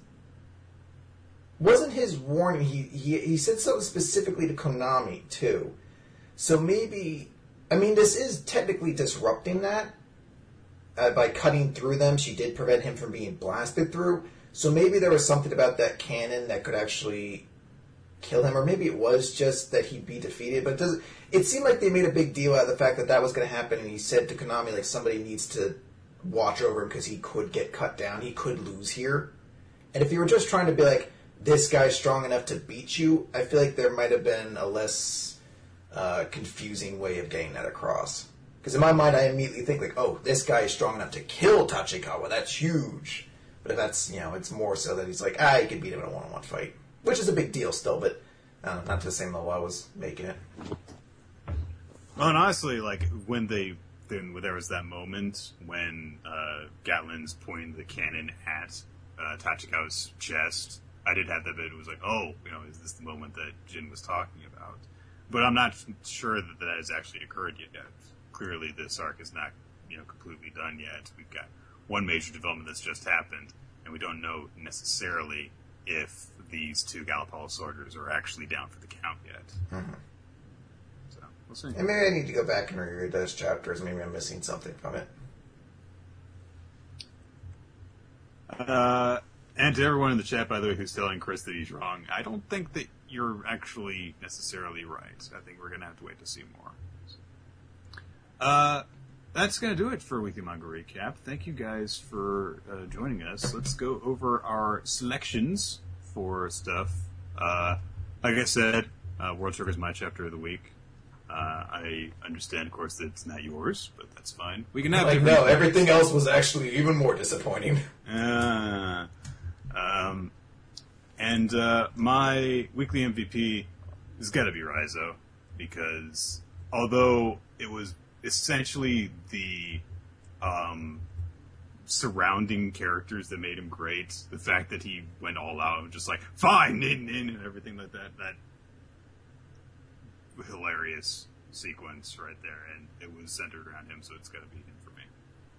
wasn't his warning? He he he said something specifically to Konami too. So maybe. I mean, this is technically disrupting that. Uh, by cutting through them, she did prevent him from being blasted through. So maybe there was something about that cannon that could actually kill him. Or maybe it was just that he'd be defeated. But it, does, it seemed like they made a big deal out of the fact that that was going to happen. And he said to Konami, like, somebody needs to watch over him because he could get cut down. He could lose here. And if you were just trying to be like, this guy's strong enough to beat you, I feel like there might have been a less... Uh, confusing way of getting that across. Because in my mind, I immediately think like, oh, this guy is strong enough to kill Tachikawa. That's huge. But if that's, you know, it's more so that he's like, ah, he can beat him in a one-on-one fight. Which is a big deal still, but uh, not to the same level I was making it. Well, and honestly, like, when they, then there was that moment when uh, Gatlin's pointing the cannon at uh, Tachikawa's chest, I did have that bit. It was like, oh, you know, is this the moment that Jin was talking about? But I'm not sure that that has actually occurred yet. Clearly, this arc is not you know, completely done yet. We've got one major development that's just happened, and we don't know necessarily if these two Gallipolis soldiers are actually down for the count yet. Mm-hmm. So, we'll see. And maybe I need to go back and reread those chapters. Maybe I'm missing something from it. Uh, and to everyone in the chat, by the way, who's telling Chris that he's wrong, I don't think that you're actually necessarily right. I think we're going to have to wait to see more. Uh, that's going to do it for Weekly Manga Recap. Thank you guys for uh, joining us. Let's go over our selections for stuff. Uh, like I said, uh, World Trigger is my chapter of the week. Uh, I understand, of course, that it's not yours, but that's fine. We can have like, different no, everything else was actually even more disappointing. Uh, um, and uh, my weekly M V P has got to be Raizo, because although it was essentially the um, surrounding characters that made him great, the fact that he went all out and just like, fine, nin, nin, and everything like that, that hilarious sequence right there, and it was centered around him, so it's got to be him for me.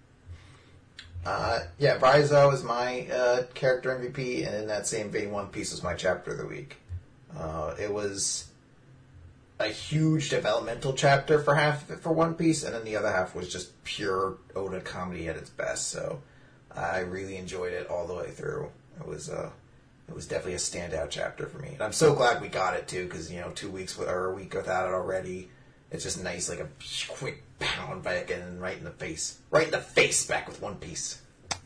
Uh, yeah, Raizo is my uh, character M V P, and in that same vein, One Piece was my chapter of the week. Uh, it was a huge developmental chapter for half of it for One Piece, and then the other half was just pure Oda comedy at its best. So I really enjoyed it all the way through. It was uh, it was definitely a standout chapter for me, and I'm so glad we got it too, because you know, two weeks with, or a week without it already. It's just nice, like a quick pound back in, right in the face. Right in the face back with One Piece.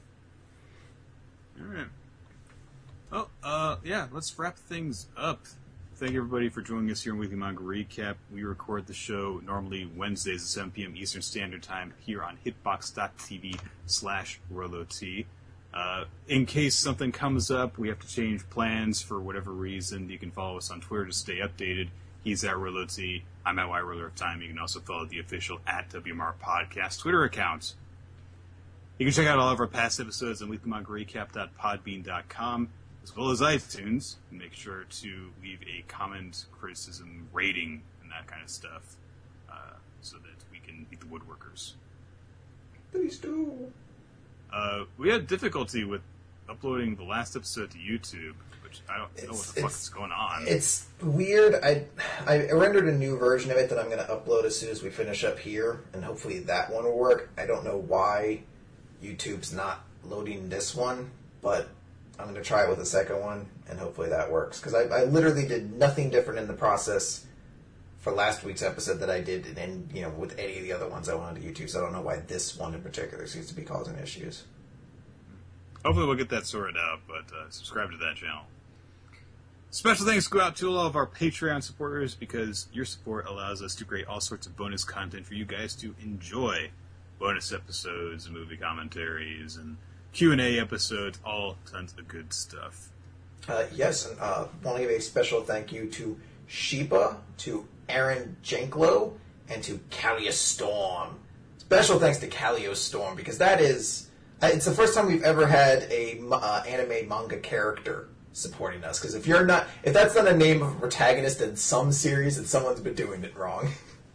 Alright. Well, uh, yeah, let's wrap things up. Thank everybody for joining us here in Weekly Manga Recap. We record the show normally Wednesdays at seven p.m. Eastern Standard Time here on hitbox.tv slash RoloT. Uh, in case something comes up, we have to change plans for whatever reason, you can follow us on Twitter to stay updated. He's at RoloT. I'm at YRoller of Time. You can also follow the official at W M R Podcast Twitter account. You can check out all of our past episodes on weekly manga recap dot podbean dot com, as well as iTunes. And make sure to leave a comment, criticism, rating, and that kind of stuff, uh, so that we can beat the woodworkers. Please do. Uh, we had difficulty with uploading the last episode to YouTube, which I don't know It's- what the fuck it's- is going on. It's weird. I I rendered a new version of it that I'm going to upload as soon as we finish up here, and hopefully that one will work. I don't know why YouTube's not loading this one, but I'm going to try it with the second one, and hopefully that works. Because I, I literally did nothing different in the process for last week's episode that I did, and, and you know, with any of the other ones I went onto YouTube. So I don't know why this one in particular seems to be causing issues. Hopefully we'll get that sorted out, but uh, subscribe to that channel. Special thanks go out to all of our Patreon supporters, because your support allows us to create all sorts of bonus content for you guys to enjoy. Bonus episodes, movie commentaries, and Q and A episodes, all tons of good stuff. Uh, yes, and uh, want to give a special thank you to Sheba, to Aaron Janklow, and to Callia Storm. Special thanks to Callia Storm, because that is... uh, It's the first time we've ever had a uh, anime manga character supporting us. Because if you're not... If that's not a name of a protagonist in some series, then someone's been doing it wrong.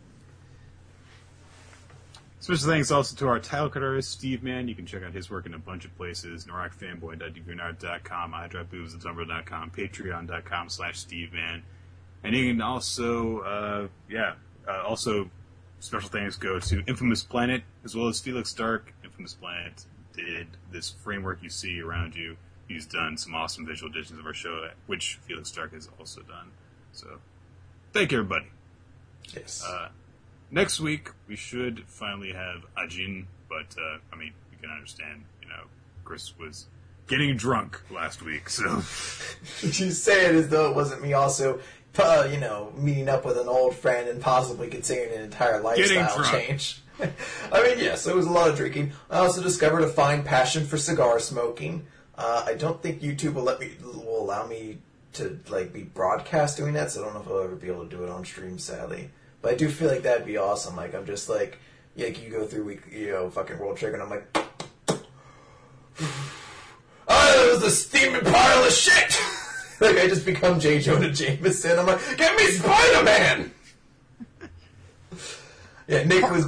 Special thanks also to our title card artist, Steve Mann. You can check out his work in a bunch of places. Norak Fanboy dot deviantart dot com, I Drop Boobs at Tumblr dot com, Patreon dot com slash Steve Mann. And you can also, uh, yeah, uh, also special thanks go to Infamous Planet, as well as Felix Dark. Infamous Planet did this framework you see around you. He's done some awesome visual editions of our show, which Felix Dark has also done. So, thank you, everybody. Yes. Uh, Next week, we should finally have Ajin, but, uh, I mean, you can understand, you know, Chris was getting drunk last week, so... You say it as though it wasn't me also, uh, you know, meeting up with an old friend and possibly considering an entire lifestyle change. I mean, yes, it was a lot of drinking. I also discovered a fine passion for cigar smoking. Uh, I don't think YouTube will let me, will allow me to, like, be broadcast doing that, so I don't know if I'll ever be able to do it on stream, sadly. But I do feel like that'd be awesome. Like, I'm just like, yeah, like you go through, week, you know, fucking World Trigger, and I'm like, oh, that was a steaming pile of shit! Like, I just become J. Jonah Jameson. I'm like, get me Spider-Man! Yeah, Nick was busy.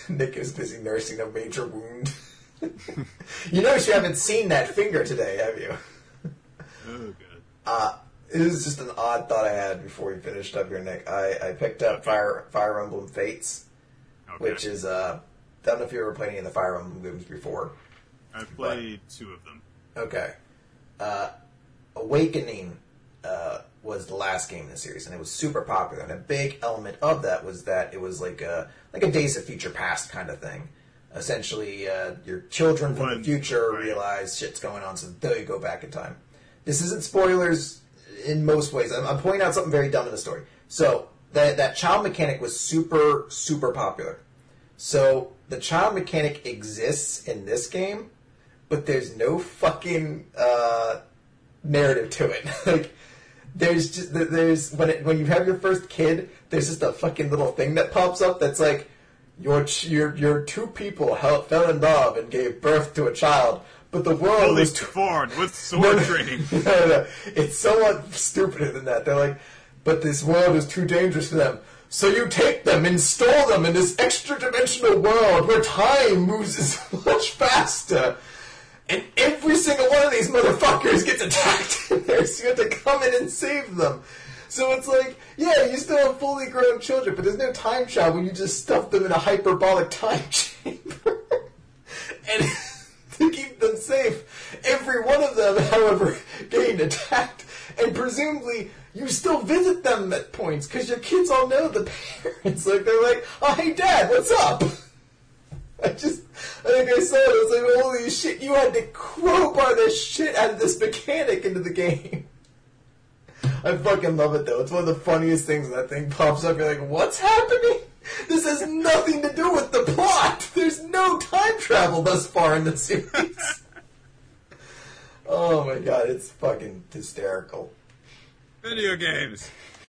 Nick is busy nursing a major wound. You notice you haven't seen that finger today, have you? Oh, good. Uh, it was just an odd thought I had before we finished up here, Nick. I, I picked up Fire Fire Emblem Fates, Okay. which is, uh, I don't know if you ever played any of the Fire Emblem games before. I've played but, two of them. Okay. Uh, Awakening uh, was the last game in the series, and it was super popular. And a big element of that was that it was like a like a Days of Future Past kind of thing. Essentially, uh, your children from One, the future right. realize shit's going on, so they go back in time. This isn't spoilers in most ways. I'm, I'm pointing out something very dumb in the story. So that that child mechanic was super super popular. So the child mechanic exists in this game, but there's no fucking uh, narrative to it. Like, there's just there's when it, when you have your first kid, there's just a fucking little thing that pops up that's like your your your two people held, fell in love and gave birth to a child, but the world Fully was too formed with sword training. no, no, no. It's somewhat stupider than that. They're like, but this world is too dangerous for them. So you take them, install them in this extra-dimensional world where time moves much faster. And every single one of these motherfuckers gets attacked in there, so you have to come in and save them. So it's like, yeah, you still have fully grown children, but there's no time travel. You just stuff them in a hyperbolic time chamber. And to keep them safe, every one of them, however, getting attacked. And presumably, you still visit them at points, because your kids all know the parents. Like, they're like, oh, hey, Dad, what's up? I just, I think I saw it, I was like, holy shit, you had to crowbar this shit out of this mechanic into the game. I fucking love it, though. It's one of the funniest things when that thing pops up. You're like, what's happening? This has nothing to do with the plot. There's no time travel thus far in the series. Oh my god, it's fucking hysterical. Video games.